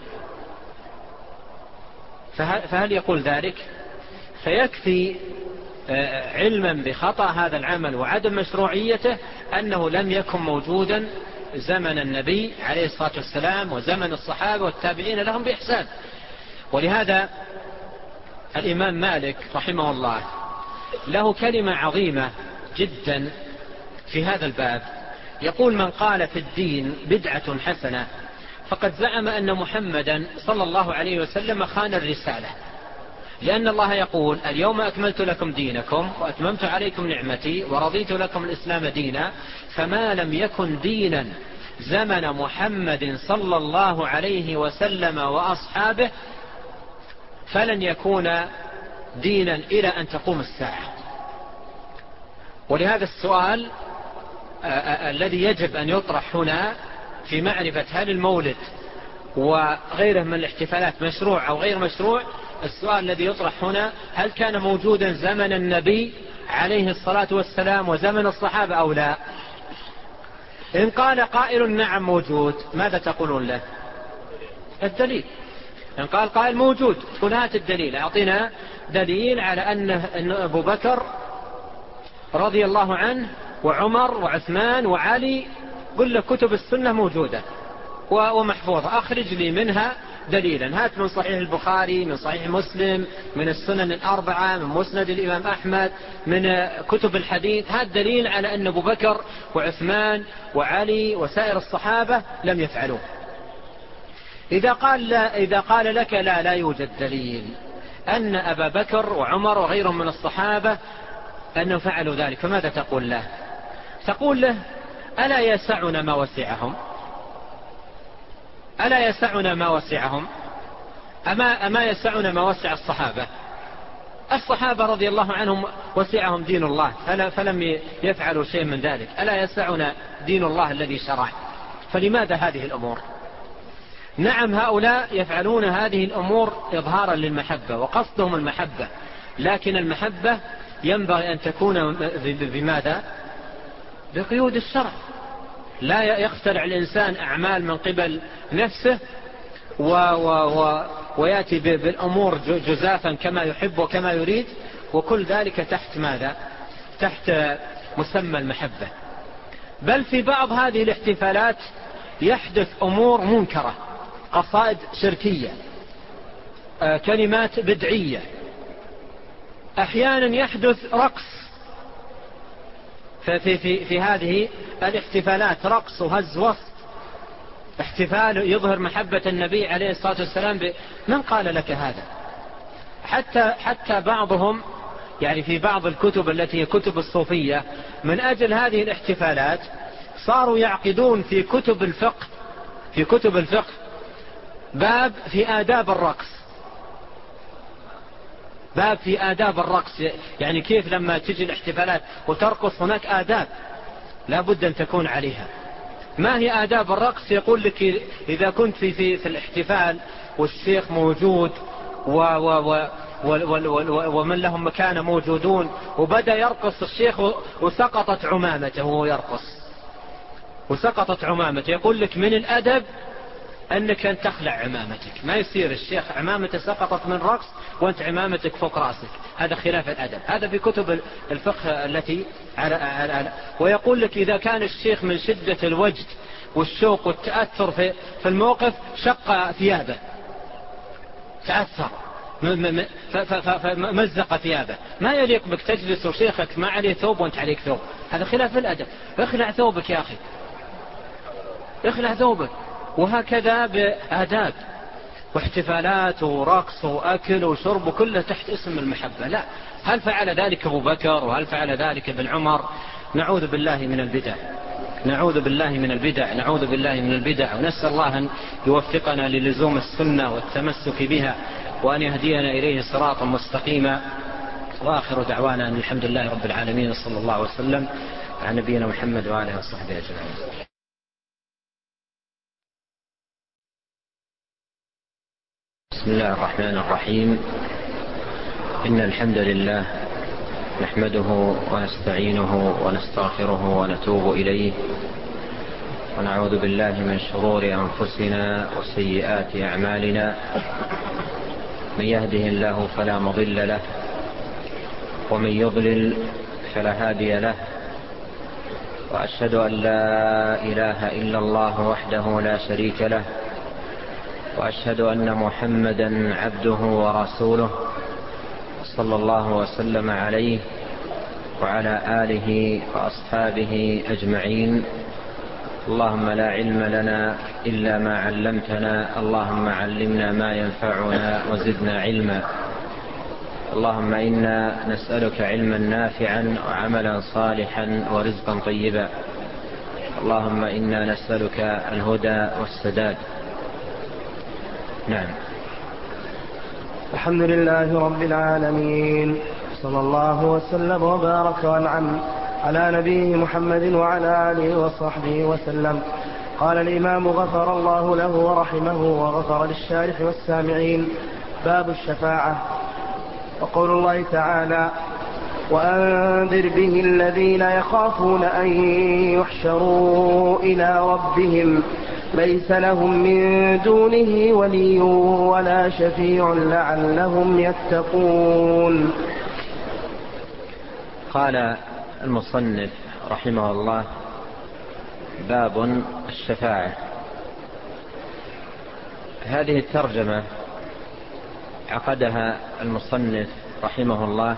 فهل يقول ذلك؟ فيكفي علما بخطأ هذا العمل وعدم مشروعيته أنه لم يكن موجودا زمن النبي عليه الصلاة والسلام وزمن الصحابة والتابعين لهم بإحسان. ولهذا الإمام مالك رحمه الله له كلمة عظيمة جدا في هذا الباب، يقول: من قال في الدين بدعة حسنة فقد زعم أن محمدا صلى الله عليه وسلم خان الرسالة، لأن الله يقول: اليوم أكملت لكم دينكم وأتممت عليكم نعمتي ورضيت لكم الإسلام دينا، فما لم يكن دينا زمن محمد صلى الله عليه وسلم وأصحابه فلن يكون دينا إلى أن تقوم الساعة. ولهذا السؤال الذي يجب أن يطرح هنا في معرفة هل المولد وغيره من الاحتفالات مشروع أو غير مشروع، السؤال الذي يطرح هنا: هل كان موجودا زمن النبي عليه الصلاة والسلام وزمن الصحابة أو لا؟ إن قال قائل نعم موجود، ماذا تقولون له؟ الدليل. إن قال قائل موجود، تقول هات الدليل، أعطينا دليل على أن أبو بكر رضي الله عنه وعمر وعثمان وعلي، قل له كتب السنة موجودة ومحفوظة، أخرج لي منها دليلا، هات من صحيح البخاري، من صحيح مسلم، من السنن الأربعة، من مسند الإمام أحمد، من كتب الحديث، هات دليل على أن أبو بكر وعثمان وعلي وسائر الصحابة لم يفعلوه. إذا قال لك لا يوجد دليل أن أبا بكر وعمر وغيرهم من الصحابة أنهم فعلوا ذلك، فماذا تقول له؟ تقول له: ألا يسعنا ما وسعهم؟ ألا يسعنا ما وسعهم؟ أما يسعنا ما وسع الصحابة؟ الصحابة رضي الله عنهم وسعهم دين الله فلم يفعلوا شيء من ذلك. ألا يسعنا دين الله الذي شرع؟ فلماذا هذه الأمور؟ نعم، هؤلاء يفعلون هذه الأمور إظهارا للمحبة وقصدهم المحبة، لكن المحبة ينبغي أن تكون بماذا؟ بقيود الشرع. لا يخترع الإنسان أعمال من قبل نفسه ويأتي بالأمور جزافا كما يحب وكما يريد، وكل ذلك تحت ماذا؟ تحت مسمى المحبة. بل في بعض هذه الاحتفالات يحدث أمور منكرة، قصائد شركية، كلمات بدعية، أحيانا يحدث رقص في هذه الاحتفالات، رقص وهز وسط، احتفال يظهر محبة النبي عليه الصلاة والسلام. من قال لك هذا؟ حتى بعضهم يعني في بعض الكتب التي هي كتب الصوفية من أجل هذه الاحتفالات صاروا يعقدون في كتب الفقه باب في آداب الرقص، باب في آداب الرقص، يعني كيف لما تجي الاحتفالات وترقص هناك آداب لا بد أن تكون عليها. ما هي آداب الرقص؟ يقول لك إذا كنت في الاحتفال والشيخ موجود ومن لهم مكانة موجودون وبدأ يرقص الشيخ وسقطت عمامته وهو يرقص وسقطت عمامته، يقول لك من الأدب أنك أن تخلع عمامتك. ما يصير الشيخ عمامته سقطت من رقص وأنت عمامتك فوق رأسك، هذا خلاف الأدب. هذا في كتب الفقه التي ويقول لك إذا كان الشيخ من شدة الوجد والشوق والتأثر في الموقف شق ثيابه، تأثر فمزق ثيابه. ما يليق بك تجلس وشيخك ما عليه ثوب وانت عليك ثوب، هذا خلاف الأدب. اخلع ثوبك يا أخي، اخلع ثوبك. وهكذا بآداب واحتفالات ورقص وأكل وشرب كله تحت اسم المحبة. لا، هل فعل ذلك أبو بكر وهل فعل ذلك ابن عمر؟ نعوذ بالله من البدع، نعوذ بالله من البدع، نعوذ بالله من البدع، ونسأل الله أن يوفقنا للزوم السنة والتمسك بها وأن يهدينا إليه صراطا مستقيما. وآخر دعوانا أن الحمد لله رب العالمين، صلى الله وسلم على نبينا محمد وآله وصحبه أجمعين. بسم الله الرحمن الرحيم. إن الحمد لله نحمده ونستعينه ونستغفره ونتوب إليه، ونعوذ بالله من شرور أنفسنا وسيئات أعمالنا. من يهده الله فلا مضل له، ومن يضلل فلا هادي له. وأشهد أن لا إله إلا الله وحده لا شريك له، وأشهد أن محمدا عبده ورسوله صلى الله وسلم عليه وعلى آله وأصحابه أجمعين. اللهم لا علم لنا إلا ما علمتنا، اللهم علمنا ما ينفعنا وزدنا علما. اللهم إنا نسألك علما نافعا وعملا صالحا ورزقا طيبا. اللهم إنا نسألك الهدى والسداد. نعم. الحمد لله رب العالمين، صلى الله وسلم وبارك وانعم على نبيه محمد وعلى آله وصحبه وسلم. قال الإمام غفر الله له ورحمه وغفر للشارح والسامعين: باب الشفاعة. وقول الله تعالى: وأنذر به الذين يخافون أن يحشروا إلى ربهم ليس لهم من دونه ولي ولا شفيع لعلهم يتقون. قال المصنف رحمه الله: باب الشفاعة. هذه الترجمة عقدها المصنف رحمه الله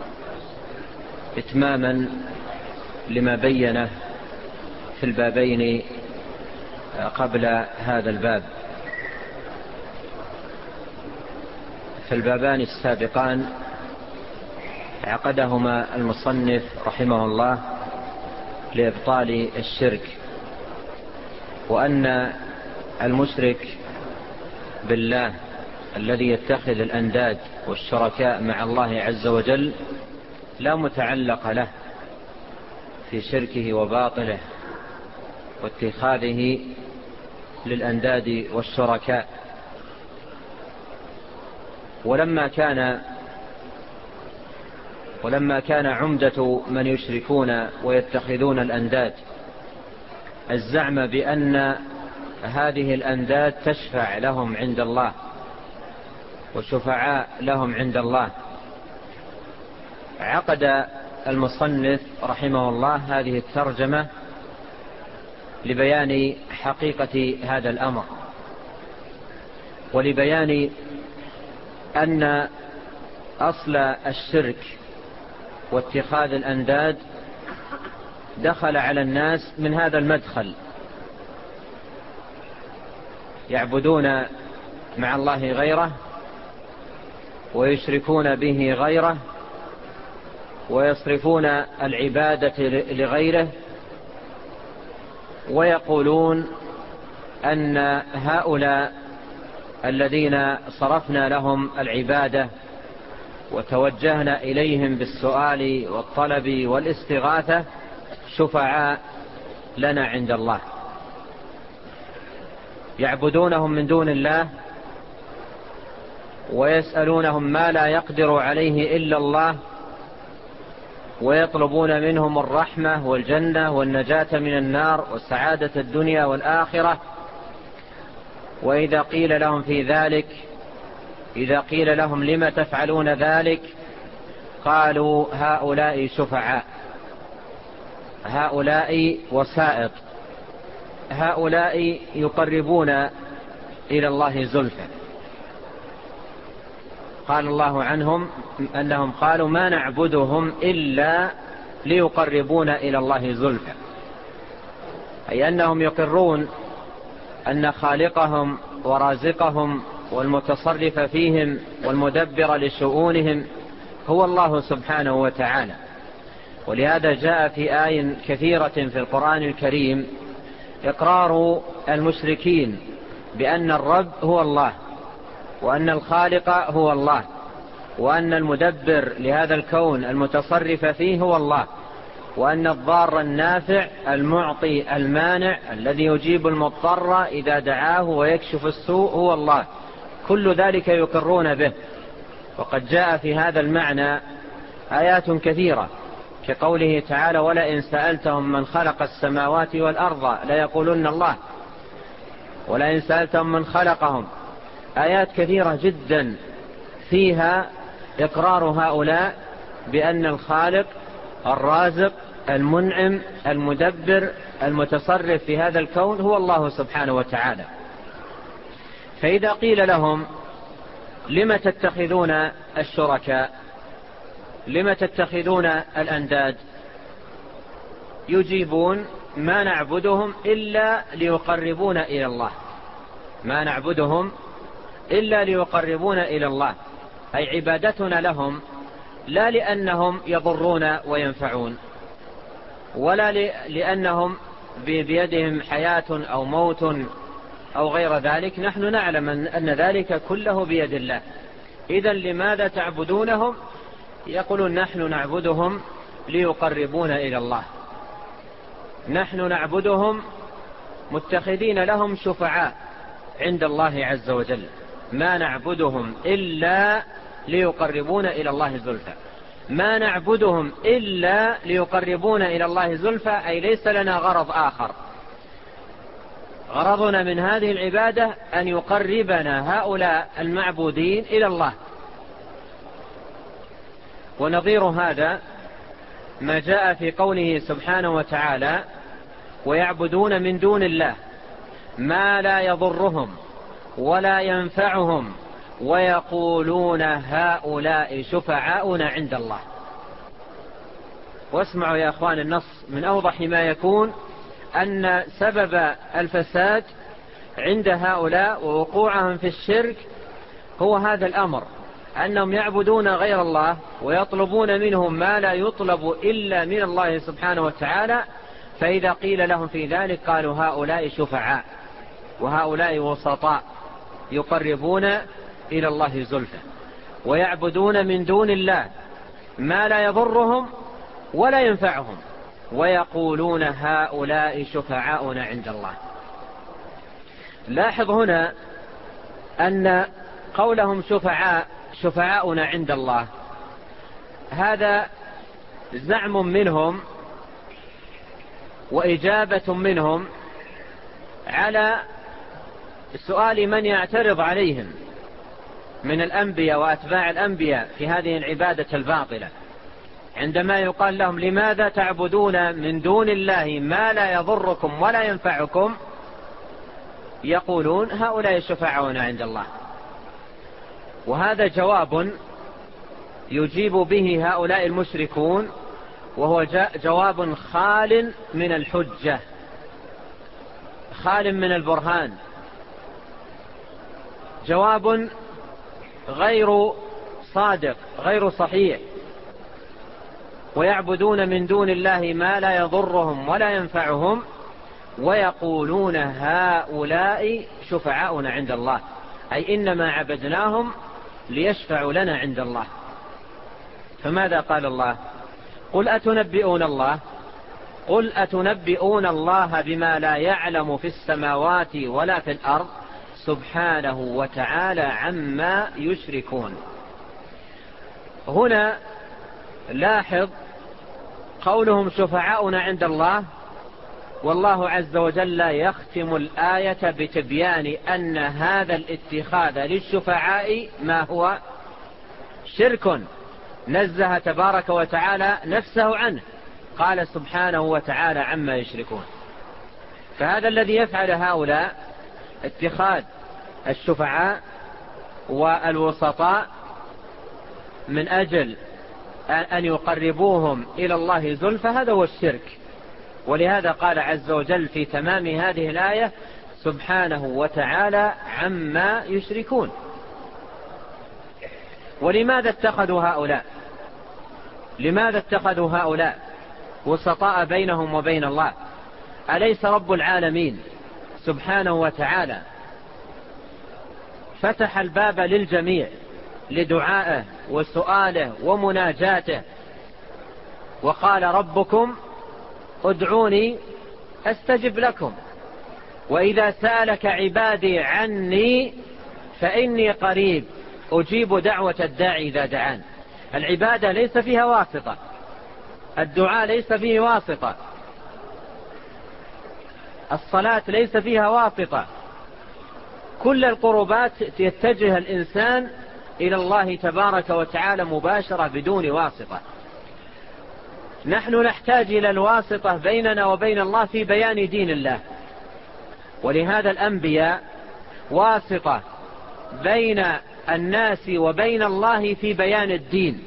إتماما لما بينه في البابين قبل هذا الباب. في البابان السابقان عقدهما المصنف رحمه الله لإبطال الشرك، وأن المشرك بالله الذي يتخذ الأنداد والشركاء مع الله عز وجل لا متعلق له في شركه وباطله واتخاذه للأنداد والشركاء. ولما كان عمدة من يشركون ويتخذون الأنداد الزعم بأن هذه الأنداد تشفع لهم عند الله وشفعاء لهم عند الله، عقد المصنف رحمه الله هذه الترجمة لبيان حقيقة هذا الأمر، ولبيان أن أصل الشرك واتخاذ الأنداد دخل على الناس من هذا المدخل، يعبدون مع الله غيره ويشركون به غيره ويصرفون العبادة لغيره، ويقولون أن هؤلاء الذين صرفنا لهم العبادة وتوجهنا إليهم بالسؤال والطلب والاستغاثة شفعاء لنا عند الله، يعبدونهم من دون الله ويسألونهم ما لا يقدر عليه إلا الله، ويطلبون منهم الرحمة والجنة والنجاة من النار والسعادة الدنيا والآخرة. وإذا قيل لهم في ذلك، إذا قيل لهم لما تفعلون ذلك، قالوا هؤلاء شفعاء، هؤلاء وسائط، هؤلاء يقربون إلى الله زلفى. قال الله عنهم أنهم قالوا ما نعبدهم إلا ليقربون إلى الله زلفى، أي أنهم يقرون أن خالقهم ورازقهم والمتصرف فيهم والمدبر لشؤونهم هو الله سبحانه وتعالى. ولهذا جاء في آية كثيرة في القرآن الكريم إقرار المشركين بأن الرب هو الله، وأن الخالق هو الله، وأن المدبر لهذا الكون المتصرف فيه هو الله، وأن الضار النافع المعطي المانع الذي يجيب المضطر إذا دعاه ويكشف السوء هو الله. كل ذلك يقرون به، وقد جاء في هذا المعنى آيات كثيرة كقوله تعالى ولئن سألتهم من خلق السماوات والأرض ليقولن الله، ولئن سألتهم من خلقهم. آيات كثيرة جدا فيها إقرار هؤلاء بأن الخالق الرازق المنعم المدبر المتصرف في هذا الكون هو الله سبحانه وتعالى. فإذا قيل لهم لم تتخذون الشركاء، لم تتخذون الأنداد، يجيبون ما نعبدهم إلا ليقربون إلى الله، ما نعبدهم إلا ليقربون إلى الله، أي عبادتنا لهم لا لأنهم يضرون وينفعون، ولا لأنهم بيدهم حياة أو موت أو غير ذلك، نحن نعلم أن ذلك كله بيد الله. إذن لماذا تعبدونهم؟ يقولون نحن نعبدهم ليقربون إلى الله، نحن نعبدهم متخذين لهم شفعاء عند الله عز وجل، ما نعبدهم إلا ليقربون إلى الله زلفى، ما نعبدهم إلا ليقربون إلى الله زلفى، أي ليس لنا غرض آخر، غرضنا من هذه العبادة أن يقربنا هؤلاء المعبودين إلى الله. ونظير هذا ما جاء في قوله سبحانه وتعالى ويعبدون من دون الله ما لا يضرهم ولا ينفعهم ويقولون هؤلاء شفعاؤنا عند الله. واسمعوا يا أخوان النص من أوضح ما يكون أن سبب الفساد عند هؤلاء ووقوعهم في الشرك هو هذا الأمر، أنهم يعبدون غير الله ويطلبون منهم ما لا يطلب إلا من الله سبحانه وتعالى، فإذا قيل لهم في ذلك قالوا هؤلاء شفعاء وهؤلاء وسطاء يقربون إلى الله زلفى، ويعبدون من دون الله ما لا يضرهم ولا ينفعهم ويقولون هؤلاء شفعاؤنا عند الله. لاحظ هنا أن قولهم شفعاؤنا عند الله هذا زعم منهم وإجابة منهم على سؤال من يعترض عليهم من الأنبياء وأتباع الأنبياء في هذه العبادة الباطلة، عندما يقال لهم لماذا تعبدون من دون الله ما لا يضركم ولا ينفعكم، يقولون هؤلاء شفعاؤنا عند الله. وهذا جواب يجيب به هؤلاء المشركون، وهو جواب خال من الحجة، خال من البرهان، جواب غير صادق غير صحيح. ويعبدون من دون الله ما لا يضرهم ولا ينفعهم ويقولون هؤلاء شفعاؤنا عند الله، أي إنما عبدناهم ليشفعوا لنا عند الله. فماذا قال الله؟ قل أتنبئون الله بما لا يعلم في السماوات ولا في الأرض سبحانه وتعالى عما يشركون. هنا لاحظ قولهم شفعاؤنا عند الله، والله عز وجل يختم الآية بتبيان أن هذا الاتخاذ للشفعاء ما هو شرك نزه تبارك وتعالى نفسه عنه، قال سبحانه وتعالى عما يشركون. فهذا الذي يفعل هؤلاء اتخاذ الشفعاء والوسطاء من أجل أن يقربوهم إلى الله زلفى، هذا هو الشرك. ولهذا قال عز وجل في تمام هذه الآية سبحانه وتعالى عما يشركون. ولماذا اتخذوا هؤلاء وسطاء بينهم وبين الله؟ أليس رب العالمين سبحانه وتعالى فتح الباب للجميع لدعائه وسؤاله ومناجاته، وقال ربكم ادعوني أستجب لكم، وإذا سألك عبادي عني فإني قريب أجيب دعوة الداعي إذا دعان. العبادة ليس فيها واسطة، الدعاء ليس فيه واسطة، الصلاة ليس فيها واسطة، كل القربات يتجه الإنسان إلى الله تبارك وتعالى مباشرة بدون واسطة. نحن نحتاج إلى الواسطة بيننا وبين الله في بيان دين الله، ولهذا الأنبياء واسطة بين الناس وبين الله في بيان الدين.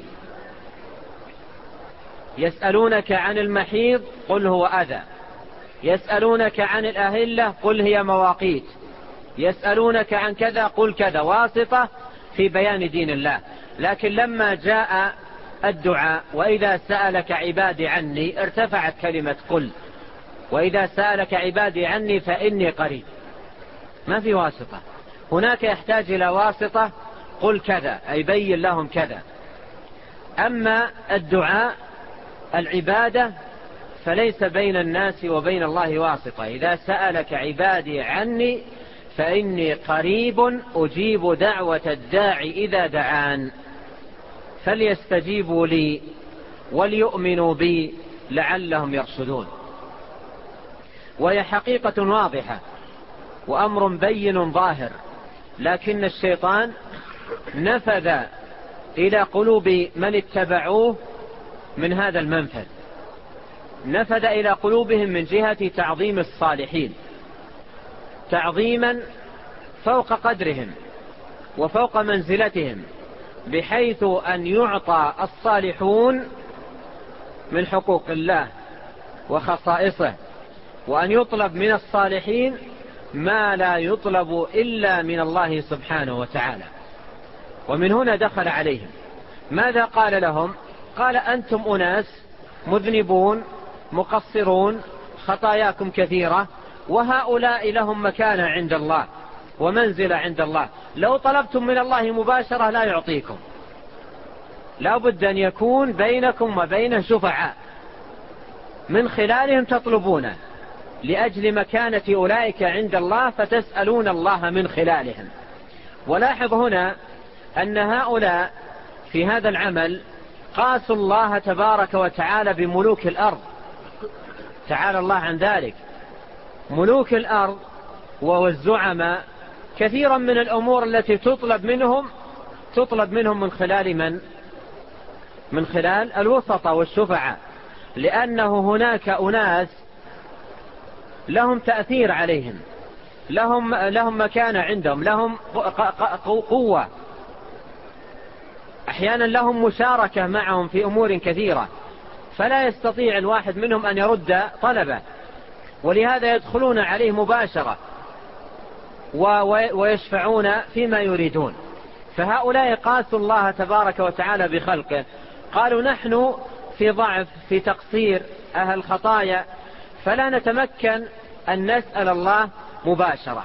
يسألونك عن المحيض قل هو أذى، يسألونك عن الأهلة قل هي مواقيت، يسألونك عن كذا قل كذا، واسطة في بيان دين الله. لكن لما جاء الدعاء وإذا سألك عبادي عني ارتفعت كلمة قل، وإذا سألك عبادي عني فإني قريب، ما في واسطة. هناك يحتاج إلى واسطة، قل كذا أي بين لهم كذا. أما الدعاء العبادة فليس بين الناس وبين الله واسطة. إذا سألك عبادي عني فإني قريب أجيب دعوة الداعي إذا دعان، فليستجيبوا لي وليؤمنوا بي لعلهم يرشدون. وهي حقيقة واضحة وأمر بين ظاهر، لكن الشيطان نفذ إلى قلوب من اتبعوه من هذا المنفذ، نفذ إلى قلوبهم من جهة تعظيم الصالحين تعظيما فوق قدرهم وفوق منزلتهم، بحيث أن يعطى الصالحون من حقوق الله وخصائصه، وأن يطلب من الصالحين ما لا يطلب إلا من الله سبحانه وتعالى. ومن هنا دخل عليهم. ماذا قال لهم؟ قال أنتم أناس مذنبون مقصرون خطاياكم كثيرة، وهؤلاء لهم مكانة عند الله ومنزلة عند الله، لو طلبتم من الله مباشرة لا يعطيكم، لا بد أن يكون بينكم وبينه شفعاء من خلالهم تطلبونه لأجل مكانة أولئك عند الله، فتسألون الله من خلالهم. ولاحظ هنا أن هؤلاء في هذا العمل قاسوا الله تبارك وتعالى بملوك الأرض، تعالى الله عن ذلك. ملوك الأرض والزعماء كثيرا من الأمور التي تطلب منهم من خلال من؟ من خلال الوسطى والشفعاء، لأنه هناك أناس لهم تأثير عليهم، لهم مكانة عندهم، لهم قوة، أحيانا لهم مشاركة معهم في أمور كثيرة، فلا يستطيع الواحد منهم أن يرد طلبه، ولهذا يدخلون عليه مباشرة ويشفعون فيما يريدون. فهؤلاء قاسوا الله تبارك وتعالى بخلقه، قالوا نحن في ضعف في تقصير أهل خطايا، فلا نتمكن أن نسأل الله مباشرة،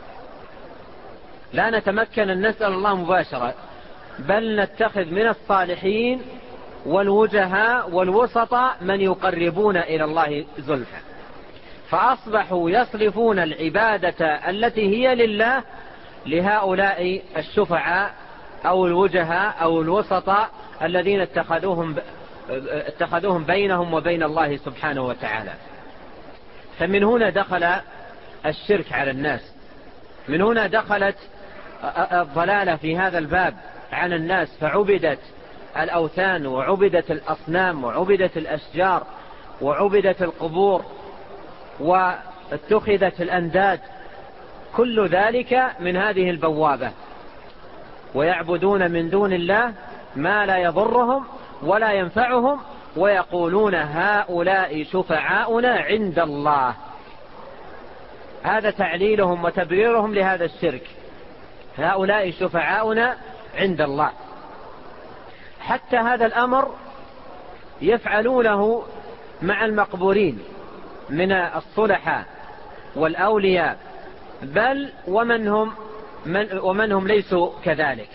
لا نتمكن أن نسأل الله مباشرة، بل نتخذ من الصالحين والوجهاء والوسطاء من يقربون إلى الله زلفى. فأصبحوا يصرفون العبادة التي هي لله لهؤلاء الشفعاء أو الوجهاء أو الوسطاء الذين اتخذوهم بينهم وبين الله سبحانه وتعالى. فمن هنا دخل الشرك على الناس، من هنا دخلت الضلالة في هذا الباب عن الناس، فعبدت الأوثان وعبدت الأصنام وعبدت الأشجار وعبدت القبور واتخذت الأنداد، كل ذلك من هذه البوابة. ويعبدون من دون الله ما لا يضرهم ولا ينفعهم، ويقولون هؤلاء شفعاؤنا عند الله. هذا تعليلهم وتبريرهم لهذا الشرك، هؤلاء شفعاؤنا عند الله. حتى هذا الأمر يفعلونه مع المقبورين من الصلحاء والأولياء، بل ومن هم ليسوا كذلك.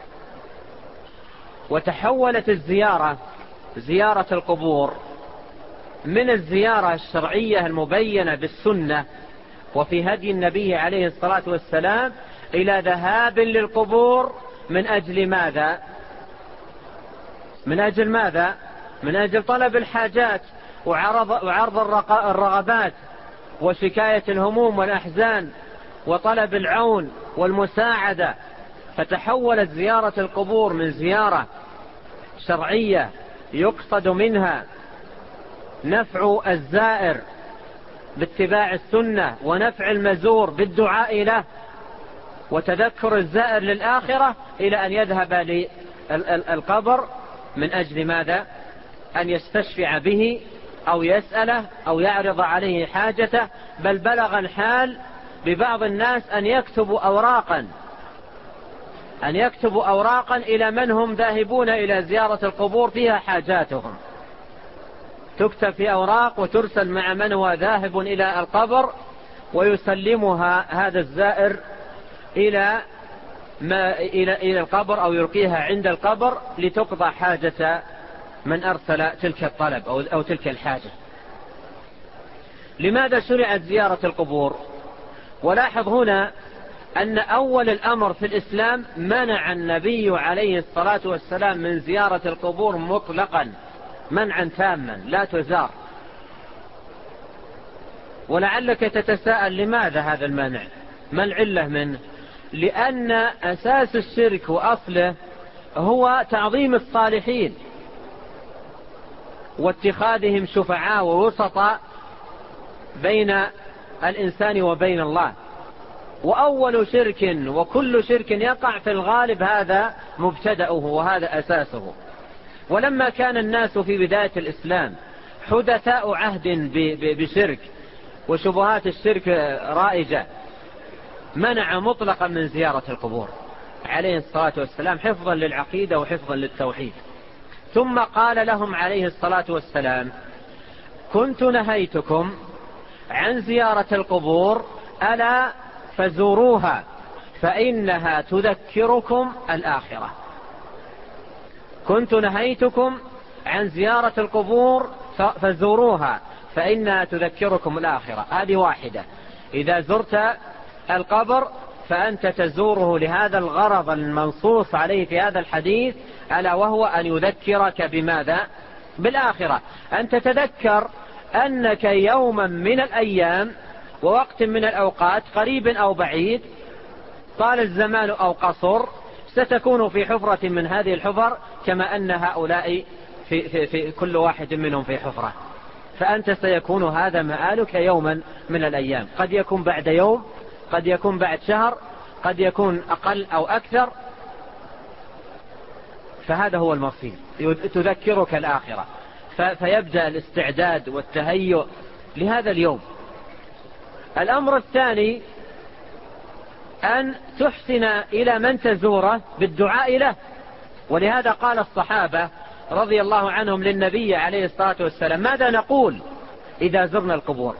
وتحولت زيارة القبور من الزيارة الشرعية المبينة بالسنة وفي هدي النبي عليه الصلاة والسلام إلى ذهاب للقبور من أجل ماذا؟ من أجل ماذا؟ من أجل طلب الحاجات وعرض الرغبات وشكاية الهموم والأحزان وطلب العون والمساعدة. فتحولت زيارة القبور من زيارة شرعية يقصد منها نفع الزائر باتباع السنة ونفع المزور بالدعاء له وتذكر الزائر للآخرة، إلى أن يذهب للقبر من أجل ماذا؟ أن يستشفع به أو يسأله أو يعرض عليه حاجته. بل بلغ الحال ببعض الناس أن يكتبوا أوراقا إلى من هم ذاهبون إلى زيارة القبور فيها حاجاتهم، تكتب في أوراق وترسل مع من هو ذاهب إلى القبر، ويسلمها هذا الزائر إلى القبر أو يلقيها عند القبر لتقضى حاجة من أرسل تلك الطلب أو تلك الحاجة. لماذا شرعت زيارة القبور؟ ولاحظ هنا أن أول الأمر في الإسلام منع النبي عليه الصلاة والسلام من زيارة القبور مطلقا منعا تاما، لا تزار. ولعلك تتساءل لماذا هذا المنع؟ ما العلة منه؟ لأن أساس الشرك وأصله هو تعظيم الصالحين واتخاذهم شفعاء ووسطاء بين الإنسان وبين الله. وأول شرك وكل شرك يقع في الغالب هذا مبتدأه وهذا أساسه. ولما كان الناس في بداية الإسلام حدثاء عهد بشرك وشبهات الشرك رائجة، منع مطلقا من زيارة القبور عليه الصلاة والسلام حفظا للعقيدة وحفظا للتوحيد. ثم قال لهم عليه الصلاة والسلام: كنت نهيتكم عن زيارة القبور ألا فزوروها فإنها تذكركم الآخرة. كنت نهيتكم عن زيارة القبور فزوروها فإنها تذكركم الآخرة. هذه واحدة. إذا زرت القبر فأنت تزوره لهذا الغرض المنصوص عليه في هذا الحديث، ألا وهو أن يذكرك بماذا؟ بالآخرة. أن تتذكر أنك يوما من الأيام ووقت من الأوقات قريب أو بعيد، طال الزمان أو قصر، ستكون في حفرة من هذه الحفر كما أن هؤلاء في كل واحد منهم في حفرة. فأنت سيكون هذا مآلك يوما من الأيام، قد يكون بعد يوم، قد يكون بعد شهر، قد يكون أقل أو أكثر. فهذا هو المصير، تذكرك الآخرة. فيبدأ الاستعداد والتهيؤ لهذا اليوم. الأمر الثاني أن تحسن إلى من تزوره بالدعاء له. ولهذا قال الصحابة رضي الله عنهم للنبي عليه الصلاة والسلام: ماذا نقول إذا زرنا القبور؟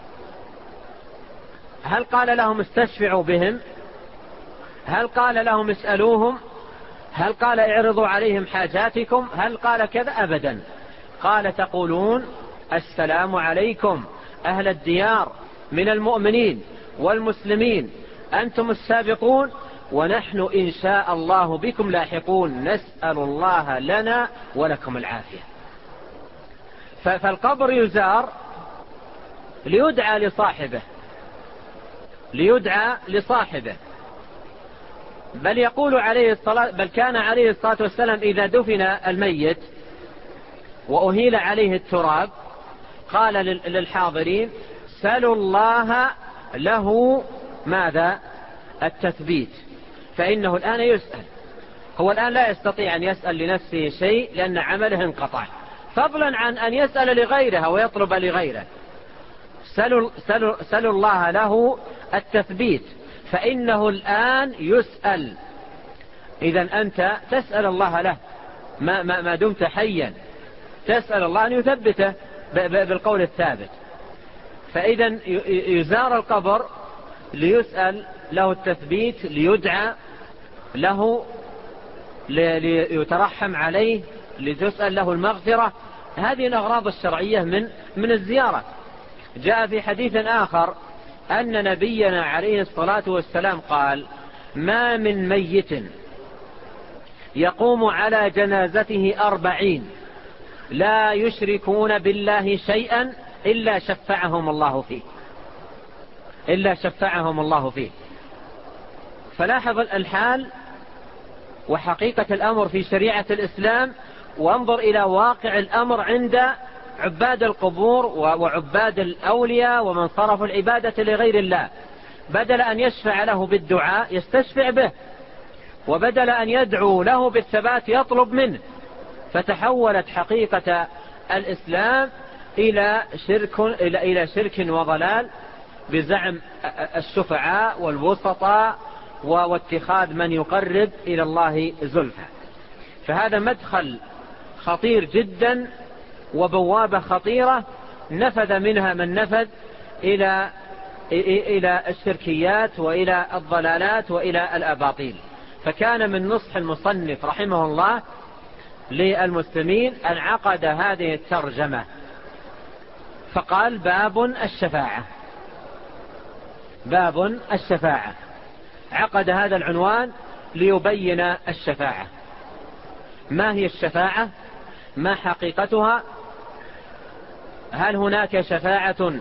هل قال لهم استشفعوا بهم؟ هل قال لهم اسألوهم؟ هل قال اعرضوا عليهم حاجاتكم؟ هل قال كذا؟ أبدا. قال: تقولون السلام عليكم أهل الديار من المؤمنين والمسلمين، أنتم السابقون ونحن إن شاء الله بكم لاحقون، نسأل الله لنا ولكم العافية. فالقبر يزار ليدعى لصاحبه. بل كان عليه الصلاة والسلام إذا دفن الميت وأهيل عليه التراب قال للحاضرين: سلوا الله له ماذا؟ التثبيت، فإنه الآن يسأل. هو الآن لا يستطيع أن يسأل لنفسه شيء لأن عمله انقطع، فضلا عن أن يسأل لغيرها ويطلب لغيره. سلوا الله له التثبيت، فإنه الآن يسأل. إذن أنت تسأل الله له ما دمت حيا، تسأل الله أن يثبته بالقول الثابت. فإذن يزار القبر ليسأل له التثبيت، ليدعى له، ليترحم عليه، لتسأل له المغفرة. هذه الأغراض الشرعية من الزيارة. جاء في حديث آخر أن نبينا عليه الصلاة والسلام قال: ما من ميت يقوم على جنازته 40 لا يشركون بالله شيئا إلا شفعهم الله فيه. فلاحظ الحال وحقيقة الأمر في شريعة الإسلام، وانظر إلى واقع الأمر عند عباد القبور وعباد الأولياء ومن صرفوا العبادة لغير الله. بدل أن يشفع له بالدعاء يستشفع به، وبدل أن يدعو له بالثبات يطلب منه. فتحولت حقيقة الإسلام إلى شرك وضلال بزعم الشفعاء والوسطاء واتخاذ من يقرب إلى الله زلفى. فهذا مدخل خطير جدا وبوابة خطيرة نفذ منها من نفذ إلى الشركيات وإلى الضلالات وإلى الأباطيل. فكان من نصح المصنف رحمه الله للمسلمين أن عقد هذه الترجمة فقال باب الشفاعة. عقد هذا العنوان ليبين الشفاعة. ما هي الشفاعة؟ ما حقيقتها؟ هل هناك شفاعة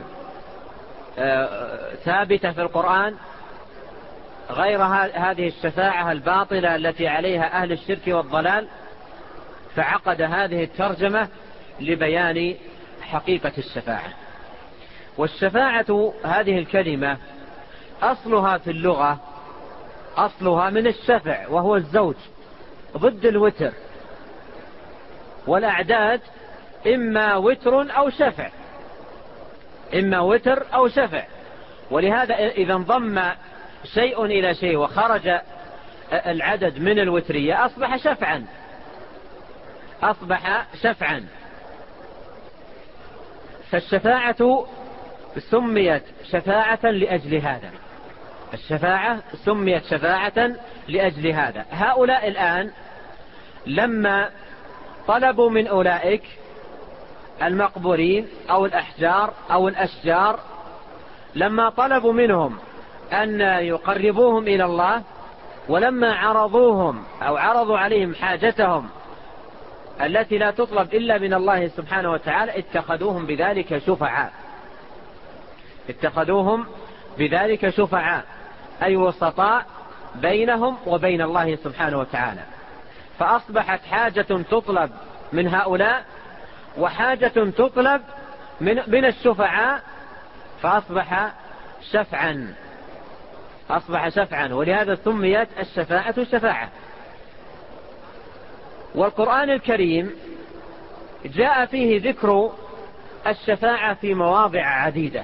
ثابتة في القرآن غير هذه الشفاعة الباطلة التي عليها أهل الشرك والضلال؟ فعقد هذه الترجمة لبيان حقيقة الشفاعة. والشفاعة هذه الكلمة أصلها في اللغة أصلها من الشفع وهو الزوج ضد الوتر، والأعداد إما وتر أو شفع. ولهذا إذا انضم شيء إلى شيء وخرج العدد من الوترية أصبح شفعا. فالشفاعة سميت شفاعة لأجل هذا. الشفاعة سميت شفاعة لأجل هذا. هؤلاء الآن لما طلبوا من أولئك المقبورين أو الأحجار أو الأشجار، لما طلبوا منهم أن يقربوهم إلى الله، ولما عرضوا عليهم حاجتهم التي لا تطلب إلا من الله سبحانه وتعالى، اتخذوهم بذلك شفعاء أي وسطاء بينهم وبين الله سبحانه وتعالى. فأصبحت حاجة تطلب من هؤلاء وحاجة تطلب من الشفعاء، فأصبح شفعا. ولهذا سميت الشفاعة شفاعة. والقرآن الكريم جاء فيه ذكر الشفاعة في مواضع عديدة.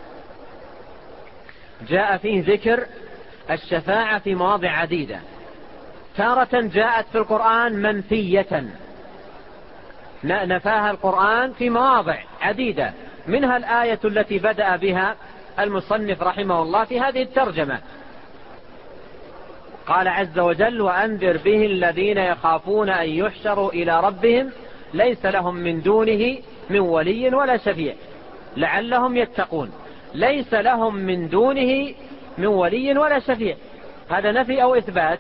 تارة جاءت في القرآن منفية، نفاها القرآن في مواضع عديدة، منها الآية التي بدأ بها المصنف رحمه الله في هذه الترجمة. قال عز وجل: وأنذر به الذين يخافون أن يحشروا إلى ربهم ليس لهم من دونه من ولي ولا شفيع لعلهم يتقون. ليس لهم من دونه من ولي ولا شفيع، هذا نفي أو إثبات؟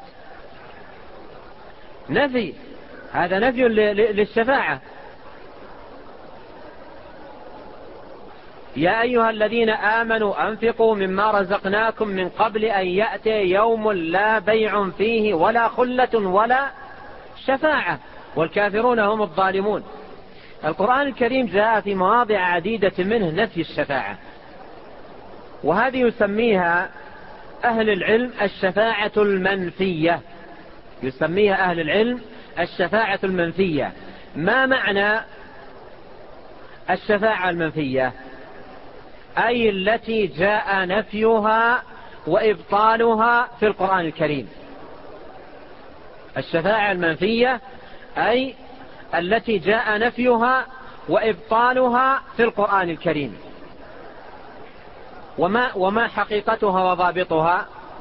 نفي، هذا نفي للشفاعة. يا أيها الذين آمنوا أنفقوا مما رزقناكم من قبل أن يأتي يوم لا بيع فيه ولا خلة ولا شفاعة والكافرون هم الظالمون. القرآن الكريم جاء في مواضع عديدة منه نفي الشفاعة، وهذه يسميها أهل العلم الشفاعة المنفية. ما معنى الشفاعة المنفية؟ أي التي جاء نفيها وإبطالها في القرآن الكريم. الشفاعة المنفية أي التي جاء نفيها وإبطالها في القرآن الكريم. وما حقيقتها وضابطها؟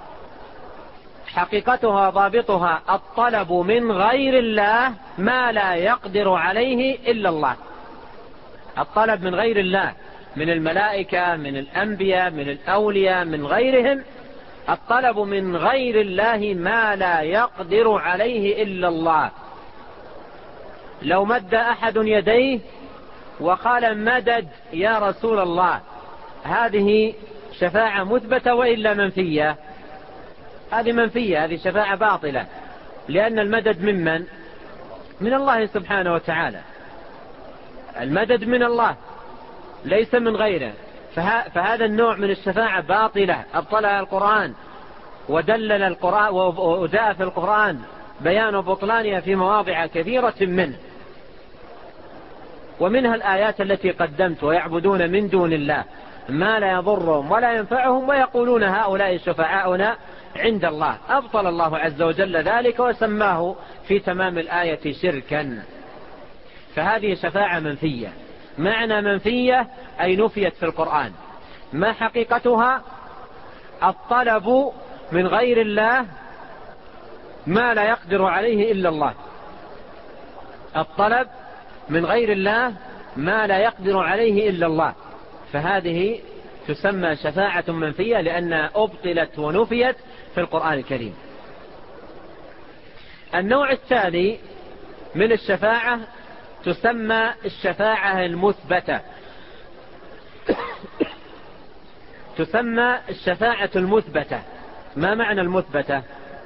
حقيقتها وضابطها الطلب من غير الله ما لا يقدر عليه إلا الله. الطلب من غير الله، من الملائكة، من الأنبياء، من الأولياء، من غيرهم، الطلب من غير الله ما لا يقدر عليه إلا الله. لو مد أحد يديه وقال مدد يا رسول الله، هذه شفاعة مثبتة وإلا منفية؟ هذه منفية، هذه شفاعة باطلة، لأن المدد ممن؟ من الله سبحانه وتعالى. المدد من الله ليس من غيره، فهذا النوع من الشفاعة باطلة أبطلها القرآن ودلل القرآن، وجاء في القرآن بيان بطلانها في مواضع كثيرة منه، ومنها الآيات التي قدمت: ويعبدون من دون الله ما لا يضرهم ولا ينفعهم ويقولون هؤلاء شفعاؤنا عند الله. أبطل الله عز وجل ذلك وسماه في تمام الآية شركا. فهذه شفاعة منفية. معنى منفية أي نفيت في القرآن. ما حقيقتها؟ الطلب من غير الله ما لا يقدر عليه إلا الله. الطلب من غير الله ما لا يقدر عليه إلا الله، فهذه تسمى شفاعة منفية لأنها أبطلت ونفيت في القرآن الكريم. النوع الثاني من الشفاعة تسمى الشفاعة المثبتة. تسمى الشفاعة المثبتة. ما معنى المثبتة؟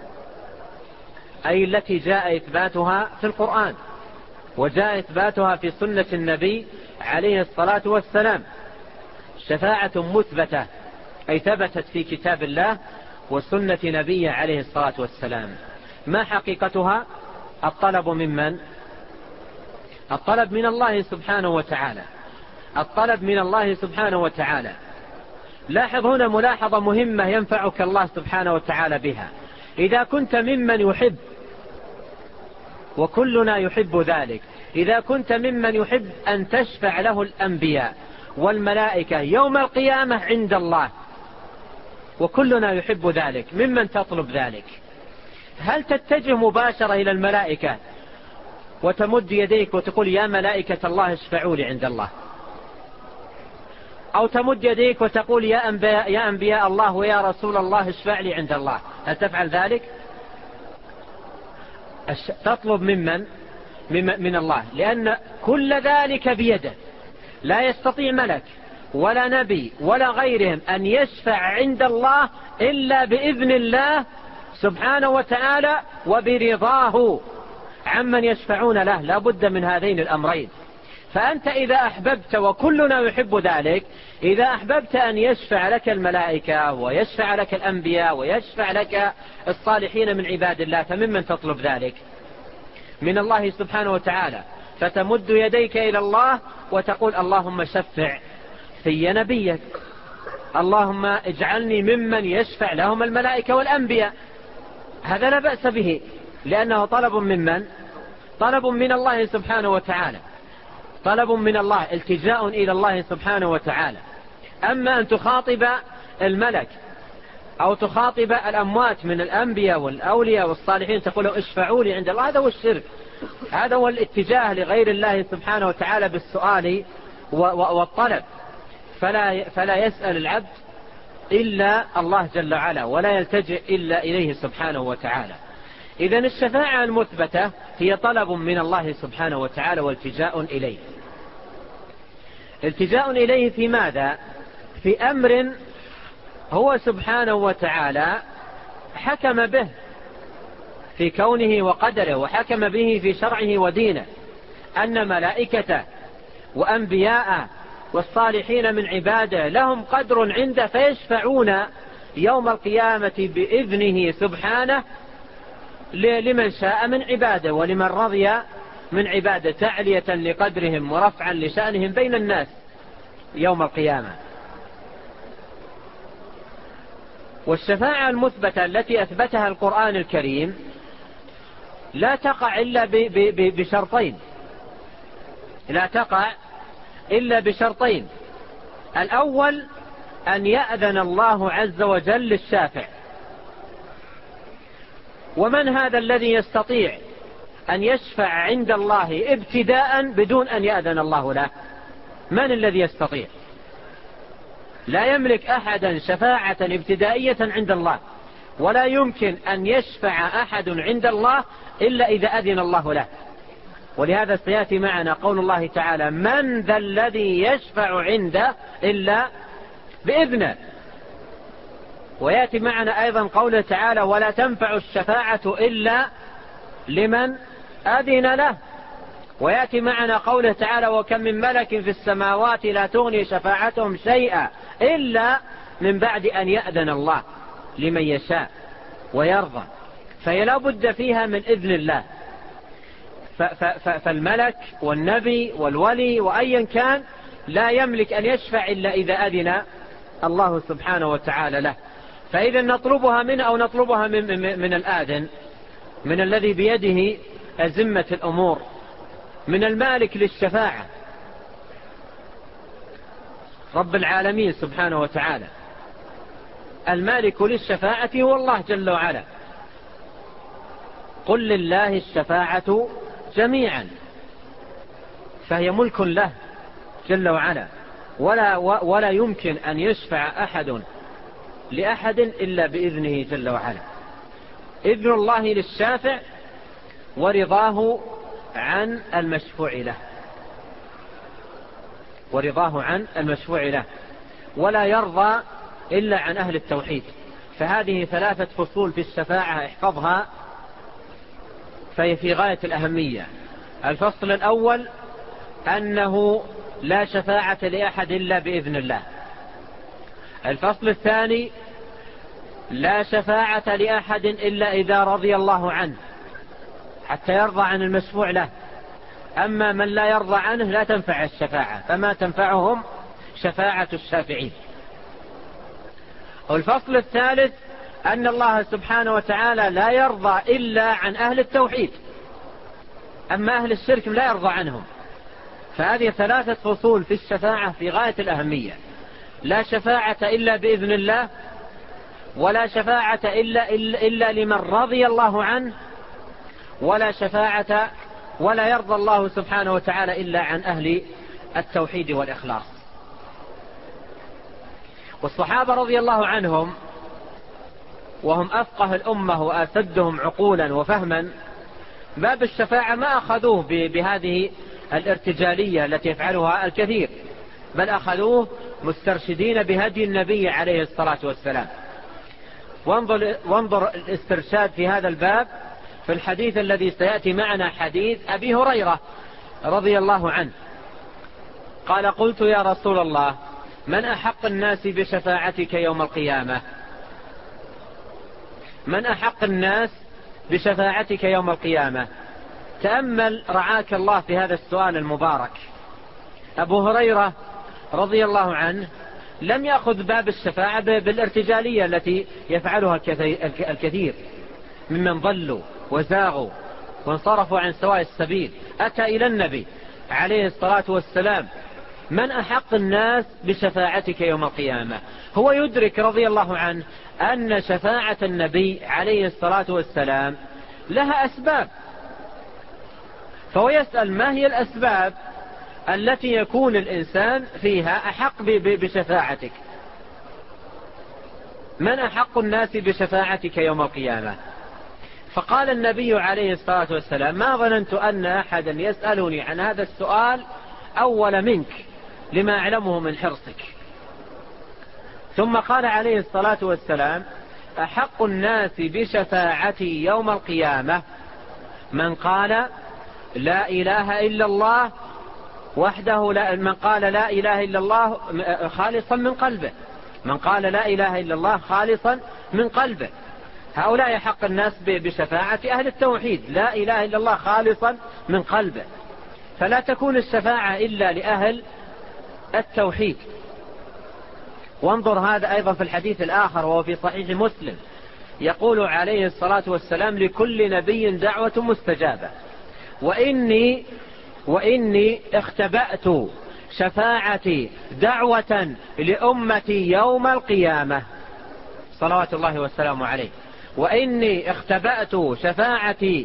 أي التي جاء إثباتها في القرآن وجاء إثباتها في سنة النبي عليه الصلاة والسلام. شفاعة مثبتة أي ثبتت في كتاب الله وسنة نبيه عليه الصلاة والسلام. ما حقيقتها؟ الطلب ممن؟ الطلب من الله سبحانه وتعالى. الطلب من الله سبحانه وتعالى. لاحظ هنا ملاحظة مهمة ينفعك الله سبحانه وتعالى بها. إذا كنت ممن يحب، وكلنا يحب ذلك، إذا كنت ممن يحب أن تشفع له الأنبياء والملائكة يوم القيامة عند الله، وكلنا يحب ذلك، ممن تطلب ذلك؟ هل تتجه مباشرة إلى الملائكة وتمد يديك وتقول يا ملائكة الله اشفعوا لي عند الله، أو تمد يديك وتقول يا أنبياء الله ويا رسول الله اشفع لي عند الله؟ هل تفعل ذلك؟ تطلب من الله، لأن كل ذلك بيده. لا يستطيع ملك ولا نبي ولا غيرهم أن يشفع عند الله إلا بإذن الله سبحانه وتعالى وبرضاه عمن يشفعون له. لا بد من هذين الأمرين. فأنت إذا أحببت، وكلنا يحب ذلك، إذا أحببت أن يشفع لك الملائكة ويشفع لك الأنبياء ويشفع لك الصالحين من عباد الله، فممن تطلب ذلك؟ من الله سبحانه وتعالى. فتمد يديك إلى الله وتقول اللهم شفع في نبيك، اللهم اجعلني ممن يشفع لهم الملائكة والأنبياء. هذا لا بأس به، لأنه طلب ممن؟ طلب من الله سبحانه وتعالى، طلب من الله، التجاء إلى الله سبحانه وتعالى. أما أن تخاطب الملك أو تخاطب الأموات من الأنبياء والأولياء والصالحين تقول اشفعوا لي عند الله، هذا هو الشرك. هذا هو الاتجاه لغير الله سبحانه وتعالى بالسؤال والطلب. فلا يسأل العبد إلا الله جل وعلا، ولا يلتجئ إلا إليه سبحانه وتعالى. إذن الشفاعة المثبتة هي طلب من الله سبحانه وتعالى والتجاء إليه. التجاء إليه في ماذا؟ في أمر هو سبحانه وتعالى حكم به في كونه وقدره، وحكم به في شرعه ودينه، أن ملائكته وأنبياء والصالحين من عباده لهم قدر عنده، فيشفعون يوم القيامة بإذنه سبحانه لمن شاء من عباده ولمن رضي من عباده، تعلية لقدرهم ورفعا لشأنهم بين الناس يوم القيامة. والشفاعة المثبتة التي أثبتها القرآن الكريم لا تقع إلا بشرطين، لا تقع إلا بشرطين. الأول أن يأذن الله عز وجل للشافع. ومن هذا الذي يستطيع أن يشفع عند الله ابتداء بدون أن يأذن الله له؟ من الذي يستطيع؟ لا يملك أحدا شفاعة ابتدائية عند الله، ولا يمكن أن يشفع أحد عند الله إلا إذا أذن الله له. ولهذا سيأتي معنا قول الله تعالى: من ذا الذي يشفع عنده إلا بإذنه. ويأتي معنا أيضا قوله تعالى: ولا تنفع الشفاعة إلا لمن أذن له. ويأتي معنا قوله تعالى: وكم من ملك في السماوات لا تغني شفاعتهم شيئا إلا من بعد أن يأذن الله لمن يشاء ويرضى. فهي لا بد فيها من إذن الله. فالملك والنبي والولي وأيا كان لا يملك أن يشفع إلا إذا أذن الله سبحانه وتعالى له. فإذا نطلبها منه أو نطلبها من الآذن، من الذي بيده أزمة الأمور، من المالك للشفاعة رب العالمين سبحانه وتعالى. المالك للشفاعة هو الله جل وعلا. قل لله الشفاعة جميعا، فهي ملك له جل وعلا، ولا يمكن أن يشفع أحد لأحد إلا بإذنه جل وعلا. إذن الله للشافع ورضاه عن المشفوع له، ورضاه عن المشفوع له، ولا يرضى إلا عن أهل التوحيد. فهذه 3 فصول في الشفاعة احفظها، فهي في غاية الأهمية. الفصل الأول أنه لا شفاعة لأحد إلا بإذن الله. الفصل الثاني لا شفاعة لأحد إلا إذا رضي الله عنه حتى يرضى عن المشفوع له. أما من لا يرضى عنه لا تنفع الشفاعة، فما تنفعهم شفاعة الشافعين. والفصل الثالث أن الله سبحانه وتعالى لا يرضى إلا عن أهل التوحيد، أما أهل الشرك لا يرضى عنهم. فهذه 3 فصول في الشفاعة في غاية الأهمية. لا شفاعة إلا بإذن الله، ولا شفاعة إلا لمن رضي الله عنه، ولا يرضى الله سبحانه وتعالى إلا عن أهل التوحيد والإخلاص. والصحابة رضي الله عنهم وهم أفقه الأمة وأسدهم عقولا وفهما، باب الشفاعة ما أخذوه بهذه الارتجالية التي يفعلها الكثير، بل أخذوه مسترشدين بهدي النبي عليه الصلاة والسلام. وانظر الاسترشاد في هذا الباب في الحديث الذي سيأتي معنا، حديث أبي هريرة رضي الله عنه قال: قلت يا رسول الله من أحق الناس بشفاعتك يوم القيامة؟ من أحق الناس بشفاعتك يوم القيامة؟ تأمل رعاك الله في هذا السؤال المبارك. أبو هريرة رضي الله عنه لم يأخذ باب الشفاعة بالارتجالية التي يفعلها الكثير ممن ضلوا وزاغوا وانصرفوا عن سواء السبيل. أتى إلى النبي عليه الصلاة والسلام: من أحق الناس بشفاعتك يوم القيامة؟ هو يدرك رضي الله عنه أن شفاعة النبي عليه الصلاة والسلام لها أسباب، فهو يسأل: ما هي الأسباب التي يكون الإنسان فيها أحق بشفاعتك؟ من أحق الناس بشفاعتك يوم القيامة؟ فقال النبي عليه الصلاة والسلام: ما ظننت أن أحدا يسألني عن هذا السؤال أول منك لما أعلمه من حرصك. ثم قال عليه الصلاة والسلام: أحق الناس بشفاعتي يوم القيامة من قال لا إله إلا الله وحده، من قال لا إله إلا الله خالصا من قلبه، من قال لا إله إلا الله خالصا من قلبه. هؤلاء حق الناس بشفاعة أهل التوحيد، لا إله إلا الله خالصا من قلبه. فلا تكون الشفاعة إلا لأهل التوحيد. وانظر هذا أيضا في الحديث الآخر وهو في صحيح مسلم، يقول عليه الصلاة والسلام: لكل نبي دعوة مستجابة، وإني اختبأت شفاعتي دعوة لأمتي يوم القيامة، صلوات الله والسلام عليه. وإني اختبأت شفاعتي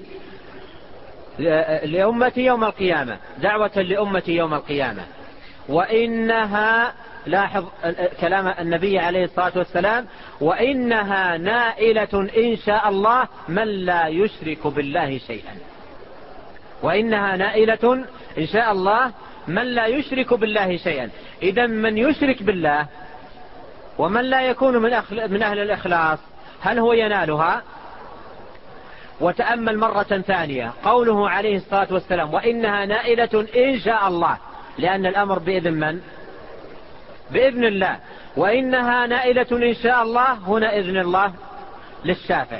لأمتي يوم القيامة، دعوة لأمتي يوم القيامة، وإنها لاحظ كلام النبي عليه الصلاة والسلام: وإنها نائلة إن شاء الله من لا يشرك بالله شيئا. وإنها نائلة إن شاء الله من لا يشرك بالله شيئا. إذا من يشرك بالله ومن لا يكون من أهل الإخلاص هل هو ينالها؟ وتأمل مرة ثانية قوله عليه الصلاة والسلام: وإنها نائلة إن شاء الله، لأن الأمر بإذن من؟ بإذن الله. وإنها نائلة إن شاء الله، هنا إذن الله للشافع.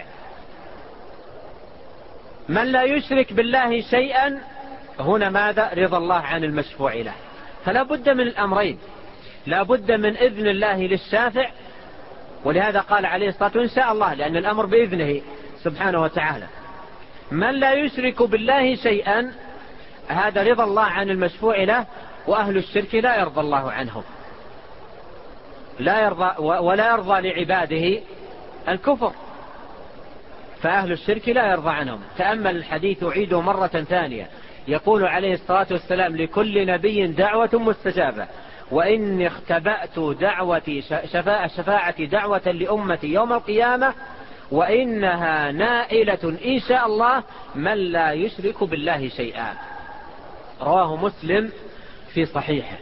من لا يشرك بالله شيئا، هنا ماذا؟ رضا الله عن المشفوع له. فلا بد من الأمرين، لا بد من إذن الله للشافع، ولهذا قال عليه الصلاة والسلام: إن شاء الله، لأن الأمر بإذنه سبحانه وتعالى. من لا يشرك بالله شيئا، هذا رضا الله عن المشفوع له، وأهل الشرك لا يرضى الله عنهم، لا يرضى ولا يرضى لعباده الكفر، فأهل الشرك لا يرضى عنهم. تأمل الحديث، أعيده مرة ثانية، يقول عليه الصلاة والسلام: لكل نبي دعوة مستجابة، وإني اختبأت دعوتي شفاعة دعوة لأمتي يوم القيامة، وإنها نائلة إن شاء الله من لا يشرك بالله شيئا. رواه مسلم في صحيحه.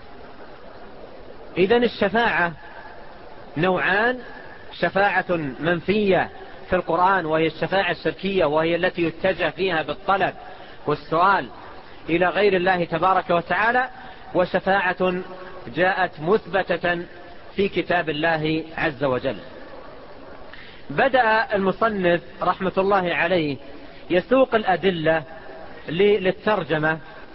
إذن الشفاعة نوعان: شفاعة منفية في القرآن وهي الشفاعة الشركية، وهي التي يتجه فيها بالطلب والسؤال إلى غير الله تبارك وتعالى، وشفاعة جاءت مثبتة في كتاب الله عز وجل. بدأ المصنف رحمة الله عليه يسوق الأدلة للترجمة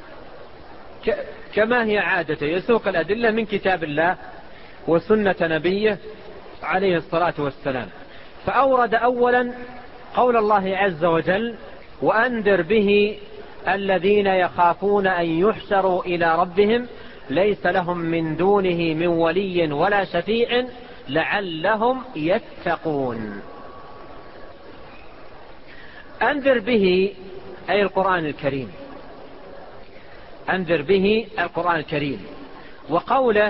كما هي عادته، يسوق الأدلة من كتاب الله وسنة نبيه عليه الصلاة والسلام. فأورد أولا قول الله عز وجل: وأنذر به الذين يخافون أن يحشروا إلى ربهم ليس لهم من دونه من ولي ولا شفيع لعلهم يتقون. أنذر به أي القرآن الكريم، أنذر به القرآن الكريم. وقوله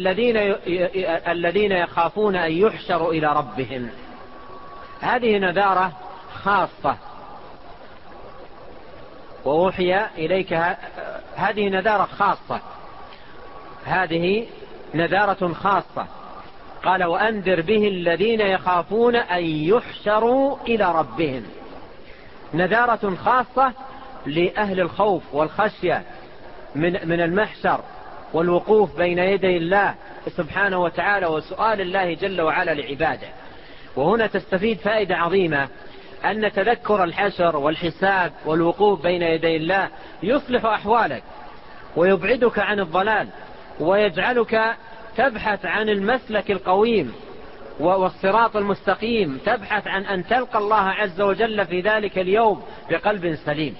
الذين يخافون أن يحشروا إلى ربهم، هذه نذارة خاصة، ووحي إليك هذه نذارة خاصة، هذه نذارة خاصة. قال: وأنذر به الذين يخافون أن يحشروا إلى ربهم، نذارة خاصة لأهل الخوف والخشية من المحشر والوقوف بين يدي الله سبحانه وتعالى وسؤال الله جل وعلا لعباده. وهنا تستفيد فائدة عظيمة، أن تذكر الحشر والحساب والوقوف بين يدي الله يصلح أحوالك ويبعدك عن الضلال، ويجعلك تبحث عن المسلك القويم والصراط المستقيم، تبحث عن أن تلقى الله عز وجل في ذلك اليوم بقلب سليم.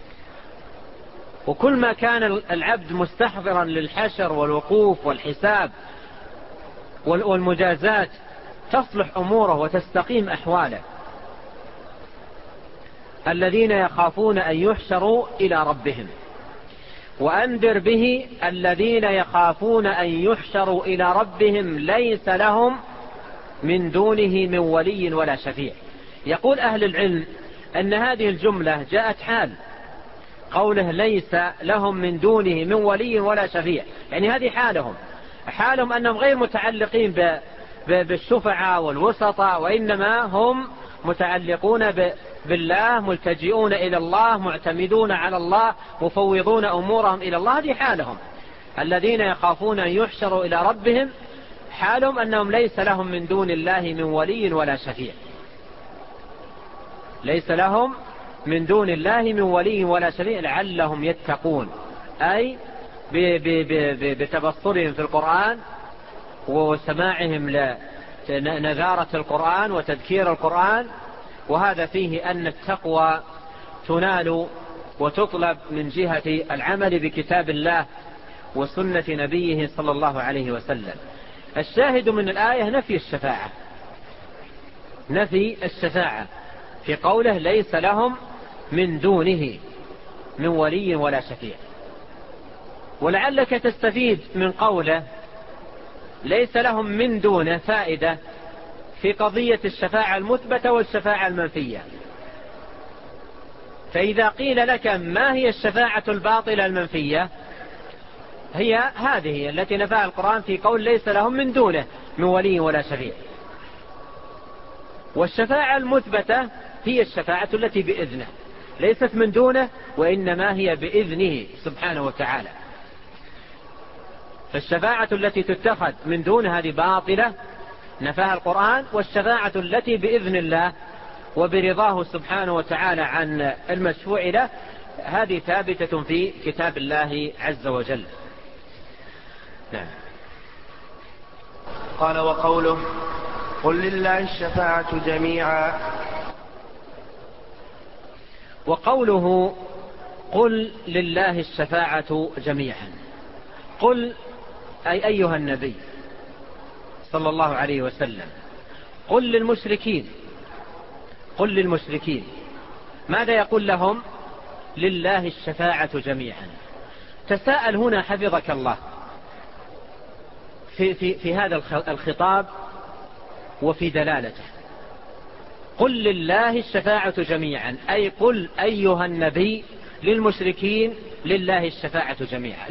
وكل ما كان العبد مستحضرا للحشر والوقوف والحساب والمجازات تصلح أموره وتستقيم أحواله. الذين يخافون أن يحشروا إلى ربهم. وأنذر به الذين يخافون أن يحشروا إلى ربهم ليس لهم من دونه من ولي ولا شفيع. يقول أهل العلم أن هذه الجملة جاءت حال قوله ليس لهم من دونه من ولي ولا شفيع، يعني هذه حالهم أنهم غير متعلقين بالشفعاء والوسطاء، وإنما هم متعلقون بالله، ملتجئون إلى الله، معتمدون على الله، مفوضون أمورهم إلى الله. هذه حالهم. الذين يخافون أن يحشروا إلى ربهم حالهم أنهم ليس لهم من دون الله من ولي ولا شفيع، ليس لهم من دون الله من ولي ولا شفيع لعلهم يتقون، أي بتبصرهم في القرآن وسماعهم لنذارة القرآن وتذكير القرآن. وهذا فيه أن التقوى تنال وتطلب من جهة العمل بكتاب الله وسنة نبيه صلى الله عليه وسلم. الشاهد من الآية نفي الشفاعة في قوله ليس لهم من دونه من ولي ولا شفيع. ولعلك تستفيد من قوله ليس لهم من دونه فائدة في قضية الشفاعة المثبتة والشفاعة المنفية. فإذا قيل لك ما هي الشفاعة الباطلة المنفية، هي هذه التي نفاها القرآن في قول ليس لهم من دونه من ولي ولا شفيع. والشفاعة المثبتة هي الشفاعة التي بإذنه، ليست من دونه وإنما هي بإذنه سبحانه وتعالى. فالشفاعة التي تتخذ من دون هذه باطلة نفاها القرآن، والشفاعة التي بإذن الله وبرضاه سبحانه وتعالى عن المشفوع له هذه ثابتة في كتاب الله عز وجل. نعم. قال وقوله قل لله الشفاعة جميعا. وقوله قل لله الشفاعة جميعا، قل أي أيها النبي صلى الله عليه وسلم قل للمشركين، قل للمشركين ماذا يقول لهم؟ لله الشفاعة جميعا. تساءل هنا حفظك الله في هذا الخطاب وفي دلالته. قل لله الشفاعة جميعا أي قل أيها النبي للمشركين لله الشفاعة جميعا.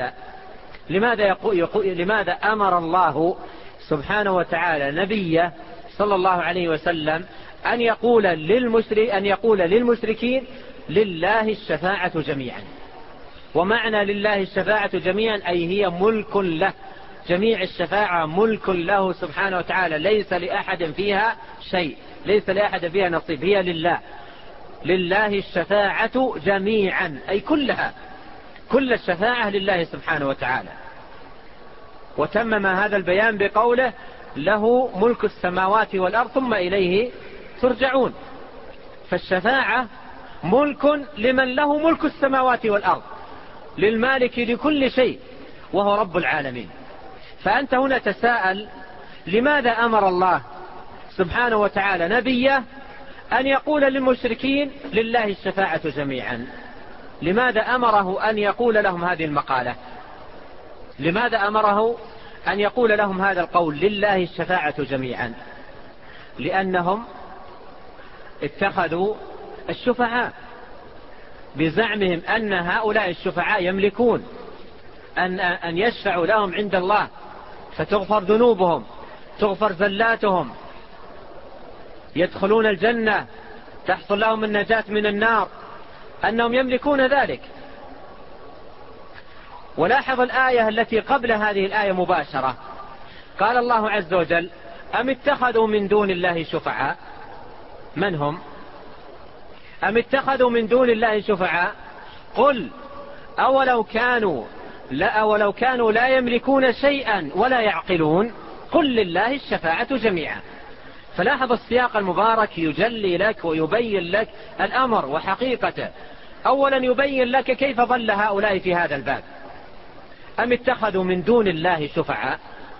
لماذا أمر الله سبحانه وتعالى نبيه صلى الله عليه وسلم أن يقول للمشركين لله الشفاعة جميعا؟ ومعنى لله الشفاعة جميعا أي هي ملك له، جميع الشفاعة ملك له سبحانه وتعالى، ليس لأحد فيها شيء، ليس لأحد فيها نصيب، هي لله. لله الشفاعة جميعا أي كلها، كل الشفاعة لله سبحانه وتعالى. وتمم هذا البيان بقوله له ملك السماوات والأرض ثم إليه ترجعون. فالشفاعة ملك لمن له ملك السماوات والأرض، للمالك لكل شيء وهو رب العالمين. فأنت هنا تساءل لماذا أمر الله سبحانه وتعالى نبيه أن يقول للمشركين لله الشفاعة جميعا؟ لماذا أمره أن يقول لهم هذه المقالة؟ لماذا أمره أن يقول لهم هذا القول لله الشفاعة جميعا؟ لأنهم اتخذوا الشفعاء بزعمهم أن هؤلاء الشفعاء يملكون أن يشفعوا لهم عند الله فتغفر ذنوبهم، تغفر زلاتهم، يدخلون الجنة، تحصل لهم النجاة من النار، أنهم يملكون ذلك. ولاحظ الآية التي قبل هذه الآية مباشرة، قال الله عز وجل أم اتخذوا من دون الله شفعاء. من هم؟ أم اتخذوا من دون الله شفعاء قل أولو كانوا لا يملكون شيئا ولا يعقلون قل لله الشفاعة جميعا. فلاحظ السياق المبارك يجلي لك ويبين لك الأمر وحقيقته. أولا يبين لك كيف ضل هؤلاء في هذا الباب. أم اتخذوا من دون الله شفعاء،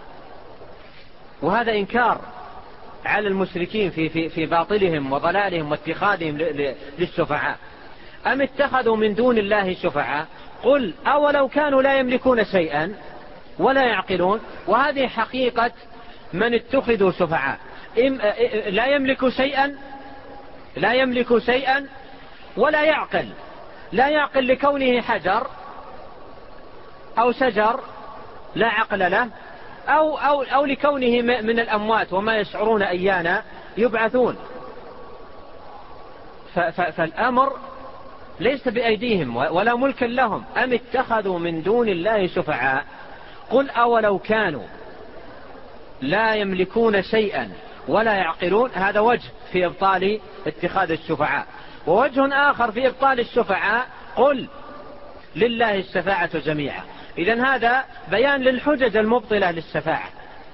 وهذا إنكار على المشركين في باطلهم وضلالهم واتخاذهم للشفعاء. أم اتخذوا من دون الله شفعاء قل أولو كانوا لا يملكون شيئا ولا يعقلون. وهذه حقيقة من اتخذوا شفعاء، لا يملك شيئا ولا يعقل. لا يعقل لكونه حجر أو شجر لا عقل له، أو لكونه من الأموات وما يشعرون أيانا يبعثون. فالأمر ليس بأيديهم ولا ملك لهم. أم اتخذوا من دون الله شفعاء قل أولو كانوا لا يملكون شيئا ولا يعقلون. هذا وجه في إبطال اتخاذ الشفعاء. ووجه آخر في إبطال الشفعاء قل لله الشفاعة جميعا. إذن هذا بيان للحجج المبطلة للشفاعة.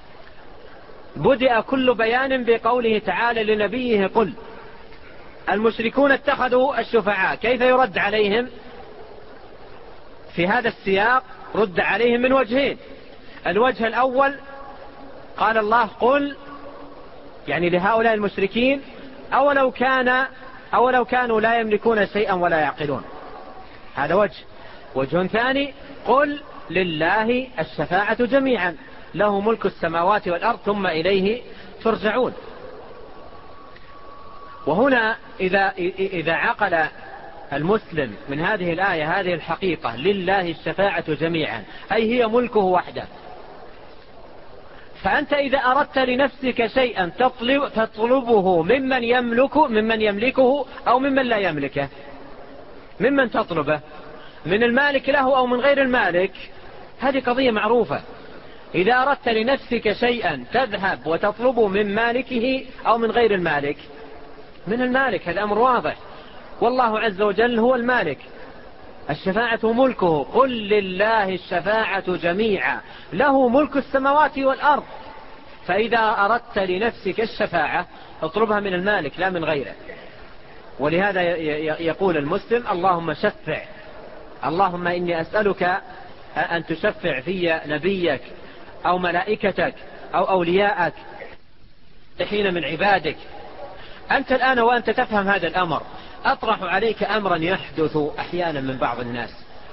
بدأ كل بيان بقوله تعالى لنبيه قل. المشركون اتخذوا الشفعاء، كيف يرد عليهم في هذا السياق؟ رد عليهم من وجهين. الوجه الأول قال الله قل، يعني لهؤلاء المشركين أولو كانوا لا يملكون شيئا ولا يعقلون. هذا وجه ثاني قل لله الشفاعة جميعا، له ملك السماوات والأرض ثم إليه ترجعون. وهنا إذا عقل المسلم من هذه الآية هذه الحقيقة لله الشفاعة جميعا، أي هي ملكه وحده، فأنت إذا أردت لنفسك شيئا تطلبه ممن يملكه أو ممن لا يملكه. ممن تطلبه؟ من المالك له أو من غير المالك؟ هذه قضية معروفة. إذا أردت لنفسك شيئا تذهب وتطلبه من مالكه أو من غير المالك؟ من المالك، هذا أمر واضح. والله عز وجل هو المالك، الشفاعة ملكه. قل لله الشفاعة جميعا له ملك السماوات والأرض. فإذا أردت لنفسك الشفاعة اطلبها من المالك لا من غيره. ولهذا يقول المسلم اللهم شفع، اللهم إني أسألك أن تشفع في نبيك أو ملائكتك أو أولياءك حين من عبادك. أنت الآن وأنت تفهم هذا الأمر، أطرح عليك أمرا يحدث أحيانا من بعض الناس.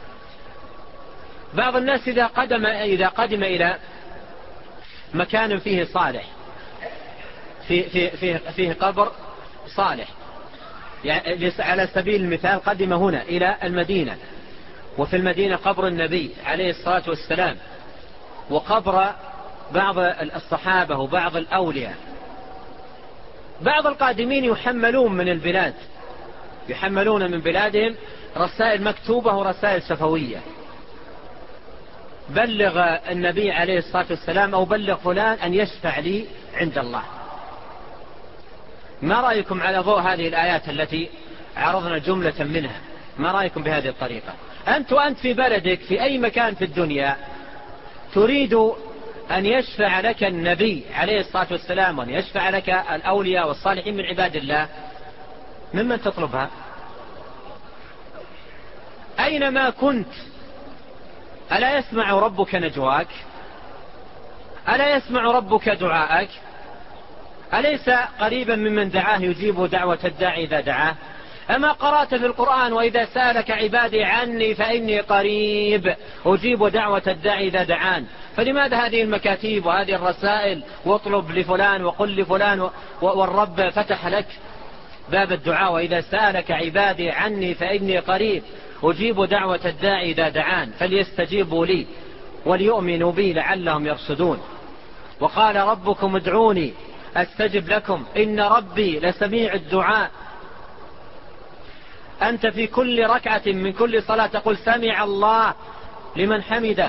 بعض الناس إذا قدم إلى مكان فيه صالح، فيه قبر صالح، يعني على سبيل المثال قدم هنا إلى المدينة، وفي المدينة قبر النبي عليه الصلاة والسلام وقبر بعض الصحابة وبعض الأولياء. بعض القادمين يحملون من بلادهم رسائل مكتوبة ورسائل شفوية، بلغ النبي عليه الصلاة والسلام أو بلغ فلان أن يشفع لي عند الله. ما رأيكم على ضوء هذه الآيات التي عرضنا جملة منها؟ ما رأيكم بهذه الطريقة؟ أنت في بلدك في أي مكان في الدنيا تريد أن يشفع لك النبي عليه الصلاة والسلام وأن يشفع لك الأولياء والصالحين من عباد الله، ممن تطلبها؟ أينما كنت ألا يسمع ربك نجواك؟ ألا يسمع ربك دعاءك؟ أليس قريبا ممن دعاه يجيب دعوة الداعي إذا دعاه؟ أما قرأت في القرآن وإذا سألك عبادي عني فإني قريب أجيب دعوة الداعي إذا دعان؟ فلماذا هذه المكاتيب وهذه الرسائل واطلب لفلان وقل لفلان والرب فتح لك باب الدعاء؟ وإذا سألك عبادي عني فإني قريب أجيب دعوة الداعي إذا دعان فليستجيبوا لي وليؤمنوا بي لعلهم يرشدون. وقال ربكم ادعوني أستجب لكم إن ربي لسميع الدعاء. أنت في كل ركعة من كل صلاة تقول سمع الله لمن حمده،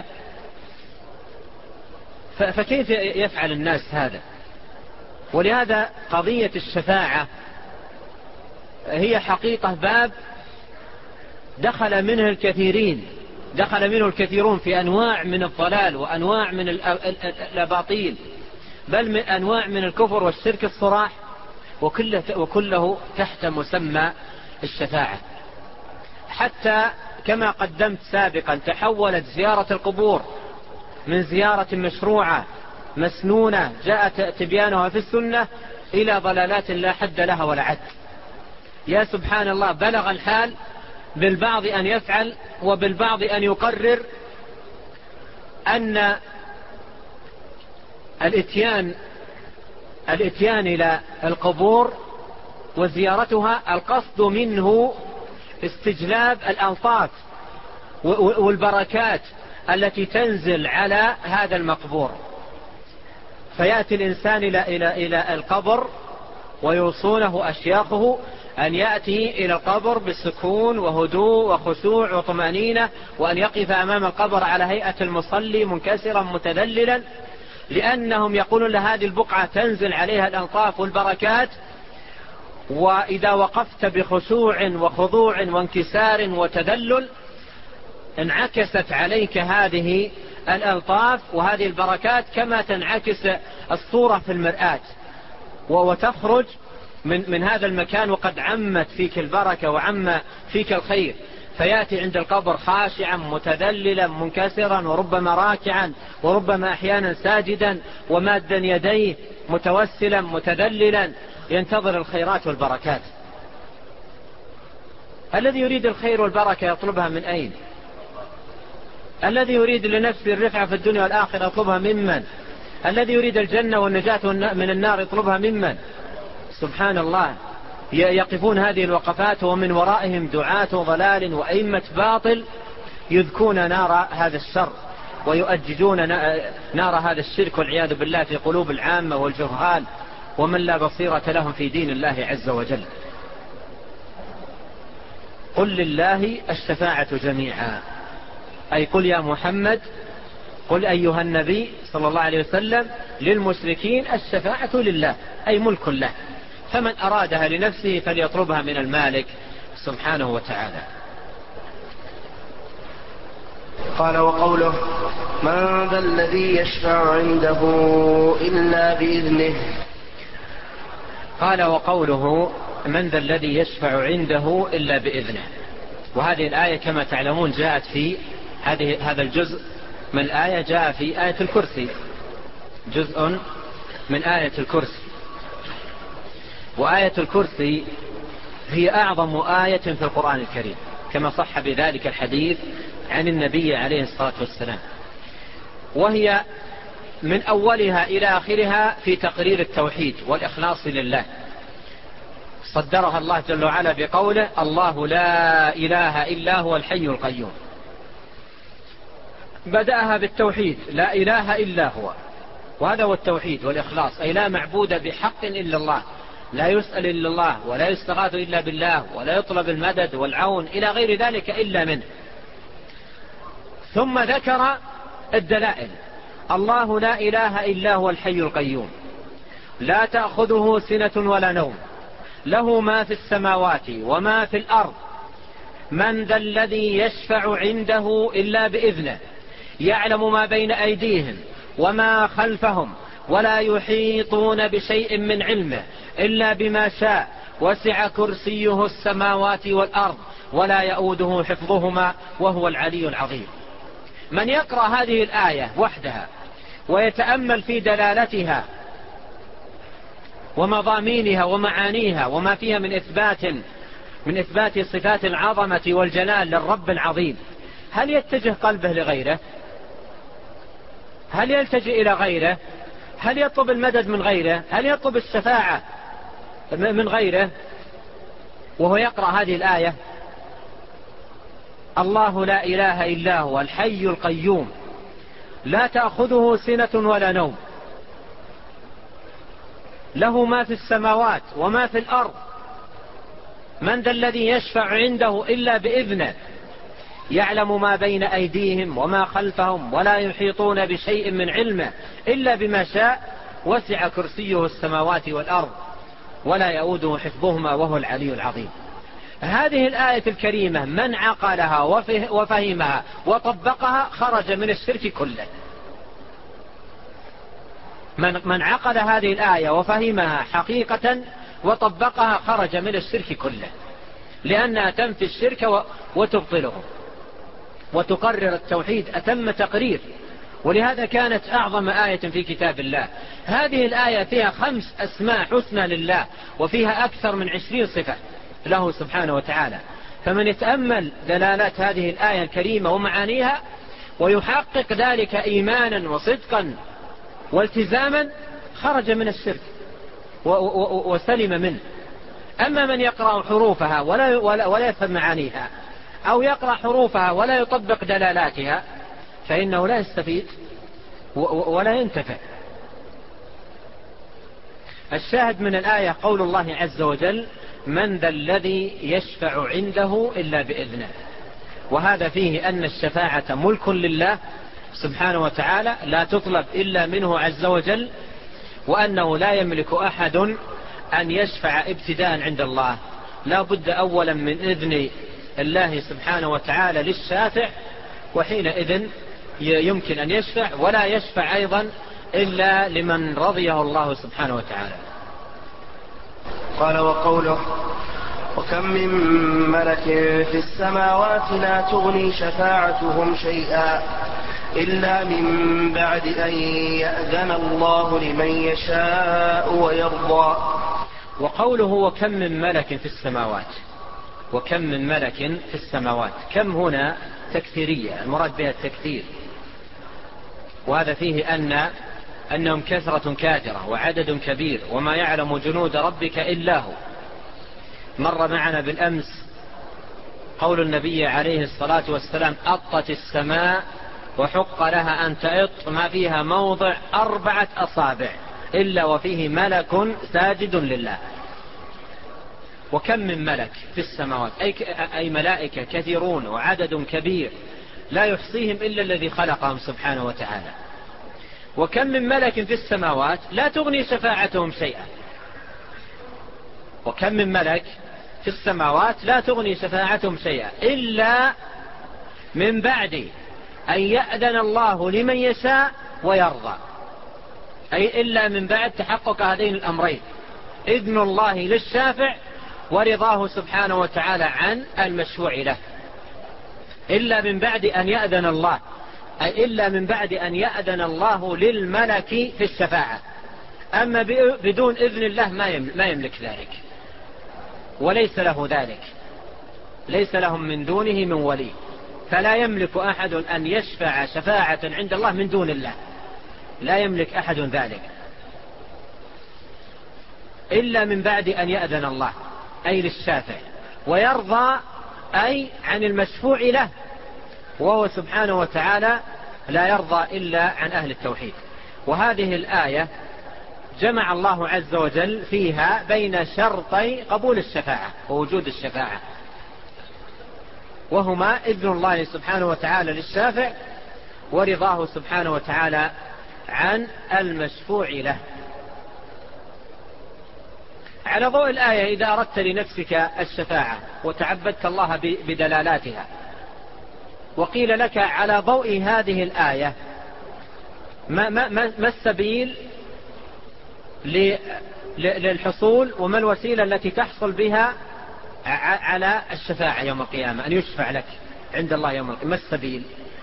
فكيف يفعل الناس هذا؟ ولهذا قضية الشفاعة هي حقيقة باب دخل منه الكثيرون في أنواع من الضلال وأنواع من الأباطيل، بل من أنواع من الكفر والشرك الصراح، وكله تحت مسمى الشفاعة. حتى كما قدمت سابقا تحولت زيارة القبور من زيارة مشروعة مسنونة جاء تبيانها في السنة إلى ضلالات لا حد لها ولا عد. يا سبحان الله، بلغ الحال بالبعض أن يفعل وبالبعض أن يقرر أن الاتيان إلى القبور وزيارتها القصد منه استجلاب الألطاف والبركات التي تنزل على هذا المقبور. فيأتي الإنسان إلى القبر ويوصونه أشياخه أن يأتي إلى القبر بالسكون وهدوء وخشوع وطمأنينة، وأن يقف أمام القبر على هيئة المصلي منكسرا متذللا، لأنهم يقولون لهذه البقعة تنزل عليها الألطاف والبركات، وإذا وقفت بخشوع وخضوع وانكسار وتذلل انعكست عليك هذه الألطاف وهذه البركات كما تنعكس الصورة في المرآة، وتخرج من هذا المكان وقد عمت فيك البركة وعم فيك الخير. فيأتي عند القبر خاشعا متذللا منكسرا وربما راكعا وربما أحيانا ساجدا ومادا يديه متوسلا متذللا ينتظر الخيرات والبركات. الذي يريد الخير والبركة يطلبها من أين؟ الذي يريد لنفسه الرفعة في الدنيا والآخرة يطلبها ممن؟ الذي يريد الجنة والنجاة من النار يطلبها ممن؟ سبحان الله. يقفون هذه الوقفات ومن ورائهم دعاة ضلال وأئمة باطل يذكون نار هذا الشر ويؤججون نار هذا الشرك والعياذ بالله في قلوب العامة والجهال ومن لا بصيرة لهم في دين الله عز وجل. قل لله الشفاعة جميعا، أي قل يا محمد، قل أيها النبي صلى الله عليه وسلم للمشركين الشفاعة لله، أي ملك له، فمن أرادها لنفسه فليطلبها من المالك سبحانه وتعالى. قال وقوله من ذا الذي يشفع عنده إلا بإذنه. قال وقوله من ذا الذي يشفع عنده إلا بإذنه. وهذه الآية كما تعلمون جاءت في هذا الجزء من الآية جاء في آية الكرسي، جزء من آية الكرسي. وآية الكرسي هي أعظم آية في القرآن الكريم كما صح بذلك الحديث عن النبي عليه الصلاة والسلام، وهي من أولها إلى آخرها في تقرير التوحيد والإخلاص لله. صدرها الله جل وعلا بقوله الله لا إله إلا هو الحي القيوم. بدأها بالتوحيد لا إله إلا هو، وهذا هو التوحيد والإخلاص، أي لا معبود بحق إلا الله، لا يسأل إلا الله ولا يستغاث إلا بالله ولا يطلب المدد والعون إلى غير ذلك إلا منه. ثم ذكر الدلائل. الله لا إله إلا هو الحي القيوم لا تأخذه سنة ولا نوم له ما في السماوات وما في الأرض من ذا الذي يشفع عنده إلا بإذنه يعلم ما بين أيديهم وما خلفهم ولا يحيطون بشيء من علمه إلا بما شاء وسع كرسيه السماوات والأرض ولا يؤوده حفظهما وهو العلي العظيم. من يقرأ هذه الآية وحدها ويتأمل في دلالتها ومضامينها ومعانيها وما فيها من إثبات صفات العظمة والجلال للرب العظيم، هل يتجه قلبه لغيره؟ هل يلتجئ إلى غيره؟ هل يطلب المدد من غيره؟ هل يطلب الشفاعة من غيره وهو يقرأ هذه الآية؟ الله لا إله إلا هو الحي القيوم لا تأخذه سنة ولا نوم له ما في السماوات وما في الأرض من ذا الذي يشفع عنده إلا بإذنه يعلم ما بين أيديهم وما خلفهم ولا يحيطون بشيء من علمه إلا بما شاء وسع كرسيه السماوات والأرض ولا يؤوده حفظهما وهو العلي العظيم. هذه الآية الكريمة من عقلها وفهمها وطبقها خرج من الشرك كله. من عقل هذه الآية وفهمها حقيقة وطبقها خرج من الشرك كله، لأنها تنفي الشرك وتبطله وتقرر التوحيد أتم تقرير، ولهذا كانت أعظم آية في كتاب الله. هذه الآية فيها 5 أسماء حسنى لله وفيها أكثر من 20 صفة له سبحانه وتعالى. فمن يتأمل دلالات هذه الآية الكريمة ومعانيها ويحقق ذلك إيمانا وصدقا والتزاما خرج من الشرك وسلم منه. أما من يقرأ حروفها ولا يفهم معانيها أو يقرأ حروفها ولا يطبق دلالاتها فإنه لا يستفيد ولا ينتفع. الشاهد من الآية قول الله عز وجل من ذا الذي يشفع عنده إلا بإذنه، وهذا فيه أن الشفاعة ملك لله سبحانه وتعالى لا تطلب إلا منه عز وجل، وأنه لا يملك أحد أن يشفع ابتداء عند الله، لا بد أولا من إذن الله سبحانه وتعالى للشافع، وحينئذ يمكن أن يشفع، ولا يشفع أيضا إلا لمن رضيه الله سبحانه وتعالى. قال وقوله وكم من ملك في السماوات لا تغني شفاعتهم شيئا إلا من بعد أن يأذن الله لمن يشاء ويرضى. وقوله وكم من ملك في السماوات، وكم من ملك في السماوات. كم هنا تكثيرية، المراد بها التكثير، وهذا فيه أنهم كثرة كاثرة وعدد كبير، وما يعلم جنود ربك إلا هو. مر معنا بالأمس قول النبي عليه الصلاة والسلام: أطت السماء وحق لها أن تأط ما فيها موضع 4 أصابع إلا وفيه ملك ساجد لله. وكم من ملك في السماوات، أي ملائكة كثيرون وعدد كبير لا يحصيهم إلا الذي خلقهم سبحانه وتعالى. وكم من ملك في السماوات لا تغني شفاعتهم شيئا. وكم من ملك في السماوات لا تغني شفاعتهم شيئا إلا من بعد أن يأذن الله لمن يشاء ويرضى، أي إلا من بعد تحقق هذين الأمرين: إذن الله للشافع ورضاه سبحانه وتعالى عن المشفوع له. إلا من بعد أن يأذن الله، أي إلا من بعد أن يأذن الله للملك في الشفاعة. أما بدون إذن الله ما يملك ذلك، وليس له ذلك، ليس لهم من دونه من ولي، فلا يملك أحد أن يشفع شفاعة عند الله من دون الله، لا يملك أحد ذلك إلا من بعد أن يأذن الله، أي للشافع، ويرضى أي عن المشفوع له، وهو سبحانه وتعالى لا يرضى إلا عن أهل التوحيد. وهذه الآية جمع الله عز وجل فيها بين شرطي قبول الشفاعة ووجود الشفاعة، وهما إذن الله سبحانه وتعالى للشافع ورضاه سبحانه وتعالى عن المشفوع له. على ضوء الآية، إذا أردت لنفسك الشفاعة وتعبدت الله بدلالاتها، وقيل لك على ضوء هذه الآية ما السبيل للحصول، وما الوسيلة التي تحصل بها على الشفاعة يوم القيامة، أن يشفع لك عند الله يوم القيامة؟ ما السبيل؟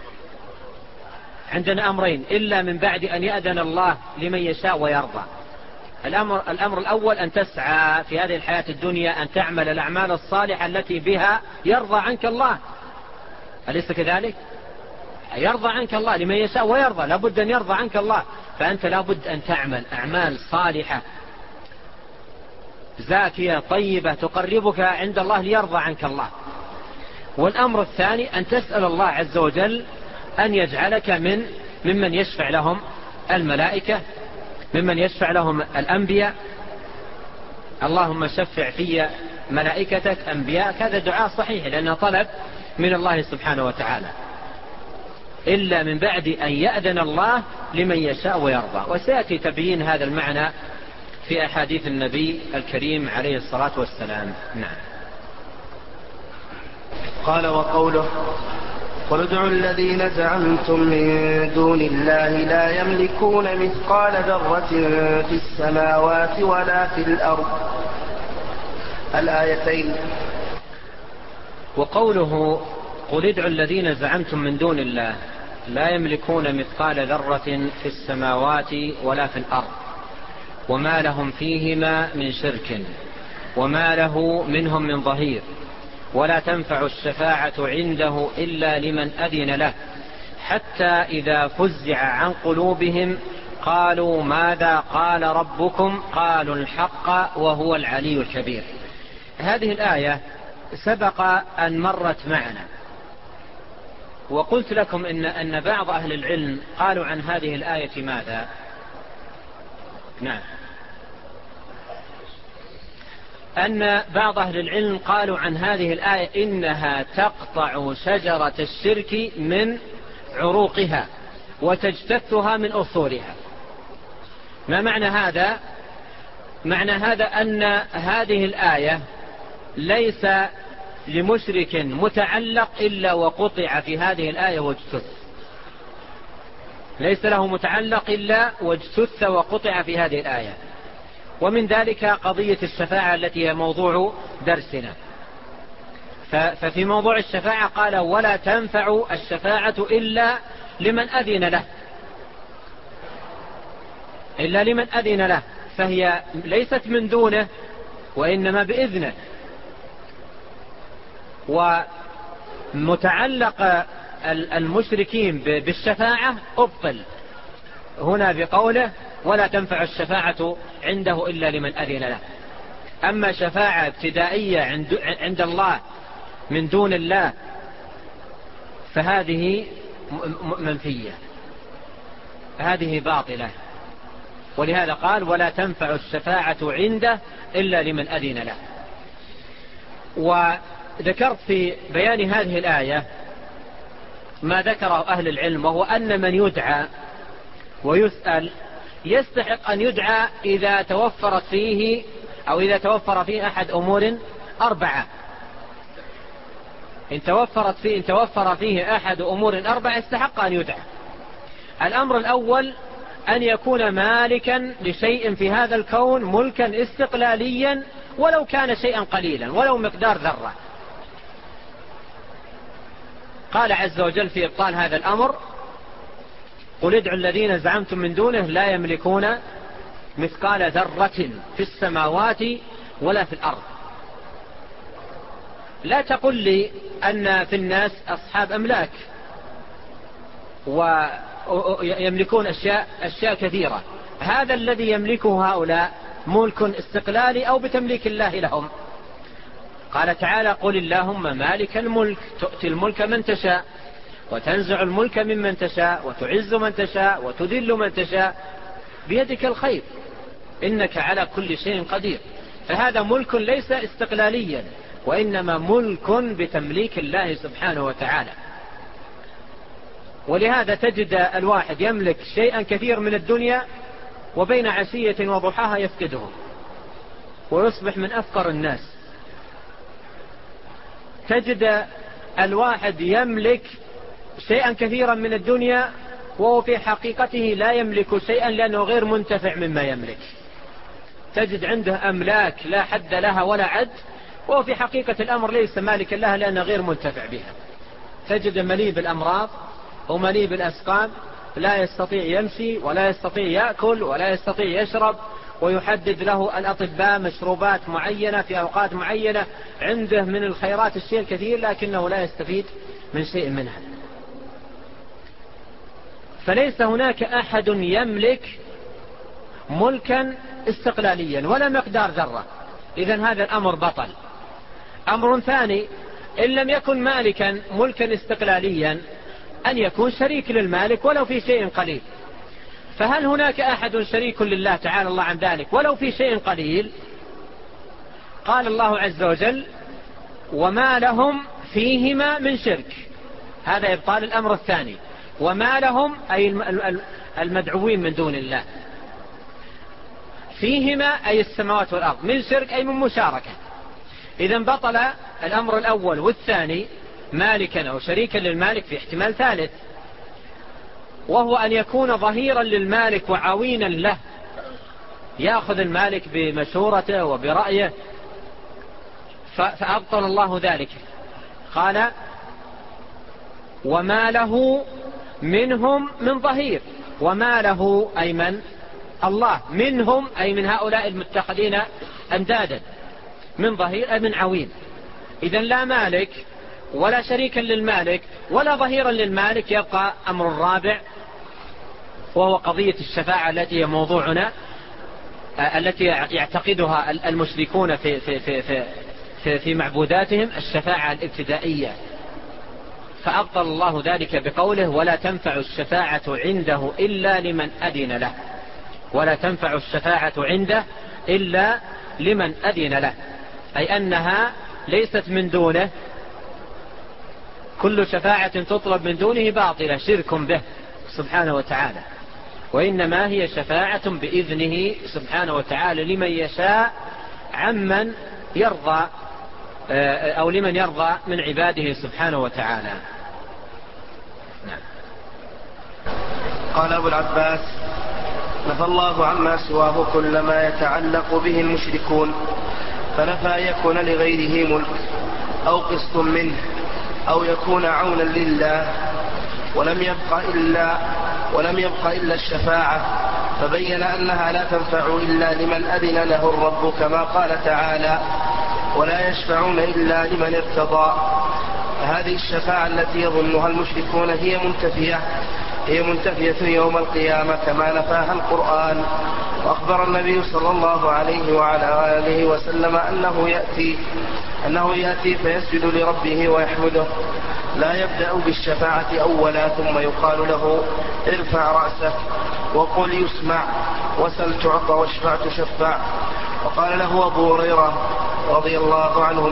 عندنا أمرين: إلا من بعد أن يأذن الله لمن يشاء ويرضى. الأمر الأول أن تسعى في هذه الحياة الدنيا أن تعمل الأعمال الصالحة التي بها يرضى عنك الله، أليس كذلك؟ يرضى عنك الله لمن يشاء ويرضى، لابد أن يرضى عنك الله، فأنت لابد أن تعمل أعمال صالحة زاكية طيبة تقربك عند الله ليرضى عنك الله. والأمر الثاني أن تسأل الله عز وجل أن يجعلك ممن يشفع لهم الملائكة، ممن يشفع لهم الأنبياء. اللهم شفع في ملائكتك أنبياء، هذا دعاء صحيح لأنه طلب من الله سبحانه وتعالى. إلا من بعد أن يأذن الله لمن يشاء ويرضى، وسيأتي تبيين هذا المعنى في أحاديث النبي الكريم عليه الصلاة والسلام. نعم. قال: وقوله: قل ادعوا الذين زعمتم من دون الله لا يملكون مثقال ذرة في السماوات ولا في الأرض، الآيتين. وقوله: قل ادعوا الذين زعمتم من دون الله لا يملكون مثقال ذرة في السماوات ولا في الأرض وما لهم فيهما من شرك وما له منهم من ظهير ولا تنفع الشفاعة عنده إلا لمن أذن له حتى إذا فزع عن قلوبهم قالوا ماذا قال ربكم قالوا الحق وهو العلي الكبير. هذه الآية سبق أن مرت معنا، وقلت لكم أن بعض أهل العلم قالوا عن هذه الآية ماذا؟ نعم، أن بعض أهل العلم قالوا عن هذه الآية إنها تقطع شجرة الشرك من عروقها وتجتثها من أصولها. ما معنى هذا؟ معنى هذا أن هذه الآية ليس لمشرك متعلق إلا وقطع في هذه الآية واجتث، ليس له متعلق إلا واجتث وقطع في هذه الآية. ومن ذلك قضية الشفاعة التي هي موضوع درسنا. ففي موضوع الشفاعة قال ولا تنفع الشفاعة إلا لمن أذن له، إلا لمن أذن له، فهي ليست من دونه وإنما بإذنه. ومتعلق المشركين بالشفاعة أبطل هنا بقوله ولا تنفع الشفاعة عنده إلا لمن أذن له. أما شفاعة ابتدائية عند الله من دون الله فهذه منفية، هذه باطلة، ولهذا قال ولا تنفع الشفاعة عنده إلا لمن أذن له. وذكرت في بيان هذه الآية ما ذكره أهل العلم، وهو أن من يدعى ويسأل يستحق أن يدعى إذا توفرت فيه أو إذا توفر فيه أحد أمور أربعة. إن توفر فيه أحد أمور أربعة استحق أن يدعى. الأمر الأول أن يكون مالكا لشيء في هذا الكون ملكا استقلاليا ولو كان شيئا قليلا ولو مقدار ذرة. قال عز وجل في إبطال هذا الأمر قل ادعوا الذين زعمتم من دونه لا يملكون مثقال ذرة في السماوات ولا في الأرض. لا تقل لي أن في الناس أصحاب أملاك ويملكون أشياء كثيرة، هذا الذي يملكه هؤلاء ملك استقلالي أو بتمليك الله لهم. قال تعالى قل اللهم مالك الملك تؤتي الملك من تشاء وتنزع الملك ممن تشاء وتعز من تشاء وتذل من تشاء بيدك الخير إنك على كل شيء قدير. فهذا ملك ليس استقلاليا وإنما ملك بتمليك الله سبحانه وتعالى. ولهذا تجد الواحد يملك شيئا كثير من الدنيا وبين عشية وضحاها يفقده ويصبح من أفقر الناس. تجد الواحد يملك شيئا كثيرا من الدنيا وهو في حقيقته لا يملك شيئا لأنه غير منتفع مما يملك. تجد عنده أملاك لا حد لها ولا عد وهو في حقيقة الأمر ليس مالكا لها لأنه غير منتفع بها. تجد مليء بالأمراض ومليء بالأسقام، لا يستطيع يمشي ولا يستطيع يأكل ولا يستطيع يشرب، ويحدد له الأطباء مشروبات معينة في أوقات معينة، عنده من الخيرات الشيء الكثير لكنه لا يستفيد من شيء منها. فليس هناك أحد يملك ملكا استقلاليا ولا مقدار ذرة، إذن هذا الأمر بطل. أمر ثاني إن لم يكن مالكا ملكا استقلاليا أن يكون شريك للمالك ولو في شيء قليل. فهل هناك أحد شريك لله تعالى الله عن ذلك ولو في شيء قليل؟ قال الله عز وجل وما لهم فيهما من شرك. هذا إبطال الأمر الثاني. وما لهم أي المدعوين من دون الله، فيهما أي السماوات والأرض، من شرك أي من مشاركة. إذن بطل الأمر الأول والثاني مالكا أو شريكا للمالك في احتمال ثالث، وهو أن يكون ظهيرا للمالك وعوينا له، يأخذ المالك بمشورته وبرأيه، فأبطل الله ذلك. قال وما له منهم من ظهير. وما له أي من الله، منهم أي من هؤلاء المتخذين أندادا، من ظهير أي من عوين. إذن لا مالك ولا شريكا للمالك ولا ظهيرا للمالك. يبقى أمر الرابع وهو قضية الشفاعة التي هي موضوعنا، التي يعتقدها المشركون في معبوداتهم، الشفاعة الابتدائية. فأبطل الله ذلك بقوله ولا تنفع الشفاعة عنده إلا لمن أذن له. ولا تنفع الشفاعة عنده إلا لمن أذن له، أي أنها ليست من دونه. كل شفاعة تطلب من دونه باطلة، شرك به سبحانه وتعالى، وإنما هي شفاعة بإذنه سبحانه وتعالى لمن يشاء عمن يرضى أو لمن يرضى من عباده سبحانه وتعالى. نعم. قال أبو العباس نفى الله عما سواه كل ما يتعلق به المشركون، فنفى أن يكون لغيره ملك أو قسط منه أو يكون عونا لله، ولم يبق إلا الشفاعة، فبين أنها لا تنفع إلا لمن أذن له الرب، كما قال تعالى ولا يشفعون إلا لمن ارتضى. فهذه الشفاعة التي يظنها المشركون هي منتفية يوم القيامة كما نفاها القرآن. وأخبر النبي صلى الله عليه وعلى آله وسلم أنه يأتي فيسجد لربه ويحمده، لا يبدأ بالشفاعة أولا، ثم يقال له ارفع رأسك وقل يسمع وسل تعطى واشفع تشفع. وقال له أبو هريرة رضي الله عنه: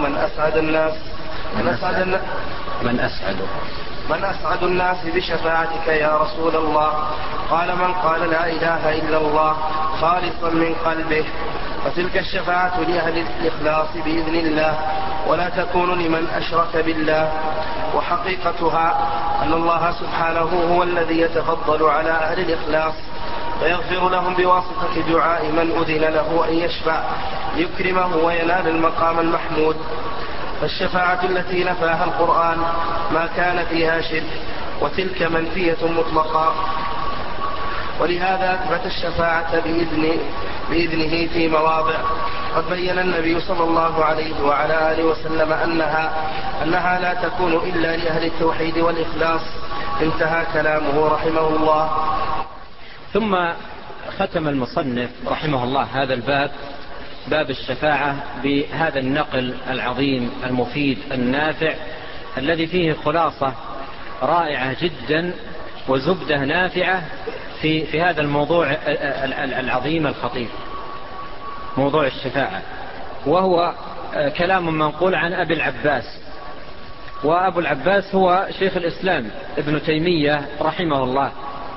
من أسعد الناس بشفاعتك يا رسول الله؟ قال: من قال لا إله إلا الله خالصا من قلبه. وتلك الشفاعة لأهل الإخلاص بإذن الله، ولا تكون لمن أشرك بالله. وحقيقتها أن الله سبحانه هو الذي يتفضل على أهل الإخلاص ويغفر لهم بواسطة دعاء من أذن له أن يشفع ليكرمه وينال المقام المحمود. فالشفاعة التي نفاها القرآن ما كان فيها شرك، وتلك منفية مطلقا. ولهذا أثبت الشفاعة بإذنه في مواضع قد بين النبي صلى الله عليه وعلى آله وسلم أنها لا تكون إلا لأهل التوحيد والإخلاص. انتهى كلامه رحمه الله. ثم ختم المصنف رحمه الله هذا الباب، باب الشفاعة، بهذا النقل العظيم المفيد النافع الذي فيه خلاصة رائعة جدا وزبدة نافعة في هذا الموضوع العظيم الخطير، موضوع الشفاعة. وهو كلام منقول عن أبي العباس، وأبو العباس هو شيخ الإسلام ابن تيمية رحمه الله.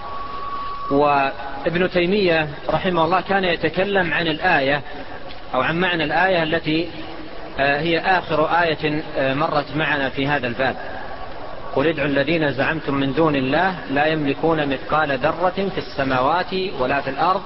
وابن تيمية رحمه الله كان يتكلم عن الآية أو عن معنى الآية التي هي آخر آية مرت معنا في هذا الباب: قل ادعوا الذين زعمتم من دون الله لا يملكون مثقال ذرة في السماوات ولا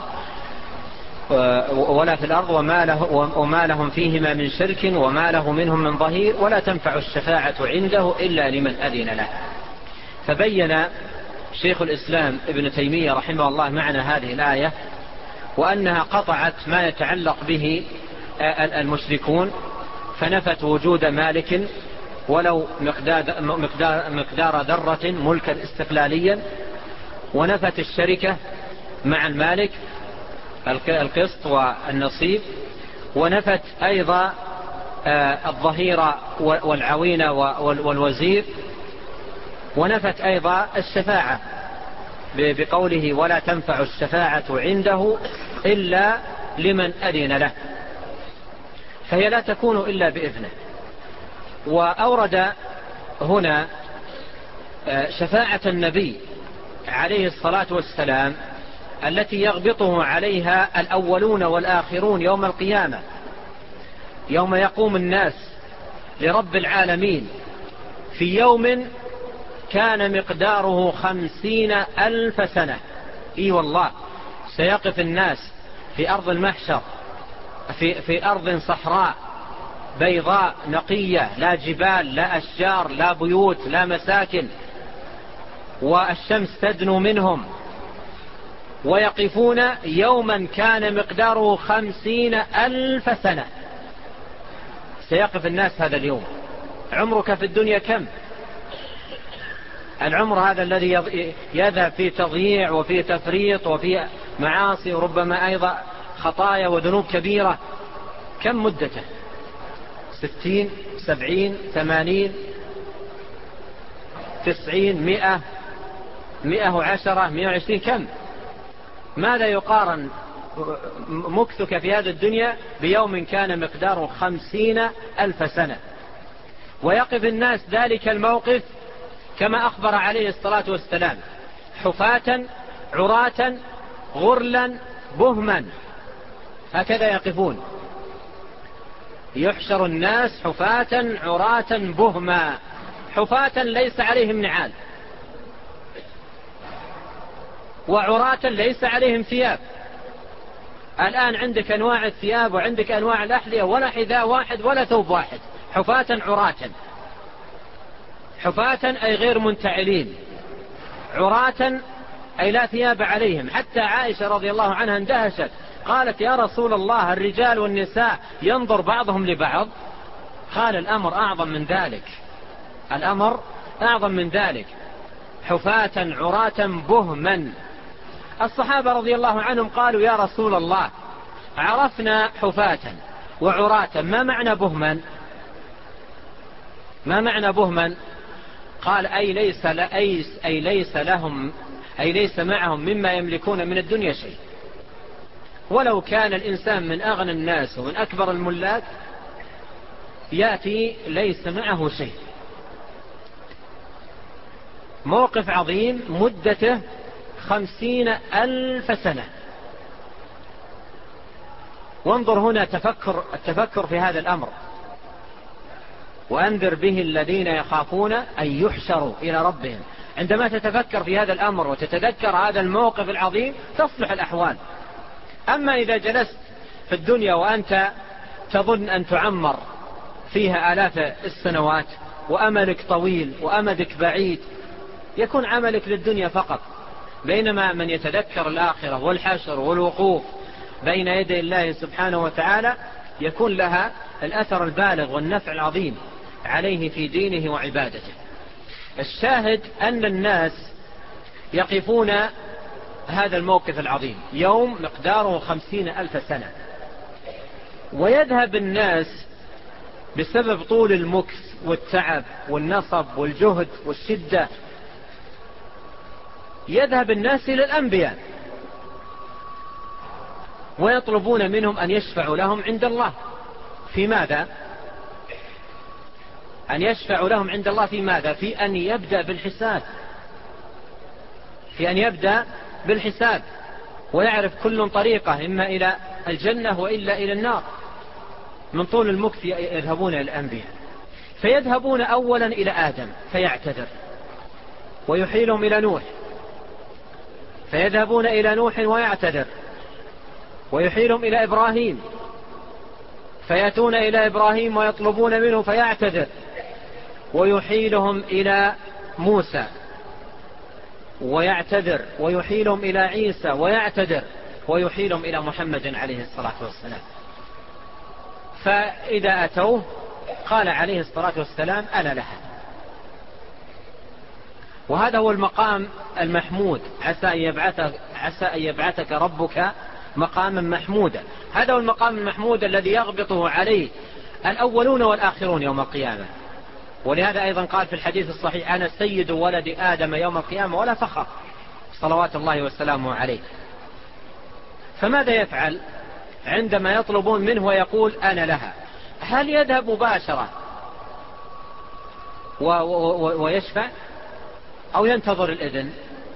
في الأرض وما لهم فيهما من شرك وما له منهم من ظهير ولا تنفع الشفاعة عنده إلا لمن أذن له. فبين شيخ الإسلام ابن تيمية رحمه الله معنى هذه الآية، وأنها قطعت ما يتعلق به المشركون، فنفت وجود مالك ولو مقدار ذرة ملكا استقلاليا، ونفت الشركة مع المالك القسط والنصيب، ونفت أيضا الظهير والعوين والوزير، ونفت أيضا الشفاعة بقوله ولا تنفع الشفاعة عنده إلا لمن أذن له، فهي لا تكون إلا بإذنه. وأورد هنا شفاعة النبي عليه الصلاة والسلام التي يغبطه عليها الأولون والآخرون يوم القيامة، يوم يقوم الناس لرب العالمين في يوم كان مقداره 50,000 سنة. إي والله، سيقف الناس في أرض المحشر في أرض صحراء بيضاء نقية، لا جبال لا أشجار لا بيوت لا مساكن، والشمس تدنو منهم، ويقفون يوما كان مقداره 50,000 سنة. سيقف الناس هذا اليوم. عمرك في الدنيا كم؟ العمر هذا الذي يذهب في تضييع وفي تفريط وفي معاصي وربما أيضا خطايا وذنوب كبيرة، كم مدته؟ 60 70 80 90 100 110 120 كم؟ ماذا يقارن مكثك في هذه الدنيا بيوم كان مقداره 50,000 سنة؟ ويقف الناس ذلك الموقف كما أخبر عليه الصلاة والسلام: حفاة عراة غرلا بهما، هكذا يقفون. يحشر الناس حفاة عراة بهما، حفاة ليس عليهم نعال، وعراة ليس عليهم ثياب. الآن عندك أنواع الثياب وعندك أنواع الأحذية، ولا حذاء واحد ولا ثوب واحد، حفاة عراة. حفاة أي غير منتعلين، عراة أي لا ثياب عليهم. حتى عائشة رضي الله عنها اندهشت، قالت: يا رسول الله، الرجال والنساء ينظر بعضهم لبعض؟ قال: الأمر أعظم من ذلك، الأمر أعظم من ذلك، حفاة عراة بهما. الصحابة رضي الله عنهم قالوا يا رسول الله عرفنا حفاة وعراة، ما معنى بهما؟ ما معنى بهما؟ قال أي ليس معهم مما يملكون من الدنيا شيء. ولو كان الإنسان من أغنى الناس ومن أكبر الملاك يأتي ليس معه شيء. موقف عظيم مدته 50,000 سنة. وانظر هنا التفكر في هذا الأمر. وأنذر به الذين يخافون أن يحشروا إلى ربهم. عندما تتفكر في هذا الأمر وتتذكر هذا الموقف العظيم تصلح الأحوال. أما إذا جلست في الدنيا وأنت تظن أن تعمر فيها آلاف السنوات وأملك طويل وأمدك بعيد، يكون عملك للدنيا فقط، بينما من يتذكر الآخرة والحشر والوقوف بين يدي الله سبحانه وتعالى يكون لها الأثر البالغ والنفع العظيم عليه في دينه وعبادته. الشاهد أن الناس يقفون هذا الموقف العظيم يوم مقداره 50,000 سنة، ويذهب الناس بسبب طول المكث والتعب والنصب والجهد والشدة، يذهب الناس إلى الأنبياء ويطلبون منهم أن يشفعوا لهم عند الله. في ماذا؟ أن يشفعوا لهم عند الله في ماذا؟ في أن يبدأ بالحساب، في أن يبدأ بالحساب ويعرف كل طريقة إما إلى الجنة وإلا إلى النار. من طول المكث يذهبون إلى الأنبياء، فيذهبون أولا إلى آدم فيعتذر ويحيلهم إلى نوح، فيذهبون إلى نوح ويعتذر ويحيلهم إلى إبراهيم، فيأتون إلى إبراهيم ويطلبون منه فيعتذر ويحيلهم إلى موسى ويعتذر ويحيلهم إلى عيسى ويعتذر ويحيلهم إلى محمد عليه الصلاة والسلام. فإذا أتوه قال عليه الصلاة والسلام أنا لها. وهذا هو المقام المحمود، عسى أن يبعثك ربك مقاما محمودا. هذا هو المقام المحمود الذي يغبطه عليه الأولون والآخرون يوم القيامة. ولهذا أيضا قال في الحديث الصحيح أنا سيد ولد آدم يوم القيامة ولا فخر، صلوات الله وسلامه عليه. فماذا يفعل عندما يطلبون منه ويقول أنا لها؟ هل يذهب مباشرة ويشفع أو ينتظر الإذن؟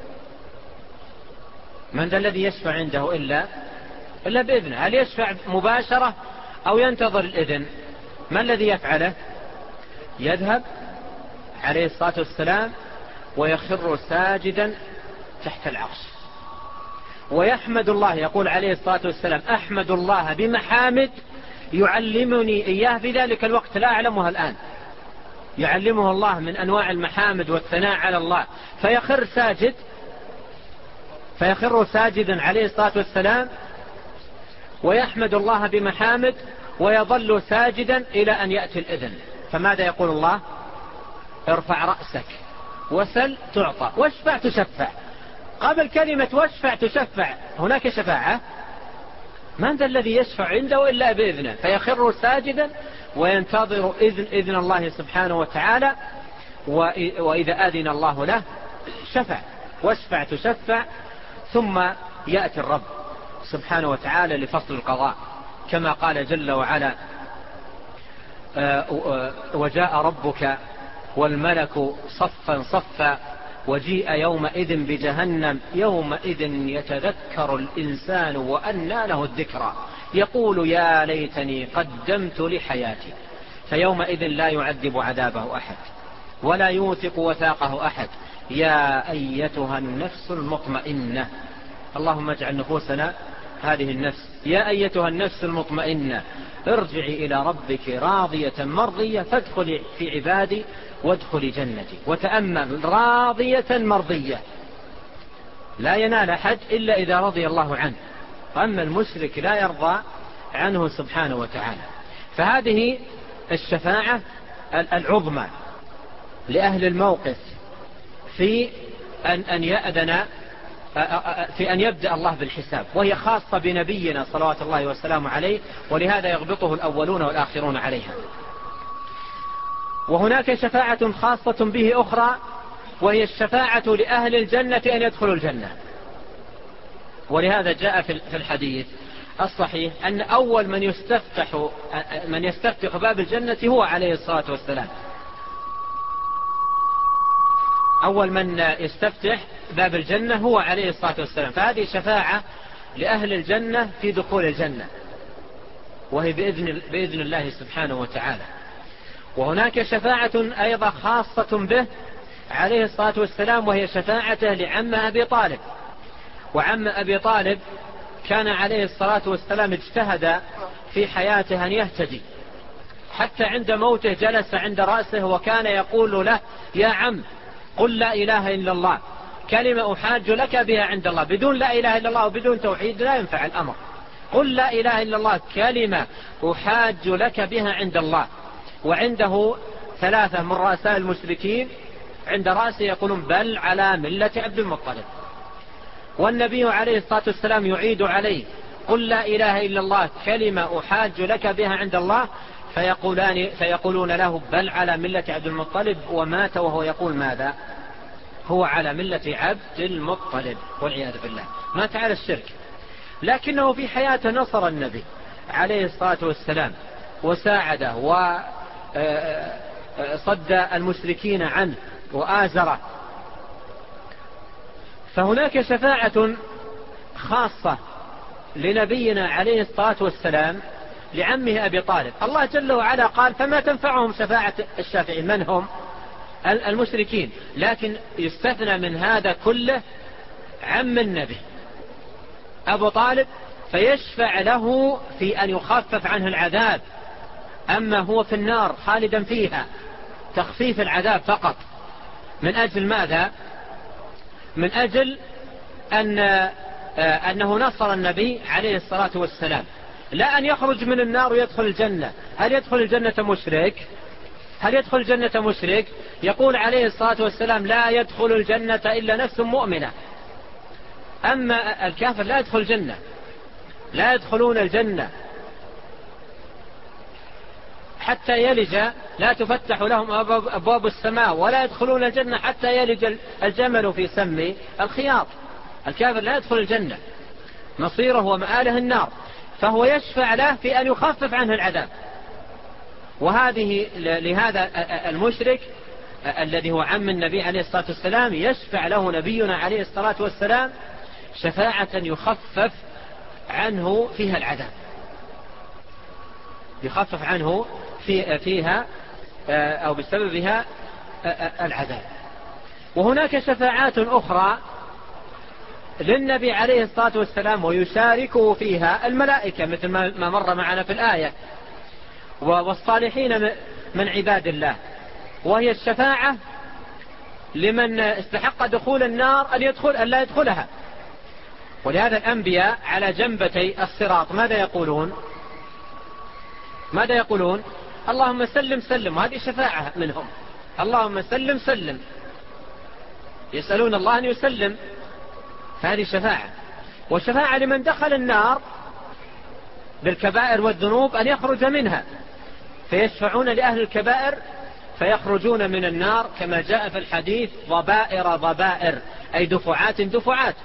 من ذا الذي يشفع عنده إلا بإذنه؟ هل يشفع مباشرة أو ينتظر الإذن؟ ما الذي يفعله؟ يذهب عليه الصلاة والسلام ويخر ساجدا تحت العرش ويحمد الله. يقول عليه الصلاة والسلام أحمد الله بمحامد يعلمني إياه في ذلك الوقت لا أعلمها الآن. يعلمه الله من أنواع المحامد والثناء على الله، فيخر ساجدا عليه الصلاة والسلام ويحمد الله بمحامد ويظل ساجدا إلى أن يأتي الإذن. فماذا يقول الله؟ ارفع رأسك وسل تعطى واشفع تشفع. قبل كلمة واشفع تشفع هناك شفاعة. من ذا الذي يشفع عنده إلا بإذنه؟ فيخر ساجدا وينتظر إذن الله سبحانه وتعالى، وإذا أذن الله له شفع. واشفع تشفع. ثم يأتي الرب سبحانه وتعالى لفصل القضاء كما قال جل وعلا وجاء ربك والملك صفا صفا وجيء يومئذ بجهنم يومئذ يتذكر الإنسان وأنى له الذكرى يقول يا ليتني قدمت لحياتي. فيومئذ لا يعذب عذابه أحد ولا يوثق وثاقه أحد. يا أيتها النفس المطمئنة، اللهم اجعل نفوسنا هذه النفس. يا أيتها النفس المطمئنة ارجعي إلى ربك راضية مرضية فادخلي في عبادي وادخلي جنتي. وتأمل راضية مرضية، لا ينال أحد إلا إذا رضي الله عنه، أما المشرك لا يرضى عنه سبحانه وتعالى. فهذه الشفاعة العظمى لأهل الموقف في أن يأذن في أن يبدأ الله بالحساب، وهي خاصة بنبينا صلوات الله والسلام عليه، ولهذا يغبطه الأولون والآخرون عليها. وهناك شفاعة خاصة به أخرى، وهي الشفاعة لأهل الجنة أن يدخلوا الجنة. ولهذا جاء في الحديث الصحيح أن أول من يستفتح باب الجنة هو عليه الصلاة والسلام. أول من يستفتح باب الجنة هو عليه الصلاة والسلام. فهذه شفاعة لأهل الجنة في دخول الجنة، وهي بإذن الله سبحانه وتعالى. وهناك شفاعة أيضا خاصة به عليه الصلاة والسلام، وهي شفاعته لعم أبي طالب. وعم أبي طالب كان عليه الصلاة والسلام اجتهد في حياته أن يهتدي، حتى عند موته جلس عند رأسه وكان يقول له: يا عم، قل لا إله إلا الله، كلمة أحاج لك بها عند الله. بدون لا إله إلا الله وبدون توحيد لا ينفع الأمر. قل لا إله إلا الله، كلمة أحاج لك بها عند الله. وعنده 3 من رؤساء المشركين عند رأسه يقولون: بل على ملة عبد المطلب. والنبي عليه الصلاة والسلام يعيد عليه: قل لا إله إلا الله، كلمة أحاج لك بها عند الله. فيقولون له: بل على ملة عبد المطلب. ومات وهو يقول ماذا؟ هو على ملة عبد المطلب، والعياذ بالله، مات على الشرك. لكنه في حياته نصر النبي عليه الصلاة والسلام وساعده وصد المشركين عنه وآزره. فهناك شفاعة خاصة لنبينا عليه الصلاة والسلام لعمه أبي طالب. الله جل وعلا قال: فما تنفعهم شفاعة الشافعين. من هم؟ المشركين. لكن يستثنى من هذا كله عم النبي أبو طالب، فيشفع له في أن يخفف عنه العذاب. أما هو في النار خالدا فيها، تخفيف العذاب فقط. من أجل ماذا؟ من أجل أنه نصر النبي عليه الصلاة والسلام، لا أن يخرج من النار ويدخل الجنة. هل يدخل الجنة مشرك؟ هل يدخل الجنة مشرك؟ يقول عليه الصلاة والسلام: لا يدخل الجنة إلا نفس مؤمنة. أما الكافر لا يدخل الجنة، لا يدخلون الجنة حتى يلج، لا تفتح لهم أبواب السماء، ولا يدخلون الجنة حتى يلج الجمل في سم الخياط. الكافر لا يدخل الجنة، مصيره ومآله النار. فهو يشفع له في أن يخفف عنه العذاب. لهذا المشرك الذي هو عم النبي عليه الصلاة والسلام يشفع له نبينا عليه الصلاة والسلام شفاعة يخفف عنه فيها العذاب، يخفف عنه فيها أو بسببها العذاب. وهناك شفاعات أخرى للنبي عليه الصلاة والسلام ويشاركه فيها الملائكة، مثل ما مر معنا في الآية، والصالحين من عباد الله. وهي الشفاعة لمن استحق دخول النار أن لا يدخلها. ولهذا الأنبياء على جنبتي الصراط ماذا يقولون؟ اللهم سلم سلم. وهذه شفاعة منهم، اللهم سلم سلم، يسألون الله أن يسلم. فهذه شفاعة. والشفاعة لمن دخل النار بالكبائر والذنوب أن يخرج منها، فيشفعون لأهل الكبائر فيخرجون من النار، كما جاء في الحديث: ضبائر ضبائر، أي دفعات دفعات.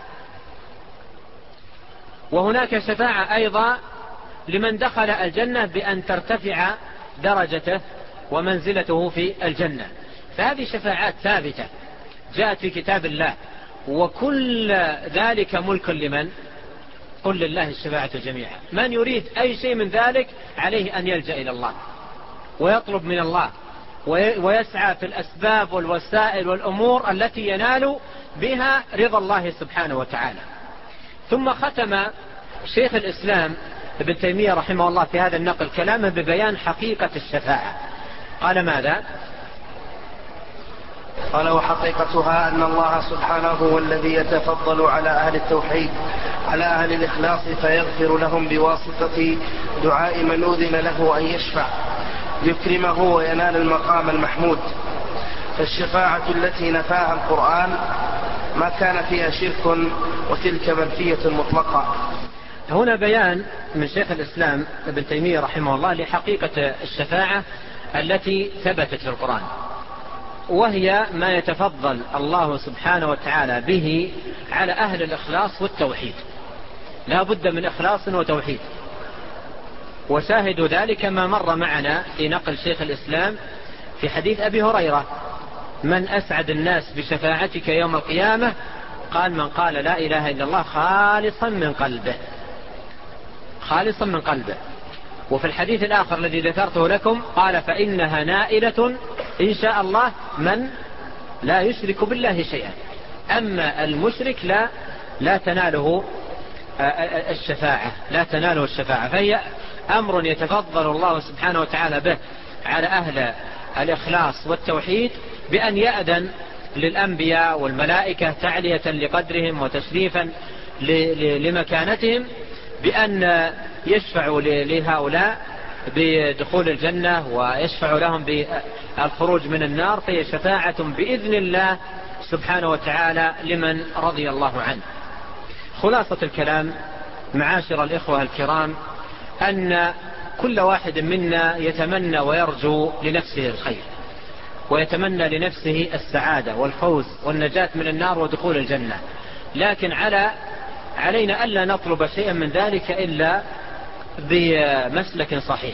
وهناك شفاعة أيضا لمن دخل الجنة بأن ترتفع درجته ومنزلته في الجنة. فهذه شفاعات ثابتة جاءت في كتاب الله، وكل ذلك ملك لمن؟ قل لله الشفاعة جميعا. من يريد أي شيء من ذلك عليه أن يلجأ إلى الله ويطلب من الله ويسعى في الأسباب والوسائل والأمور التي ينال بها رضا الله سبحانه وتعالى. ثم ختم شيخ الإسلام ابن تيمية رحمه الله في هذا النقل كلامه ببيان حقيقة الشفاعة. قال ماذا؟ قال: وحقيقتها أن الله سبحانه هو الذي يتفضل على أهل التوحيد على أهل الإخلاص، فيغفر لهم بواسطة دعاء من أذن له أن يشفع، يكرمه وينال المقام المحمود. فالشفاعة التي نفاها القرآن ما كان فيها شرك، وتلك منفية مطلقة. هنا بيان من شيخ الإسلام ابن تيمية رحمه الله لحقيقة الشفاعة التي ثبتت في القرآن، وهي ما يتفضل الله سبحانه وتعالى به على أهل الإخلاص والتوحيد. لا بد من إخلاص وتوحيد، وشاهد ذلك ما مر معنا في نقل شيخ الإسلام في حديث أبي هريرة: من أسعد الناس بشفاعتك يوم القيامة؟ قال: من قال لا إله إلا الله خالصا من قلبه. خالصا من قلبه. وفي الحديث الآخر الذي ذكرته لكم قال: فإنها نائلة إن شاء الله من لا يشرك بالله شيئا. أما المشرك لا تناله الشفاعة، لا تناله الشفاعة. فهي أمر يتفضل الله سبحانه وتعالى به على أهل الإخلاص والتوحيد بأن يأذن للأنبياء والملائكة تعلية لقدرهم وتشريفا لمكانتهم بأن يشفعوا لهؤلاء بدخول الجنة ويشفع لهم بالخروج من النار، فهي شفاعة بإذن الله سبحانه وتعالى لمن رضي الله عنه. خلاصة الكلام معاشر الإخوة الكرام أن كل واحد منا يتمنى ويرجو لنفسه الخير، ويتمنى لنفسه السعادة والفوز والنجاة من النار ودخول الجنة، لكن علينا ألا نطلب شيئا من ذلك إلا بمسلك صحيح.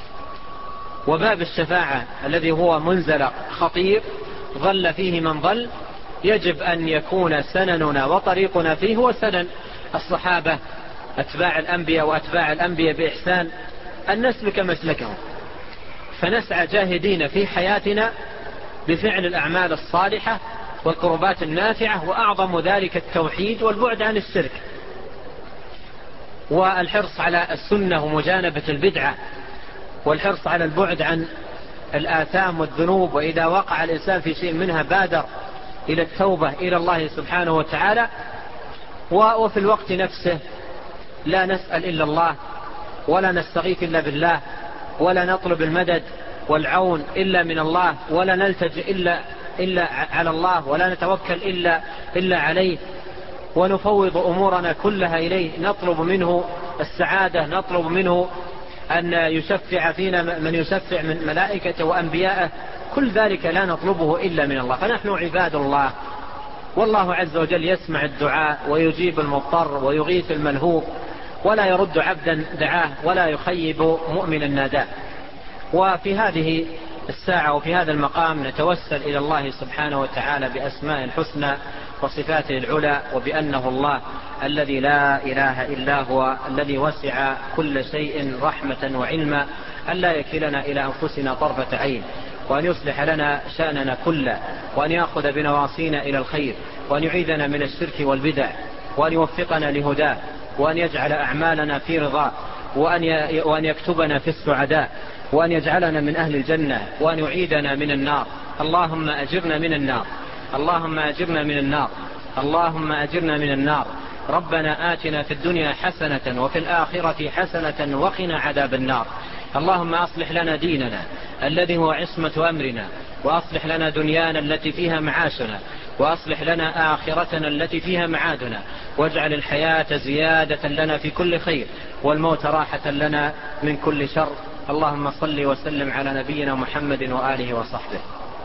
وباب الشفاعة الذي هو منزلق خطير ظل فيه من ظل، يجب أن يكون سنننا وطريقنا فيه هو سنن الصحابة أتباع الأنبياء وأتباع الأنبياء بإحسان، أن نسلك مسلكهم، فنسعى جاهدين في حياتنا بفعل الأعمال الصالحة والقربات النافعة، وأعظم ذلك التوحيد والبعد عن الشرك والحرص على السنة ومجانبة البدعة، والحرص على البعد عن الآثام والذنوب، وإذا وقع الإنسان في شيء منها بادر إلى التوبة إلى الله سبحانه وتعالى. وفي الوقت نفسه لا نسأل إلا الله، ولا نستغيث إلا بالله، ولا نطلب المدد والعون إلا من الله، ولا نلتجئ إلا على الله، ولا نتوكل إلا عليه، ونفوض أمورنا كلها إليه، نطلب منه السعادة، نطلب منه أن يشفع فينا من يشفع من ملائكته وأنبيائه، كل ذلك لا نطلبه إلا من الله. فنحن عباد الله، والله عز وجل يسمع الدعاء ويجيب المضطر ويغيث الملهوب، ولا يرد عبدا دعاه ولا يخيب مؤمنا ناداه. وفي هذه الساعة وفي هذا المقام نتوسل إلى الله سبحانه وتعالى بأسماء الحسنى وصفاته العلى، وبأنه الله الذي لا إله إلا هو، الذي وسع كل شيء رحمة وعلما، أن لا يكلنا إلى أنفسنا طرفة عين، وأن يصلح لنا شأننا كله، وأن يأخذ بنواصينا إلى الخير، وأن يعيذنا من الشرك والبدع، وأن يوفقنا لهداه، وأن يجعل أعمالنا في رضاه، وأن يكتبنا في السعداء، وأن يجعلنا من أهل الجنة، وأن يعيدنا من النار. اللهم أجرنا من النار، اللهم أجرنا من النار، اللهم أجرنا من النار. ربنا آتنا في الدنيا حسنة وفي الآخرة حسنة وقنا عذاب النار. اللهم أصلح لنا ديننا الذي هو عصمة أمرنا، وأصلح لنا دنيانا التي فيها معاشنا، وأصلح لنا آخرتنا التي فيها معادنا، واجعل الحياة زيادة لنا في كل خير، والموت راحة لنا من كل شر. اللهم صل وسلم على نبينا محمد وآله وصحبه.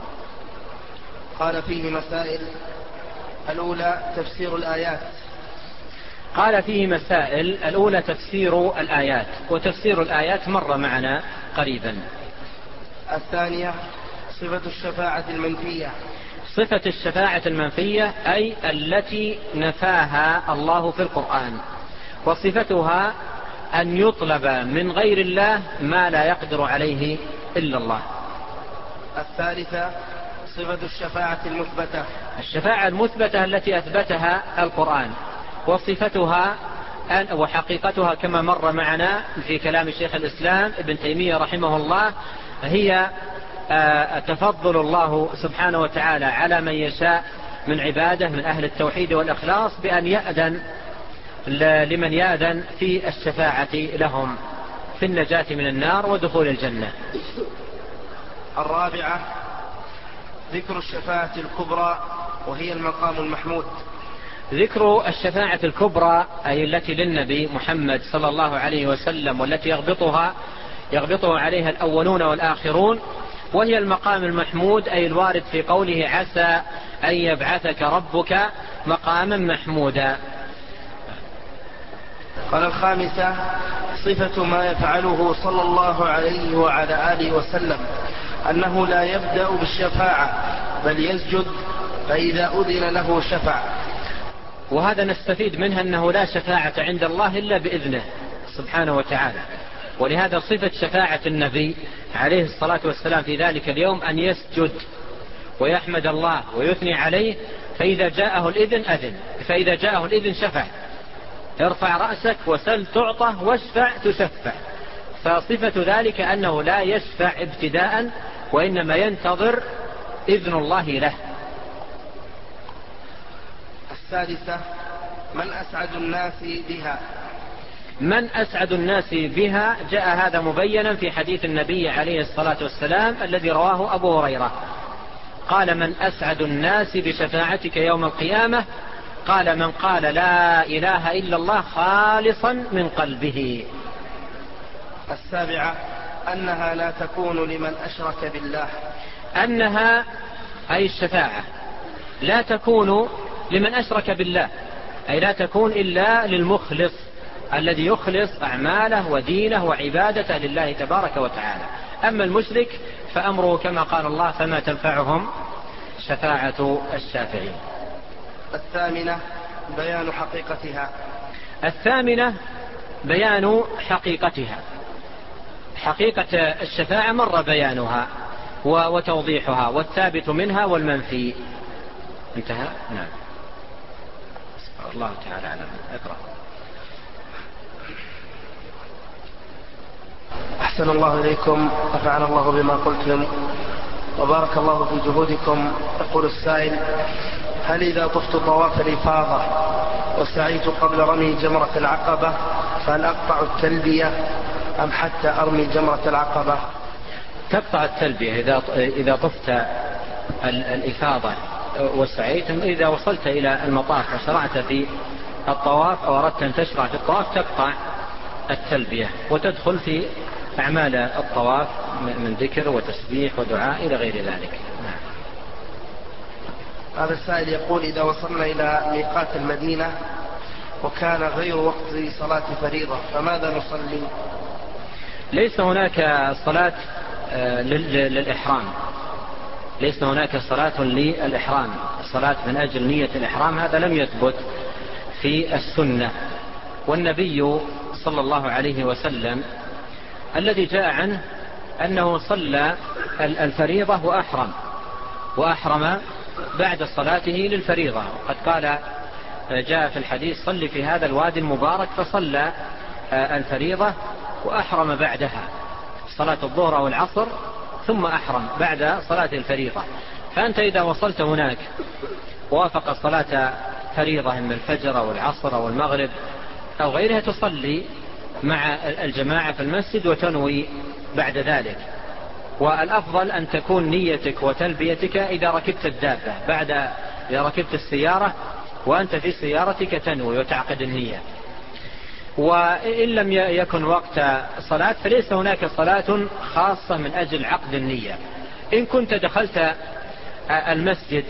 قال فيه مسائل: الأولى تفسير الآيات. قال فيه مسائل: الأولى تفسير الآيات، وتفسير الآيات مر معنا قريبا. الثانية صفة الشفاعة المنفية. صفة الشفاعة المنفية أي التي نفاها الله في القرآن، وصفتها أن يطلب من غير الله ما لا يقدر عليه إلا الله. الثالثة صفة الشفاعة المثبتة. الشفاعة المثبتة التي أثبتها القرآن، وصفتها وحقيقتها كما مر معنا في كلام شيخ الإسلام ابن تيمية رحمه الله، هي تفضل الله سبحانه وتعالى على من يشاء من عباده من أهل التوحيد والإخلاص بأن يأذن لمن يأذن في الشفاعة لهم في النجاة من النار ودخول الجنة. الرابعة ذكر الشفاعة الكبرى وهي المقام المحمود. ذكر الشفاعة الكبرى أي التي للنبي محمد صلى الله عليه وسلم والتي يغبطها عليها الأولون والآخرون، وهي المقام المحمود أي الوارد في قوله عسى أن يبعثك ربك مقاما محمودا. قال الخامسة صفة ما يفعله صلى الله عليه وعلى آله وسلم أنه لا يبدأ بالشفاعة بل يسجد فإذا أذن له شفع. وهذا نستفيد منها أنه لا شفاعة عند الله إلا بإذنه سبحانه وتعالى، ولهذا صفة شفاعة النبي عليه الصلاة والسلام في ذلك اليوم أن يسجد ويحمد الله ويثني عليه، فإذا جاءه الإذن أذن، فإذا جاءه الإذن شفع. ارفع رأسك وسل تعطى واشفع تشفع. فصفة ذلك أنه لا يشفع ابتداء وإنما ينتظر إذن الله له. السادسة من أسعد الناس بها. من أسعد الناس بها جاء هذا مبينا في حديث النبي عليه الصلاة والسلام الذي رواه أبو هريرة، قال من أسعد الناس بشفاعتك يوم القيامة؟ قال من قال لا إله إلا الله خالصا من قلبه. السابعة أنها لا تكون لمن أشرك بالله. أنها أي الشفاعة لا تكون لمن أشرك بالله، أي لا تكون إلا للمخلص الذي يخلص أعماله ودينه وعبادته لله تبارك وتعالى. أما المشرك فأمره كما قال الله فما تنفعهم شفاعة الشافعين. الثامنة بيان حقيقتها. الثامنة بيان حقيقتها. حقيقة الشفاعة مر بيانها وتوضيحها والثابت منها والمنفي. انتهى. نعم. الله تعالى أعلم. اقرأ. أحسن الله إليكم، نفعنا الله بما قلتم وبارك الله في جهودكم. يقول السائل: هل إذا طفت طواف الإفاضة وسعيت قبل رمي جمرة العقبة فهل أقطع التلبية أم حتى أرمي جمرة العقبة؟ تقطع التلبية إذا طفت الإفاضة وسعيت. إذا وصلت إلى المطاف وشرعت في الطواف أو أردت أن تشرع في الطواف تقطع التلبية وتدخل في أعمال الطواف من ذكر وتسبيح ودعاء إلى غير ذلك. هذا السائل يقول: إذا وصلنا إلى ميقات المدينة وكان غير وقت صلاة فريضة فماذا نصلي؟ ليس هناك صلاة للإحرام، ليس هناك صلاة للإحرام. الصلاة من أجل نية الإحرام هذا لم يثبت في السنة. والنبي صلى الله عليه وسلم الذي جاء عنه أنه صلى الفريضة وأحرم بعد صلاته للفريضة. وقد قال جاء في الحديث: صلي في هذا الوادي المبارك، فصلى الفريضة وأحرم بعدها صلاة الظهر أو العصر ثم أحرم بعد صلاة الفريضة. فأنت إذا وصلت هناك ووافق صلاة فريضة من الفجر أو العصر أو المغرب أو غيرها تصلي مع الجماعة في المسجد وتنوي بعد ذلك. والأفضل أن تكون نيتك وتلبيتك إذا ركبت الدابة، بعد إذا ركبت السيارة وأنت في سيارتك تنوي وتعقد النية. وإن لم يكن وقت صلاة فليس هناك صلاة خاصة من أجل عقد النية. إن كنت دخلت المسجد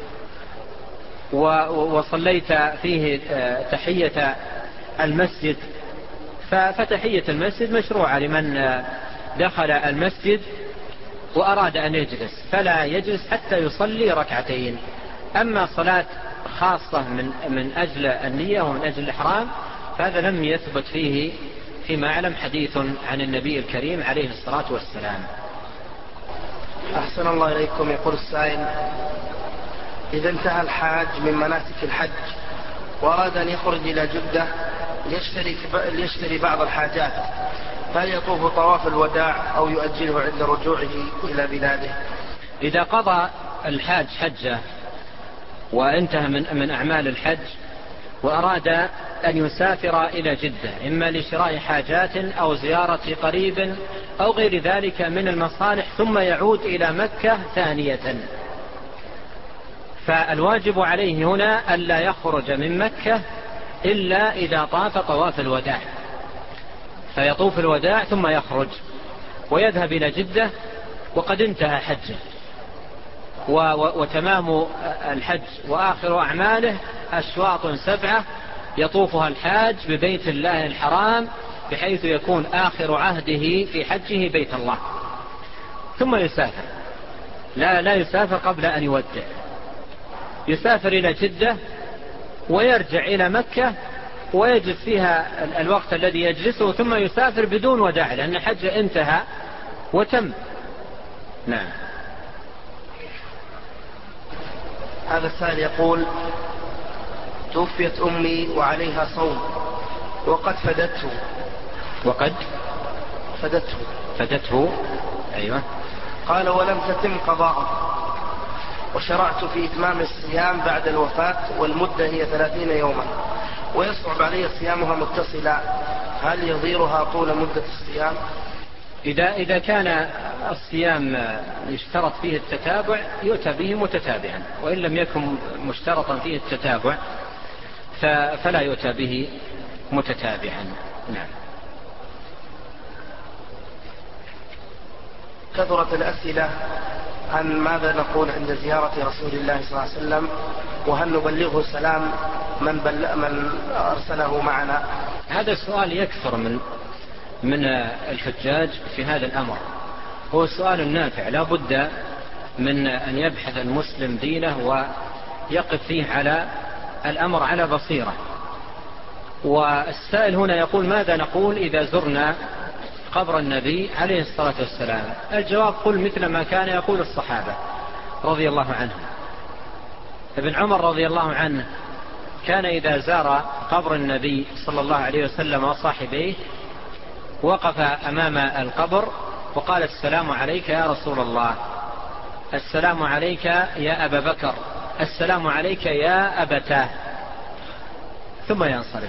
وصليت فيه تحية المسجد فتحية المسجد مشروعة لمن دخل المسجد وأراد أن يجلس، فلا يجلس حتى يصلي ركعتين. أما صلاة خاصة من أجل النية ومن أجل الإحرام فهذا لم يثبت فيه فيما أعلم حديث عن النبي الكريم عليه الصلاة والسلام. أحسن الله إليكم. يقول السائل: إذا انتهى الحاج من مناسك الحج وأراد أن يخرج إلى جدة ليشتري بعض الحاجات، فهل يطوف طواف الوداع أو يؤجله عند رجوعه إلى بلاده؟ إذا قضى الحاج حجه وانتهى من أعمال الحج وأراد أن يسافر إلى جدة إما لشراء حاجات أو زيارة قريب أو غير ذلك من المصالح ثم يعود إلى مكة ثانية، فالواجب عليه هنا ألا يخرج من مكة إلا إذا طاف طواف الوداع، فيطوف الوداع ثم يخرج ويذهب إلى جدة وقد انتهى حجه، وتمام الحج وآخر أعماله أشواط 7 يطوفها الحاج ببيت الله الحرام، بحيث يكون آخر عهده في حجه بيت الله، ثم يسافر. لا يسافر قبل أن يودع، يسافر إلى جدة ويرجع إلى مكة ويجلس فيها الوقت الذي يجلسه، ثم يسافر بدون وداع، لأن الحج انتهى وتم. نعم. هذا السائل يقول: توفيت أمي وعليها صوم وقد فدته. أيوة. قال: ولم تتم قضاءه، وشرعت في إتمام الصيام بعد الوفاة، والمدة هي 30 يوما، ويصعب علي صيامها متصلا، هل يضيرها طول مدة الصيام؟ إذا كان الصيام يشترط فيه التتابع يؤتى به متتابعا، وإن لم يكن مشترطا فيه التتابع فلا يؤتى به متتابعا. نعم. كثرت الأسئلة عن ماذا نقول عند زيارة رسول الله صلى الله عليه وسلم، وهل نبلغه السلام من أرسله معنا؟ هذا السؤال يكثر من الحجاج في هذا الأمر، هو سؤال نافع، لا بد من أن يبحث المسلم دينه ويقف فيه على الأمر على بصيرة. والسائل هنا يقول: ماذا نقول إذا زرنا قبر النبي عليه الصلاة والسلام؟ الجواب: قل مثل ما كان يقول الصحابة رضي الله عنهم. ابن عمر رضي الله عنه كان إذا زار قبر النبي صلى الله عليه وسلم وصاحبيه وقف أمام القبر وقال: السلام عليك يا رسول الله، السلام عليك يا أبا بكر، السلام عليك يا أبتاه، ثم ينصرف،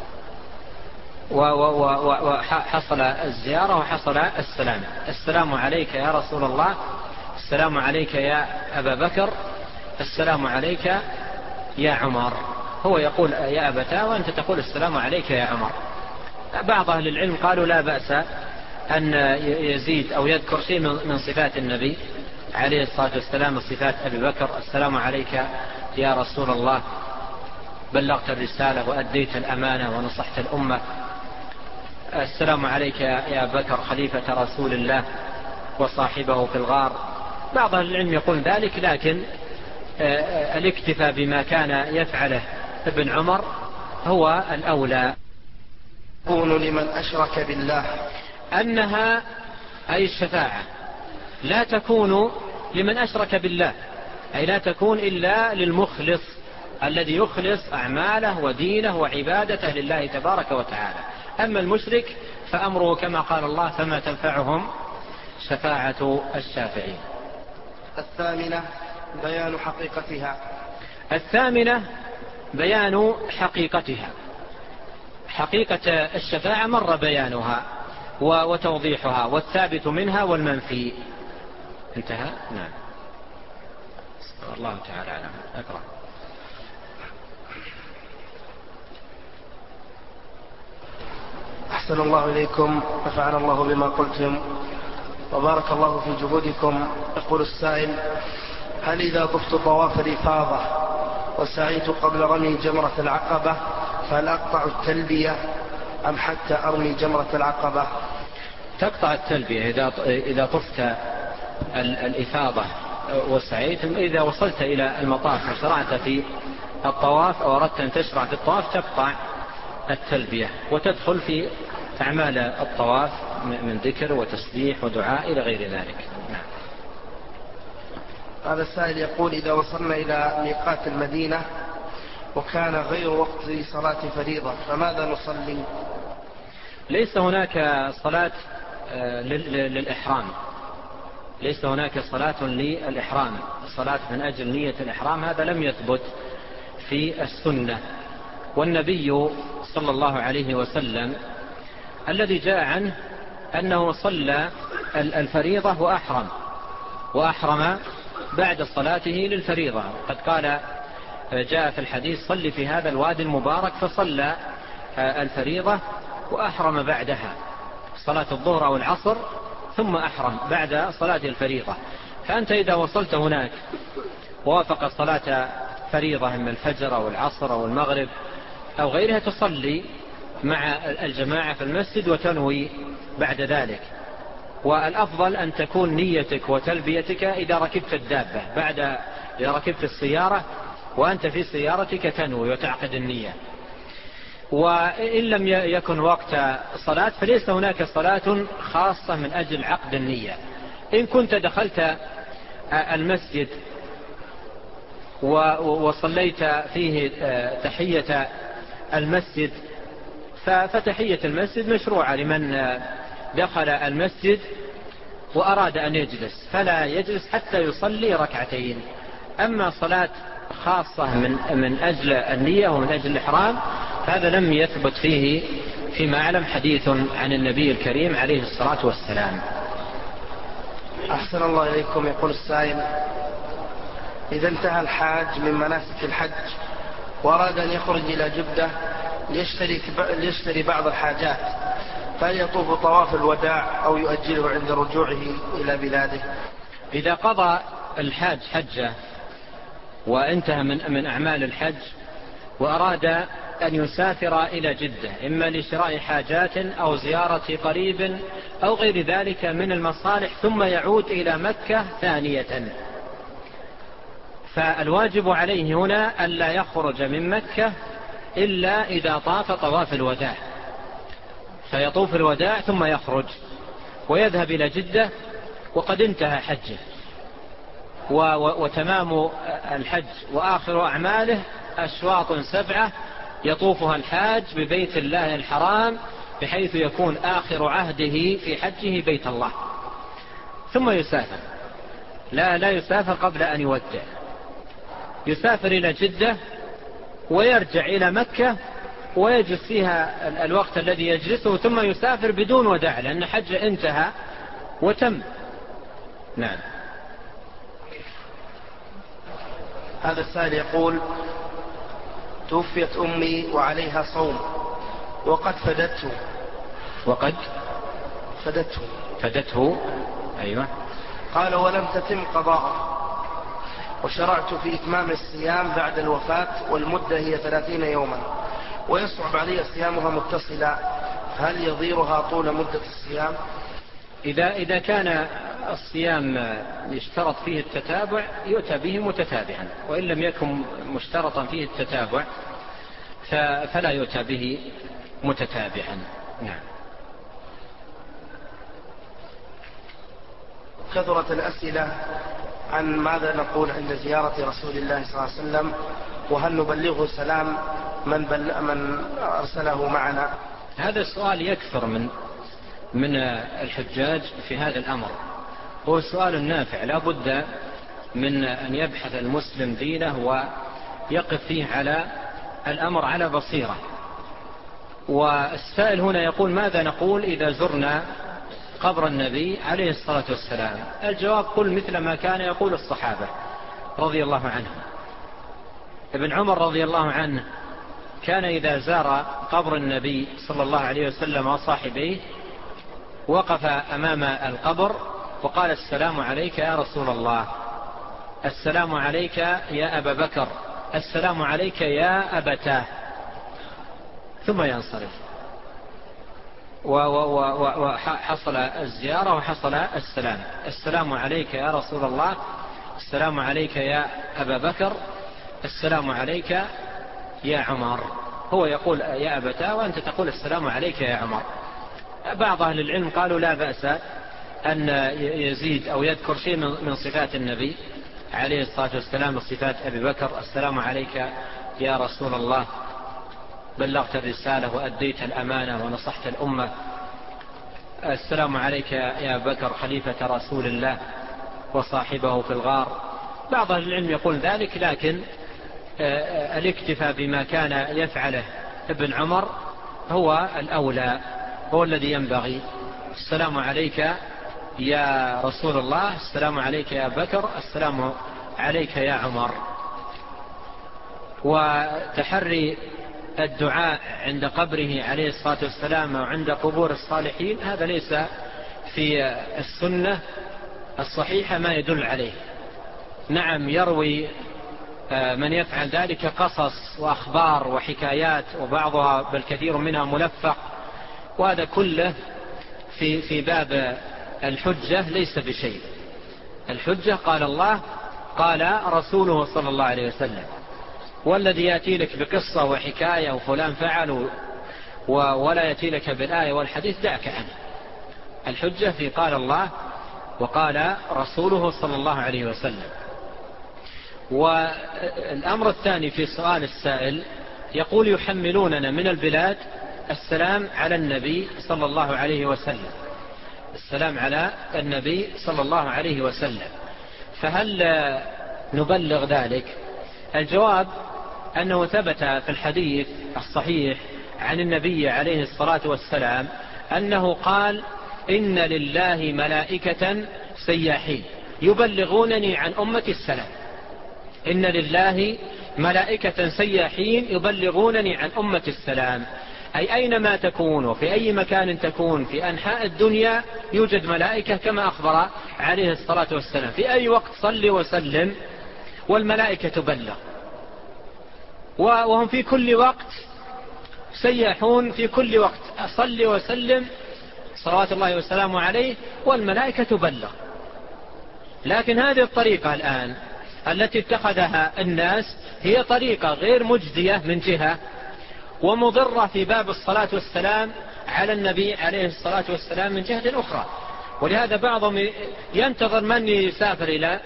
وحصل الزيارة وحصل السلام. السلام عليك يا رسول الله، السلام عليك يا أبا بكر، السلام عليك يا عمر. هو يقول يا أبتاه وأنت تقول السلام عليك يا عمر. بعض أهل العلم قالوا لا بأس أن يزيد أو يذكر شيء من صفات النبي عليه الصلاة والسلام، صفات أبي بكر: السلام عليك يا رسول الله، بلغت الرسالة وأديت الأمانة ونصحت الأمة، السلام عليك يا بكر خليفة رسول الله وصاحبه في الغار. بعض أهل العلم يقول ذلك، لكن الاكتفاء بما كان يفعله ابن عمر هو الأولى. تكون لمن أشرك بالله، أنها أي الشفاعة لا تكون لمن أشرك بالله، أي لا تكون إلا للمخلص الذي يخلص أعماله ودينه وعبادته لله تبارك وتعالى. أما المشرك فأمره كما قال الله: فما تنفعهم شفاعة الشافعين. الثامنة بيان حقيقتها. الثامنة بيان حقيقتها. حقيقة الشفاعة مر بيانها وتوضيحها، والثابت منها والمنفي. انتهى. نعم. الله تعالى أعلم. أقرأ. أحسن الله إليكم، نفعنا الله بما قلتم وبارك الله في جهودكم. يقول السائل: هل إذا طفت طواف الإفاضة وسعيت قبل رمي جمرة العقبة فهل أقطع التلبية أم حتى أرمي جمرة العقبة؟ تقطع التلبية إذا طفت الإفاضة وسعيت. إذا وصلت إلى المطاف وشرعت في الطواف أو أردت أن تشرع في الطواف تقطع التلبية وتدخل في أعمال الطواف من ذكر وتسبيح ودعاء إلى غير ذلك. نعم. هذا السائل يقول: إذا وصلنا إلى ميقات المدينة وكان غير وقت صلاة فريضة فماذا نصلي؟ ليس هناك صلاة للإحرام، ليس هناك صلاة للإحرام. الصلاة من أجل نية الإحرام هذا لم يثبت في السنة. والنبي صلى الله عليه وسلم الذي جاء عنه أنه صلى الفريضة وأحرم بعد صلاته للفريضة. قد قال جاء في الحديث صلي في هذا الوادي المبارك، فصلى الفريضة وأحرم بعدها صلاة الظهر أو العصر، ثم أحرم بعد صلاة الفريضة. فأنت إذا وصلت هناك ووافق صلاة فريضة من الفجر أو العصر أو المغرب أو غيرها، تصلي مع الجماعة في المسجد وتنوي بعد ذلك. والأفضل أن تكون نيتك وتلبيتك إذا ركبت الدابة، إذا ركبت السيارة وأنت في سيارتك تنوي وتعقد النية. وإن لم يكن وقت صلاة فليس هناك صلاة خاصة من أجل عقد النية. إن كنت دخلت المسجد وصليت فيه تحية المسجد، فتحية المسجد مشروعة لمن دخل المسجد وأراد أن يجلس، فلا يجلس حتى يصلي ركعتين. أما صلاة خاصة من أجل النية ومن أجل الإحرام هذا لم يثبت فيه فيما أعلم حديث عن النبي الكريم عليه الصلاة والسلام. أحسن الله إليكم. يقول السائل: إذا انتهى الحاج من مناسك الحج وأراد أن يخرج إلى جدة ليشتري بعض الحاجات، فهل يطوف طواف الوداع أو يؤجله عند رجوعه إلى بلاده؟ إذا قضى الحاج حجه وانتهى من أعمال الحج وأراد أن يسافر إلى جدة، إما لشراء حاجات أو زيارة قريب أو غير ذلك من المصالح، ثم يعود إلى مكة ثانية، فالواجب عليه هنا ألا يخرج من مكة إلا إذا طاف طواف الوداع، فيطوف الوداع ثم يخرج ويذهب إلى جدة وقد انتهى حجه. وتمام الحج وآخر أعماله أشواط 7 يطوفها الحاج ببيت الله الحرام، بحيث يكون آخر عهده في حجه بيت الله، ثم يسافر. لا يسافر قبل أن يودع، يسافر إلى جدة ويرجع إلى مكة ويجلس فيها الوقت الذي يجلسه، ثم يسافر بدون وداع لأن حج انتهى وتم. نعم. هذا السائل يقول: توفيت أمي وعليها صوم وقد فدته. أيوة. قال: ولم تتم قضاءه، وشرعت في إتمام الصيام بعد الوفاة، والمدة هي 30 يوما، ويصعب علي صيامها متصلا، هل يضيرها طول مدة الصيام؟ إذا كان الصيام يشترط فيه التتابع يؤتى به متتابعا، وإن لم يكن مشترطا فيه التتابع فلا يؤتى به متتابعا. نعم. كثرت الأسئلة عن ماذا نقول عند زيارة رسول الله صلى الله عليه وسلم، وهل نبلغه سلام من أرسله معنا؟ هذا السؤال يكثر من الحجاج في هذا الأمر، هو سؤال نافع، لا بد من أن يبحث المسلم دينه ويقف فيه على الأمر على بصيرة. والسائل هنا يقول: ماذا نقول إذا زرنا قبر النبي عليه الصلاة والسلام؟ الجواب: قل مثل ما كان يقول الصحابة رضي الله عنهم. ابن عمر رضي الله عنه كان إذا زار قبر النبي صلى الله عليه وسلم وصاحبيه وقف أمام القبر وقال: السلام عليك يا رسول الله، السلام عليك يا أبا بكر، السلام عليك يا أبتاه، ثم ينصرف. وحصل الزيارة وحصل السلام. السلام عليك يا رسول الله، السلام عليك يا أبا بكر، السلام عليك يا عمر. هو يقول يا أبتاه وأنت تقول السلام عليك يا عمر. بعض أهل العلم قالوا لا بأس أن يزيد أو يذكر شيء من صفات النبي عليه الصلاة والسلام، صفات أبي بكر: السلام عليك يا رسول الله، بلغت الرسالة وأديت الأمانة ونصحت الأمة، السلام عليك يا بكر خليفة رسول الله وصاحبه في الغار. بعض أهل العلم يقول ذلك، لكن الاكتفاء بما كان يفعله ابن عمر هو الأولى، هو الذي ينبغي. السلام عليك يا رسول الله، السلام عليك يا بكر، السلام عليك يا عمر. وتحري الدعاء عند قبره عليه الصلاة والسلام أو عند قبور الصالحين هذا ليس في السنة الصحيحة ما يدل عليه. نعم يروي من يفعل ذلك قصص وأخبار وحكايات، وبعضها بل كثير منها ملفق، وهذا كله في باب الحجة ليس بشيء. الحجة قال الله قال رسوله صلى الله عليه وسلم. والذي يأتي لك بقصة وحكاية وفلان فعل ولا يأتي لك بالآية والحديث دعك عنه. الحجة في قال الله وقال رسوله صلى الله عليه وسلم. والأمر الثاني في سؤال السائل يقول يحملوننا من البلاد السلام على النبي صلى الله عليه وسلم، السلام على النبي صلى الله عليه وسلم، فهل نبلغ ذلك؟ الجواب أنه ثبت في الحديث الصحيح عن النبي عليه الصلاة والسلام أنه قال إن لله ملائكة سياحين يبلغونني عن أمتي السلام. إن لله ملائكة سياحين يبلغونني عن أمتي السلام، أي أينما تكون وفي أي مكان تكون في أنحاء الدنيا يوجد ملائكة كما أخبر عليه الصلاة والسلام. في أي وقت صل وسلم والملائكة تبلغ، وهم في كل وقت سياحون، في كل وقت صل وسلم صلوات الله وسلامه عليه والملائكة تبلغ. لكن هذه الطريقة الآن التي اتخذها الناس هي طريقة غير مجزية من جهة، ومضرة في باب الصلاة والسلام على النبي عليه الصلاة والسلام من جهة أخرى. ولهذا بعضهم ينتظر من يسافر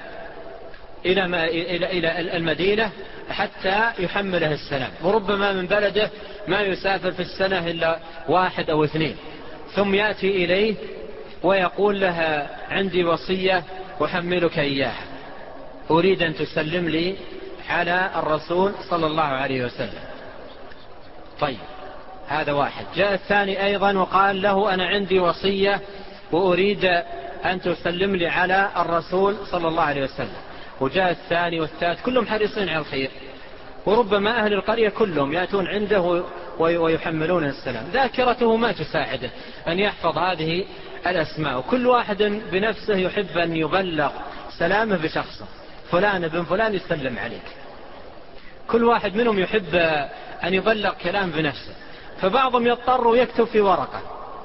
إلى المدينة حتى يحمله السلام، وربما من بلده ما يسافر في السنة إلا 1 أو 2، ثم يأتي إليه ويقول له عندي وصية أحملك إياها، أريد أن تسلم لي على الرسول صلى الله عليه وسلم. طيب هذا واحد. جاء الثاني أيضا وقال له أنا عندي وصية وأريد أن تسلم لي على الرسول صلى الله عليه وسلم. وجاء الثاني والثالث كلهم حريصين على الخير، وربما أهل القرية كلهم يأتون عنده ويحملون السلام. ذاكرته ما تساعده أن يحفظ هذه الأسماء، وكل واحد بنفسه يحب أن يبلغ سلامه بشخصه، فلان ابن فلان يسلم عليك. كل واحد منهم يحب أن يبلغ كلام بنفسه، فبعضهم يضطر ويكتب في ورقة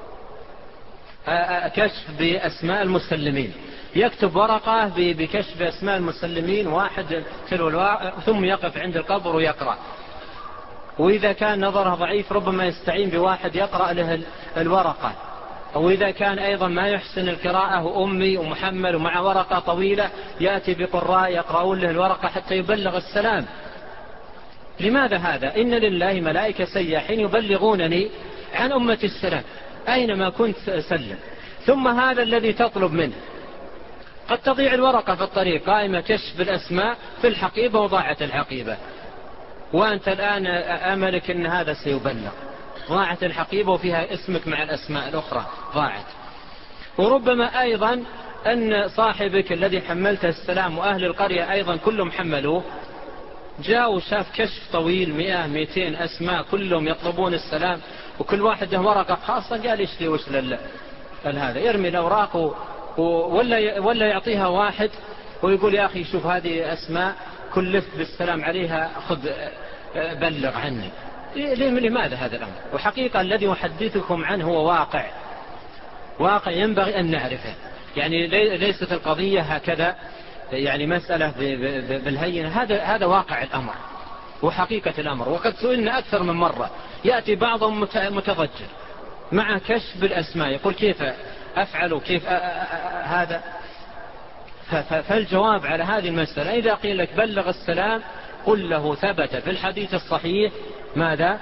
كشف بأسماء المسلمين، يكتب ورقة بكشف أسماء المسلمين واحد ثم يقف عند القبر ويقرأ. وإذا كان نظره ضعيف ربما يستعين بواحد يقرأ له الورقة، أو إذا كان أيضا ما يحسن القراءة أمي ومحمل ومع ورقة طويلة يأتي بقراء يقرؤون له الورقة حتى يبلغ السلام. لماذا هذا؟ إن لله ملائكة سياحين يبلغونني عن أمة السلام أينما كنت سلم. ثم هذا الذي تطلب منه قد تضيع الورقة في الطريق قائمة كشف الأسماء في الحقيبة وضاعت الحقيبة، وأنت الآن أملك أن هذا سيبلغ، ضاعت الحقيبة وفيها اسمك مع الأسماء الأخرى ضاعت. وربما أيضا أن صاحبك الذي حملته السلام وأهل القرية أيضا كلهم حملوه، جاء وشاف كشف طويل 100-200 أسماء كلهم يطلبون السلام، وكل واحد له ورقة خاصة، قال إيش لي وش هذا، يرمي الأوراق ولا يعطيها واحد ويقول يا أخي شوف هذه أسماء كلفت بالسلام عليها، خذ بلغ عني. لماذا هذا الأمر؟ وحقيقة الذي أحدثكم عنه هو واقع ينبغي أن نعرفه. يعني ليست القضية هكذا يعني مسألة بالهينة، هذا واقع الأمر وحقيقة الأمر. وقد سئلنا أكثر من مرة، يأتي بعضهم متضجر مع كشف الأسماء يقول كيف أفعل كيف هذا. فالجواب على هذه المسألة إذا قيل لك بلغ السلام قل له ثبت في الحديث الصحيح ماذا؟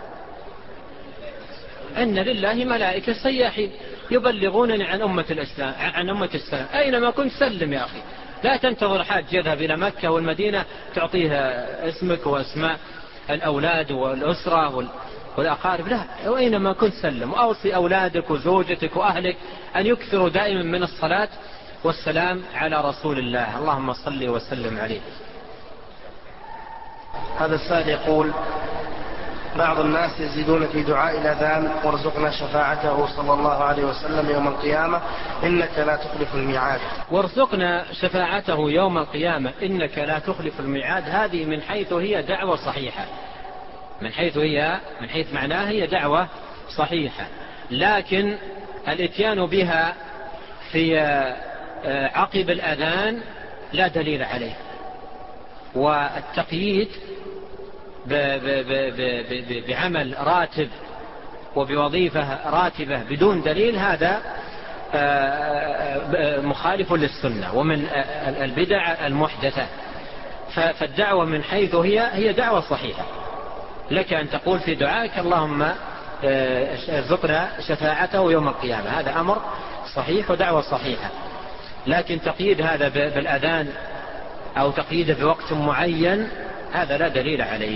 أن لله ملائكة سياحين يبلغونني عن أمة السلام أينما كنت سلم يا أخي. لا تنتظر حاج يذهب إلى مكة والمدينة تعطيها اسمك واسماء الأولاد والأسرة والأقارب لا، وإنما كنت سلم، وأوصي أولادك وزوجتك وأهلك أن يكثروا دائما من الصلاة والسلام على رسول الله، اللهم صل وسلم عليه. هذا السائل يقول: بعض الناس يزيدون في دعاء الأذان: وارزقنا شفاعته صلى الله عليه وسلم يوم القيامة إنك لا تخلف الميعاد. وارزقنا شفاعته يوم القيامة إنك لا تخلف الميعاد، هذه من حيث هي دعوة صحيحة، من حيث معناها هي دعوة صحيحة، لكن الاتيان بها في عقب الأذان لا دليل عليه، والتقييد بعمل راتب وبوظيفة راتبة بدون دليل هذا مخالف للسنة ومن البدع المحدثة. فالدعوة من حيث هي دعوة صحيحة، لك أن تقول في دعائك اللهم ارزقنا شفاعته يوم القيامة، هذا أمر صحيح ودعوة صحيحة، لكن تقييد هذا بالأذان أو تقييده بوقت معين هذا لا دليل عليه.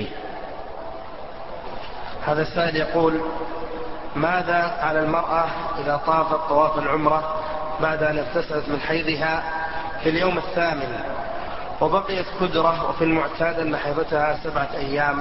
هذا السائل يقول: ماذا على المرأة إذا طافت طواف العمرة بعد أن اغتسلت من حيضها في اليوم الثامن وبقيت كدرة، وفي المعتاد أن حيضتها 7 أيام؟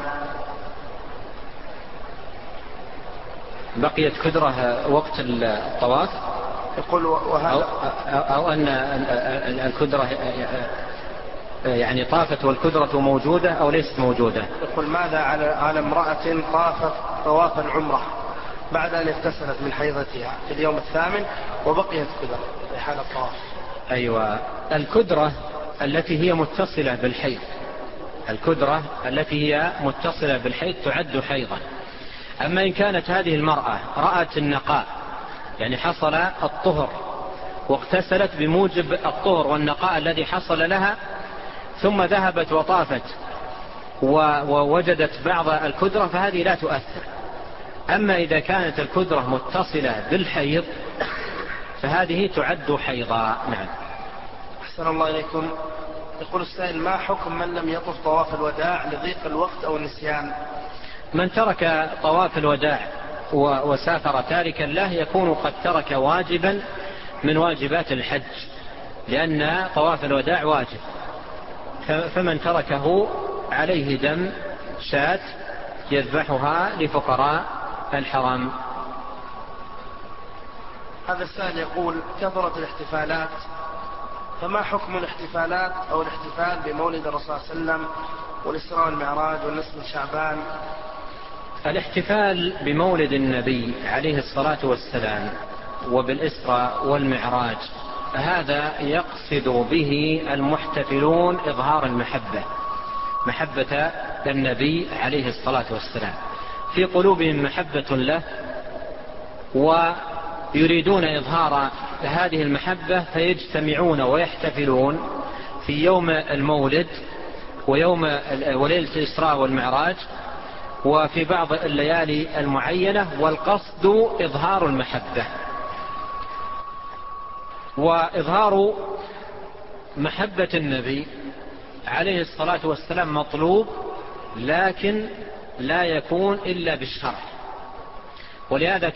بقيت كدرة وقت الطواف يقول وهذا أو أن الكدرة يعني طافت والكدرة موجودة أو ليست موجودة. يقول: ماذا على امرأة طافت طواف العمرة بعد أن اغتسلت من حيضتها في اليوم الثامن وبقيت كدرة في حال الطواف؟ أيوة، الكدرة التي هي متصلة بالحيض، الكدرة التي هي متصلة بالحيض تعد حيضا. أما إن كانت هذه المرأة رأت النقاء، يعني حصل الطهر واغتسلت بموجب الطهر والنقاء الذي حصل لها، ثم ذهبت وطافت ووجدت بعض الكدرة، فهذه لا تؤثر. أما إذا كانت الكدرة متصلة بالحيض فهذه تعد حيضا. نعم. أحسن الله إليكم. يقول السائل: ما حكم من لم يطف طواف الوداع لضيق الوقت أو النسيان؟ من ترك طواف الوداع وسافر تاركا له يكون قد ترك واجبا من واجبات الحج، لأن طواف الوداع واجب، فمن تركه عليه دم شاة يذبحها لفقراء الحرام. هذا السائل يقول: كثرت الاحتفالات، فما حكم الاحتفالات أو الاحتفال بمولد الرسول صلى الله عليه وسلم والإسراء والمعراج والنصف من شعبان؟ الاحتفال بمولد النبي عليه الصلاة والسلام وبالإسراء والمعراج هذا يقصد به المحتفلون إظهار المحبة، محبة النبي عليه الصلاة والسلام، في قلوبهم محبة له ويريدون إظهار هذه المحبة، فيجتمعون ويحتفلون في يوم المولد وليلة الإسراء والمعراج وفي بعض الليالي المعينة، والقصد إظهار المحبة. وإظهار محبة النبي عليه الصلاة والسلام مطلوب، لكن لا يكون إلا بالشرع. ولهذا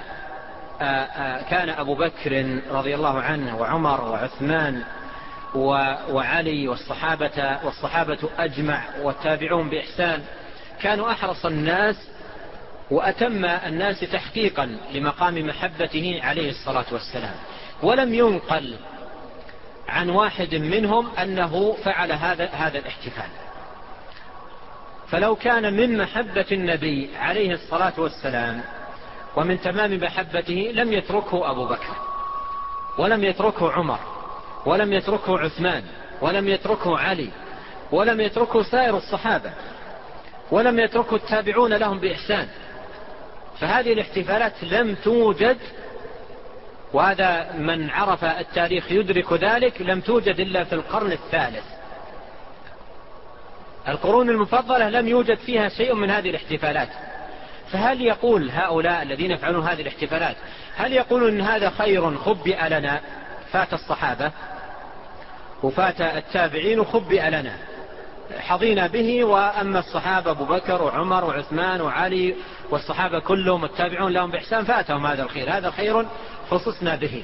كان أبو بكر رضي الله عنه وعمر وعثمان وعلي والصحابة أجمع والتابعون بإحسان كانوا أحرص الناس وأتم الناس تحقيقا لمقام محبته عليه الصلاة والسلام، ولم ينقل عن واحد منهم أنه فعل هذا الاحتفال. فلو كان من محبة النبي عليه الصلاة والسلام ومن تمام محبته لم يتركه أبو بكر ولم يتركه عمر ولم يتركه عثمان ولم يتركه علي ولم يتركه سائر الصحابة ولم يتركه التابعون لهم بإحسان. فهذه الاحتفالات لم توجد، وهذا من عرف التاريخ يدرك ذلك، لم توجد إلا في القرن الثالث. القرون المفضلة لم يوجد فيها شيء من هذه الاحتفالات. فهل يقول هؤلاء الذين يفعلون هذه الاحتفالات هل يقولون إن هذا خير خبئ لنا؟ فات الصحابة وفات التابعين وخبئ لنا، حظينا به. وأما الصحابة أبو بكر وعمر وعثمان وعلي والصحابة كلهم التابعون لهم بإحسان فاتهم هذا الخير، هذا خير خصصنا به.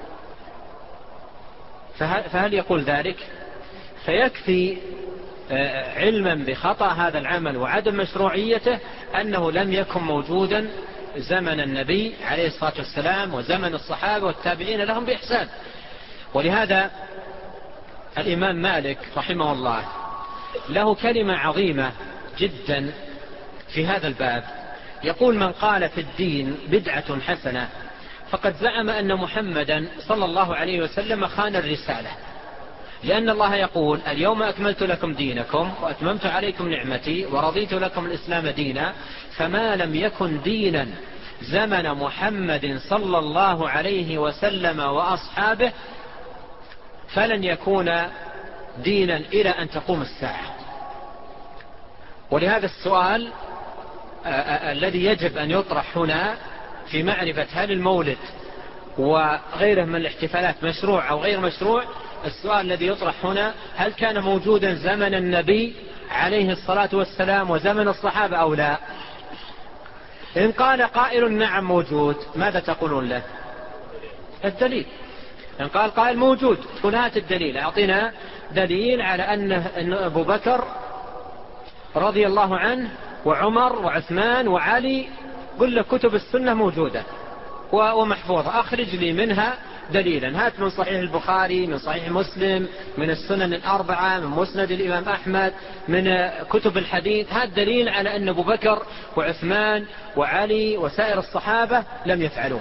فهل يقول ذلك؟ فيكفي علما بخطأ هذا العمل وعدم مشروعيته أنه لم يكن موجودا زمن النبي عليه الصلاة والسلام وزمن الصحابة والتابعين لهم بإحسان. ولهذا الإمام مالك رحمه الله له كلمة عظيمة جدا في هذا الباب، يقول: من قال في الدين بدعة حسنة فقد زعم أن محمدا صلى الله عليه وسلم خان الرسالة، لأن الله يقول: اليوم أكملت لكم دينكم وأتممت عليكم نعمتي ورضيت لكم الإسلام دينا، فما لم يكن دينا زمن محمد صلى الله عليه وسلم وأصحابه فلن يكون دينا إلى أن تقوم الساعة. ولهذا السؤال الذي يجب أن يطرح هنا في معرفة هل المولد وغيره من الاحتفالات مشروع أو غير مشروع، السؤال الذي يطرح هنا: هل كان موجودا زمن النبي عليه الصلاة والسلام وزمن الصحابة أو لا؟ إن قال قائل نعم موجود، ماذا تقولون له؟ الدليل. إن قال قائل موجود، تقول هات الدليل، أعطينا دليل على أن أبو بكر رضي الله عنه وعمر وعثمان وعلي، قل لك كتب السنة موجودة ومحفوظة، أخرج لي منها دليلا، هات من صحيح البخاري، من صحيح مسلم، من السنن الأربعة، من مسند الإمام أحمد، من كتب الحديث، هات دليل على أن أبو بكر وعثمان وعلي وسائر الصحابة لم يفعلوه.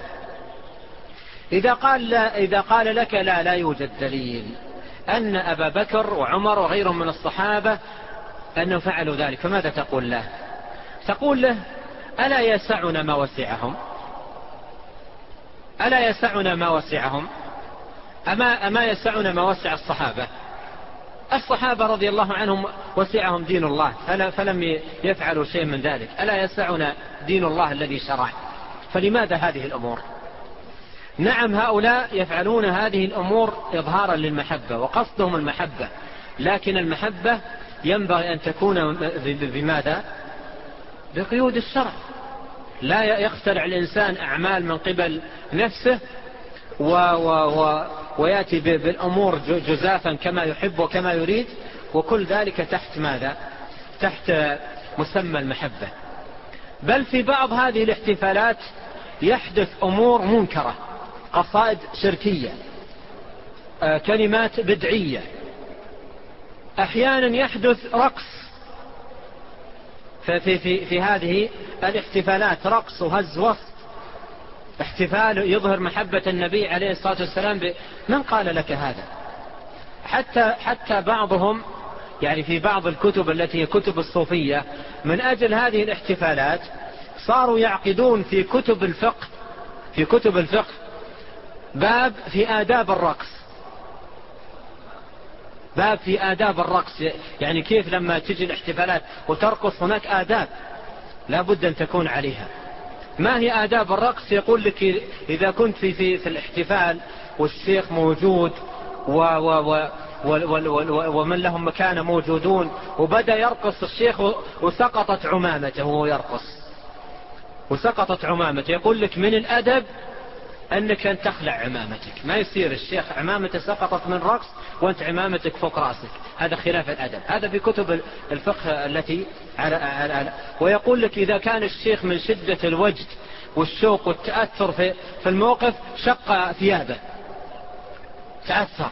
إذا قال لك لا يوجد دليل أن أبا بكر وعمر وغيرهم من الصحابة أنهم فعلوا ذلك، فماذا تقول له؟ تقول له: ألا يسعنا ما وسعهم؟ ألا يسعنا ما وسعهم؟ أما يسعنا ما وسع الصحابة؟ الصحابة رضي الله عنهم وسعهم دين الله فلم يفعلوا شيء من ذلك. ألا يسعنا دين الله الذي شرع؟ فلماذا هذه الأمور؟ نعم، هؤلاء يفعلون هذه الأمور إظهارا للمحبة وقصدهم المحبة، لكن المحبة ينبغي أن تكون بماذا؟ بقيود الشرع. لا يخترع الإنسان أعمال من قبل نفسه ويأتي بالأمور جزافا كما يحب وكما يريد، وكل ذلك تحت ماذا؟ تحت مسمى المحبة. بل في بعض هذه الاحتفالات يحدث أمور منكرة، قصائد شركية، كلمات بدعية، أحيانا يحدث رقص في هذه الاحتفالات، رقص وهز وسط، احتفال يظهر محبة النبي عليه الصلاة والسلام. من قال لك هذا؟ حتى بعضهم يعني في بعض الكتب التي هي كتب الصوفية من أجل هذه الاحتفالات صاروا يعقدون في كتب الفقه باب في آداب الرقص، باب في آداب الرقص، يعني كيف لما تجي الاحتفالات وترقص هناك آداب لا بد أن تكون عليها. ما هي آداب الرقص؟ يقول لك إذا كنت في الاحتفال والشيخ موجود ومن لهم مكانة موجودون وبدأ يرقص الشيخ وسقطت عمامته وهو يرقص وسقطت عمامته، يقول لك من الأدب أنك أن تخلع عمامتك. ما يصير الشيخ عمامته سقطت من رقص وأنت عمامتك فوق رأسك، هذا خلاف الأدب. هذا في كتب الفقه التي ويقول لك إذا كان الشيخ من شدة الوجد والشوق والتأثر في الموقف شق ثيابه، تأثر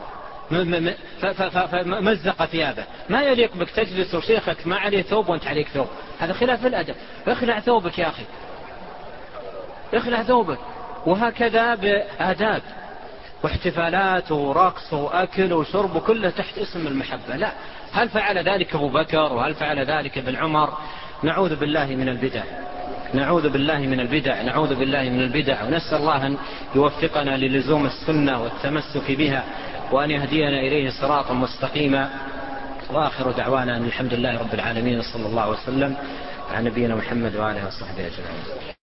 فمزق ثيابه. ما يليق بك تجلس وشيخك ما عليه ثوب وانت عليك ثوب، هذا خلاف الأدب. اخلع ثوبك يا أخي، اخلع ثوبك. وهكذا بآداب واحتفالات ورقص وأكل وشرب كله تحت اسم المحبة. لا، هل فعل ذلك أبو بكر وهل فعل ذلك ابن عمر؟ نعوذ بالله من البدع، نعوذ بالله من البدع، نعوذ بالله من البدع، ونسأل الله أن يوفقنا للزوم السنة والتمسك بها وأن يهدينا إليه صراطا مستقيما. وآخر دعوانا أن الحمد لله رب العالمين، صلى الله وسلم على نبينا محمد وآله وصحبه أجمعين.